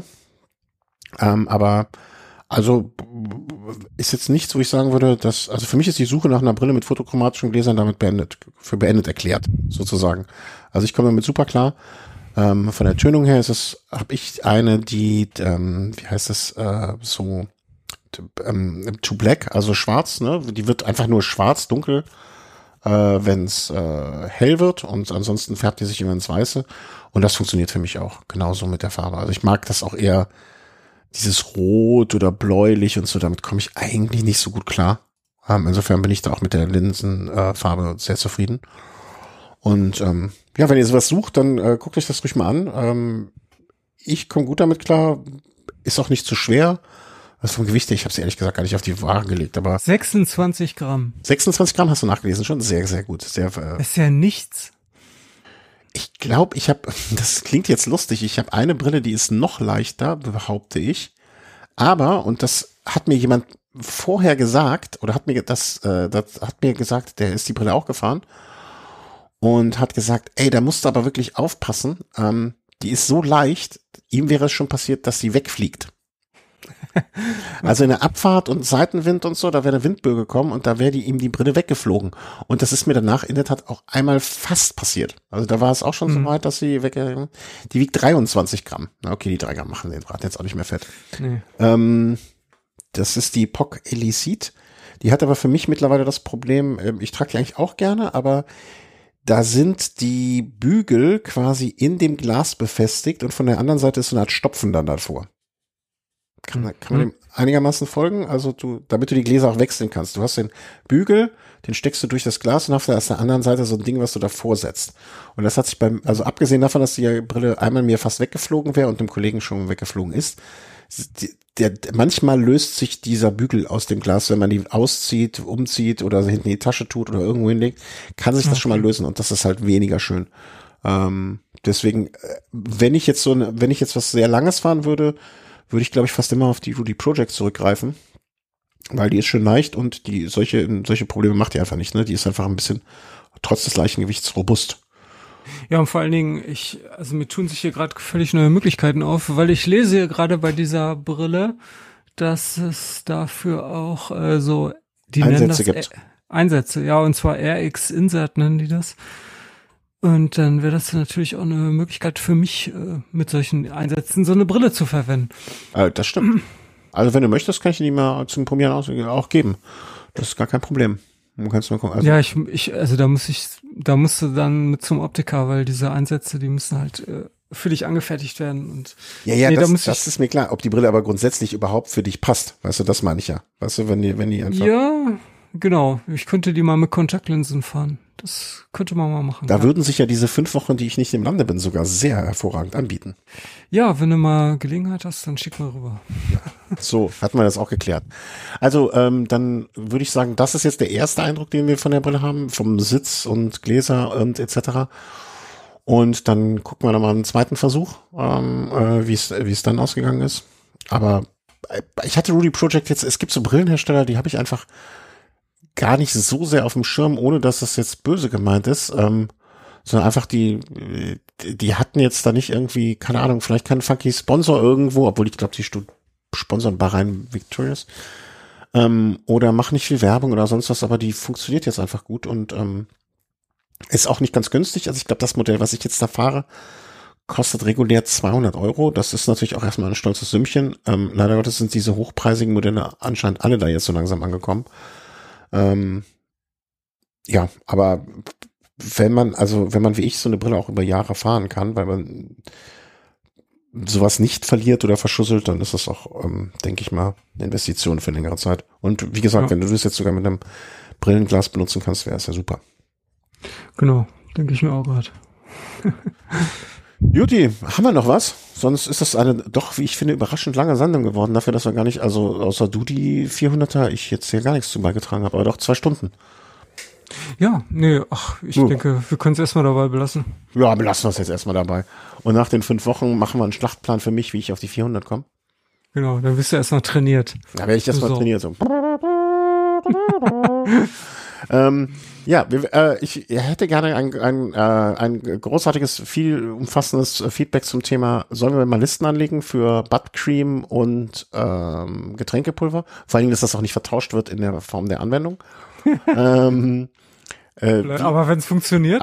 [SPEAKER 2] Aber also ist jetzt nichts, wo ich sagen würde, dass, also für mich ist die Suche nach einer Brille mit fotochromatischen Gläsern damit beendet erklärt, sozusagen. Also ich komme damit super klar. Von der Tönung her habe ich eine, die, wie heißt das, so to black, also schwarz, ne? Die wird einfach nur schwarz, dunkel, wenn es hell wird und ansonsten färbt die sich immer ins Weiße. Und das funktioniert für mich auch genauso mit der Farbe. Also ich mag das auch eher dieses Rot oder bläulich und so, damit komme ich eigentlich nicht so gut klar. Insofern bin ich da auch mit der Linsenfarbe sehr zufrieden. Und ja, wenn ihr sowas sucht, dann guckt euch das ruhig mal an. Ich komme gut damit klar, ist auch nicht zu schwer. Also vom Gewicht her, ich habe sie ehrlich gesagt gar nicht auf die Waage gelegt, aber
[SPEAKER 3] 26 Gramm.
[SPEAKER 2] 26 Gramm hast du nachgelesen, schon sehr, sehr gut. Sehr,
[SPEAKER 3] ist ja nichts.
[SPEAKER 2] Ich glaube, das klingt jetzt lustig, ich habe eine Brille, die ist noch leichter, behaupte ich. Aber, und das hat mir jemand vorher gesagt, oder hat mir gesagt, der ist die Brille auch gefahren und hat gesagt, ey, da musst du aber wirklich aufpassen, die ist so leicht, ihm wäre es schon passiert, dass sie wegfliegt. Also in der Abfahrt und Seitenwind und so, da wäre eine Windböe gekommen und da wäre ihm die Brille weggeflogen. Und das ist mir danach in der Tat auch einmal fast passiert. Also da war es auch schon so weit, dass sie die wiegt 23 Gramm. Na okay, die 3 Gramm machen den Rad jetzt auch nicht mehr fett. Nee. Das ist die POC Elicite. Die hat aber für mich mittlerweile das Problem, ich trage die eigentlich auch gerne, aber da sind die Bügel quasi in dem Glas befestigt und von der anderen Seite ist so eine Art Stopfen dann davor. Kann man dem einigermaßen folgen? Also damit du die Gläser auch wechseln kannst. Du hast den Bügel, den steckst du durch das Glas und hast auf der anderen Seite so ein Ding, was du davor setzt. Und das hat sich also abgesehen davon, dass die Brille einmal mir fast weggeflogen wäre und dem Kollegen schon weggeflogen ist, manchmal löst sich dieser Bügel aus dem Glas, wenn man die auszieht, umzieht oder hinten in die Tasche tut oder irgendwo hinlegt, kann sich das schon mal lösen und das ist halt weniger schön. Deswegen, wenn ich jetzt was sehr Langes fahren würde ich, glaube ich, fast immer auf die Rudy Project zurückgreifen, weil die ist schön leicht und solche Probleme macht die einfach nicht, ne? Die ist einfach ein bisschen, trotz des Leichengewichts, robust.
[SPEAKER 3] Ja, und vor allen Dingen, also mir tun sich hier gerade völlig neue Möglichkeiten auf, weil ich lese hier gerade bei dieser Brille, dass es dafür auch so, die
[SPEAKER 2] Einsätze
[SPEAKER 3] nennen das
[SPEAKER 2] gibt.
[SPEAKER 3] Einsätze, ja, und zwar RX Insert nennen die das. Und dann wäre das natürlich auch eine Möglichkeit für mich, mit solchen Einsätzen so eine Brille zu verwenden.
[SPEAKER 2] Das stimmt. Also wenn du möchtest, kann ich die mal zum Probieren auch geben. Das ist gar kein Problem. Du kannst mal gucken. Also
[SPEAKER 3] ja, da musst du dann mit zum Optiker, weil diese Einsätze, die müssen halt für dich angefertigt werden. Und
[SPEAKER 2] ja, nee, das ist mir klar. Ob die Brille aber grundsätzlich überhaupt für dich passt, weißt du, das meine ich ja. Weißt du, wenn die einfach...
[SPEAKER 3] Ja, genau. Ich könnte die mal mit Kontaktlinsen fahren. Das könnte man mal machen.
[SPEAKER 2] Da würden sich ja diese 5 Wochen, die ich nicht im Lande bin, sogar sehr hervorragend anbieten.
[SPEAKER 3] Ja, wenn du mal Gelegenheit hast, dann schick mal rüber.
[SPEAKER 2] Ja. So, hatten wir das auch geklärt. Also, dann würde ich sagen, das ist jetzt der erste Eindruck, den wir von der Brille haben, vom Sitz und Gläser und etc. Und dann gucken wir noch mal einen zweiten Versuch, wie es dann ausgegangen ist. Aber ich hatte Rudy Project jetzt, es gibt so Brillenhersteller, die habe ich einfach gar nicht so sehr auf dem Schirm, ohne dass das jetzt böse gemeint ist, sondern einfach die hatten jetzt da nicht irgendwie, keine Ahnung, vielleicht keinen funky Sponsor irgendwo, obwohl ich glaube, die sponsern Bahrain Victorious, oder machen nicht viel Werbung oder sonst was, aber die funktioniert jetzt einfach gut und ist auch nicht ganz günstig. Also ich glaube, das Modell, was ich jetzt da fahre, kostet regulär 200 €. Das ist natürlich auch erstmal ein stolzes Sümmchen. Leider Gottes sind diese hochpreisigen Modelle anscheinend alle da jetzt so langsam angekommen. Ja, aber wenn man wie ich so eine Brille auch über Jahre fahren kann, weil man sowas nicht verliert oder verschusselt, dann ist das auch, denke ich mal, eine Investition für längere Zeit. Und wie gesagt, wenn du das jetzt sogar mit einem Brillenglas benutzen kannst, wäre es ja super.
[SPEAKER 3] Genau, denke ich mir auch gerade.
[SPEAKER 2] Juti, haben wir noch was? Sonst ist das eine doch, wie ich finde, überraschend lange Sendung geworden, dafür, dass wir gar nicht, also außer du die 400er, ich jetzt hier gar nichts zu beigetragen habe, aber doch 2 Stunden.
[SPEAKER 3] Ja, nee, ich denke, wir können es erstmal dabei belassen.
[SPEAKER 2] Ja, belassen wir es jetzt erstmal dabei. Und nach den 5 Wochen machen wir einen Schlachtplan für mich, wie ich auf die 400 komme.
[SPEAKER 3] Genau, dann bist du erstmal trainiert.
[SPEAKER 2] Da werde ich erstmal trainiert, so. Ja, ich hätte gerne ein großartiges, viel umfassendes Feedback zum Thema, sollen wir mal Listen anlegen für Buttcreme und Getränkepulver? Vor allen Dingen, dass das auch nicht vertauscht wird in der Form der Anwendung.
[SPEAKER 3] Aber wenn es funktioniert,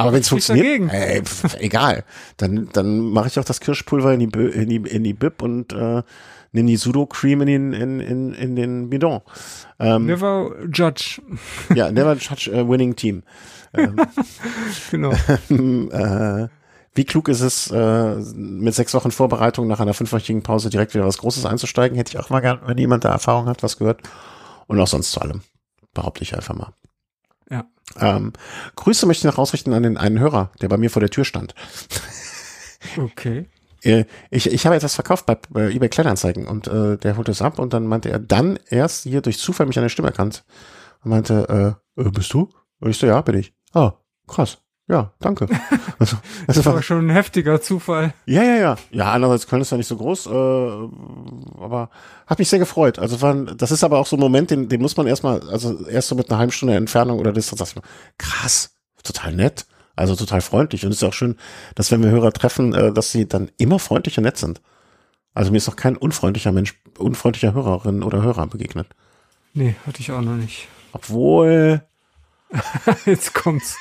[SPEAKER 2] egal. Dann mache ich auch das Kirschpulver in die Bib und nimm die Sudo-Cream in den Bidon.
[SPEAKER 3] Never judge.
[SPEAKER 2] Ja, never judge a winning team.
[SPEAKER 3] Genau.
[SPEAKER 2] Wie klug ist es, mit 6 Wochen Vorbereitung nach einer 5-wöchigen Pause direkt wieder was Großes einzusteigen? Hätte ich auch mal gern, wenn jemand da Erfahrung hat, was gehört. Und auch sonst zu allem. Behaupte ich einfach mal.
[SPEAKER 3] Ja.
[SPEAKER 2] Grüße möchte ich noch ausrichten an den einen Hörer, der bei mir vor der Tür stand.
[SPEAKER 3] Okay.
[SPEAKER 2] Ich habe etwas verkauft bei eBay Kleinanzeigen und der holte es ab und dann meinte er dann erst hier durch Zufall mich an der Stimme erkannt und meinte, bist du? Und ich so, ja, bin ich. Ah, krass. Ja, danke. Also,
[SPEAKER 3] das war schon ein heftiger Zufall.
[SPEAKER 2] Ja. Ja, andererseits Köln ist ja nicht so groß, aber hat mich sehr gefreut. Also das ist aber auch so ein Moment, den muss man erst so mit einer halben Stunde Entfernung oder Distanz, krass, total nett. Also total freundlich. Und es ist auch schön, dass wenn wir Hörer treffen, dass sie dann immer freundlich und nett sind. Also mir ist noch kein unfreundlicher Hörerin oder Hörer begegnet.
[SPEAKER 3] Nee, hatte ich auch noch nicht.
[SPEAKER 2] Obwohl.
[SPEAKER 3] Jetzt kommt's.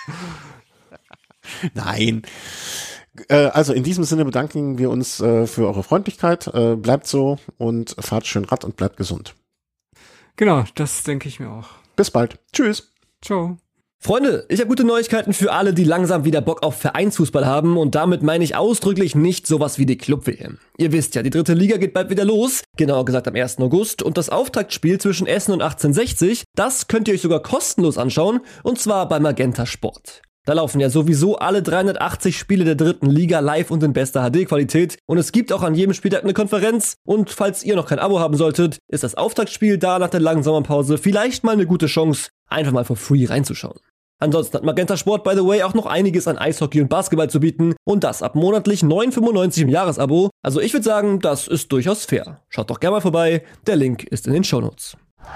[SPEAKER 2] Nein. Also in diesem Sinne bedanken wir uns für eure Freundlichkeit. Bleibt so und fahrt schön Rad und bleibt gesund.
[SPEAKER 3] Genau, das denke ich mir auch.
[SPEAKER 2] Bis bald. Tschüss.
[SPEAKER 3] Ciao.
[SPEAKER 1] Freunde, ich habe gute Neuigkeiten für alle, die langsam wieder Bock auf Vereinsfußball haben und damit meine ich ausdrücklich nicht sowas wie die Club-WM. Ihr wisst ja, die 3. Liga geht bald wieder los, genauer gesagt am 1. August und das Auftaktspiel zwischen Essen und 1860, das könnt ihr euch sogar kostenlos anschauen und zwar bei Magenta Sport. Da laufen ja sowieso alle 380 Spiele der 3. Liga live und in bester HD-Qualität und es gibt auch an jedem Spieltag eine Konferenz und falls ihr noch kein Abo haben solltet, ist das Auftaktspiel da nach der langen Sommerpause vielleicht mal eine gute Chance, einfach mal for free reinzuschauen. Ansonsten hat Magenta Sport, by the way, auch noch einiges an Eishockey und Basketball zu bieten und das ab monatlich 9,95 im Jahresabo. Also ich würde sagen, das ist durchaus fair. Schaut doch gerne mal vorbei, der Link ist in den Shownotes.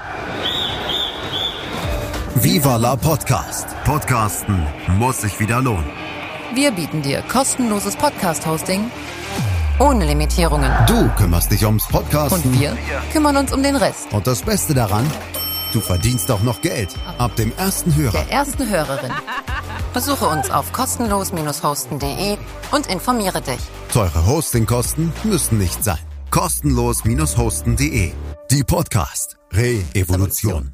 [SPEAKER 4] Viva la Podcast. Podcasten muss sich wieder lohnen.
[SPEAKER 5] Wir bieten dir kostenloses Podcast-Hosting ohne Limitierungen.
[SPEAKER 4] Du kümmerst dich ums Podcasten.
[SPEAKER 5] Und wir kümmern uns um den Rest.
[SPEAKER 4] Und das Beste daran, Du verdienst auch noch Geld. Ab dem ersten Hörer.
[SPEAKER 5] Der ersten Hörerin. Besuche uns auf kostenlos-hosten.de und informiere dich.
[SPEAKER 4] Teure Hostingkosten müssen nicht sein. Kostenlos-hosten.de. Die Podcast Re-Evolution.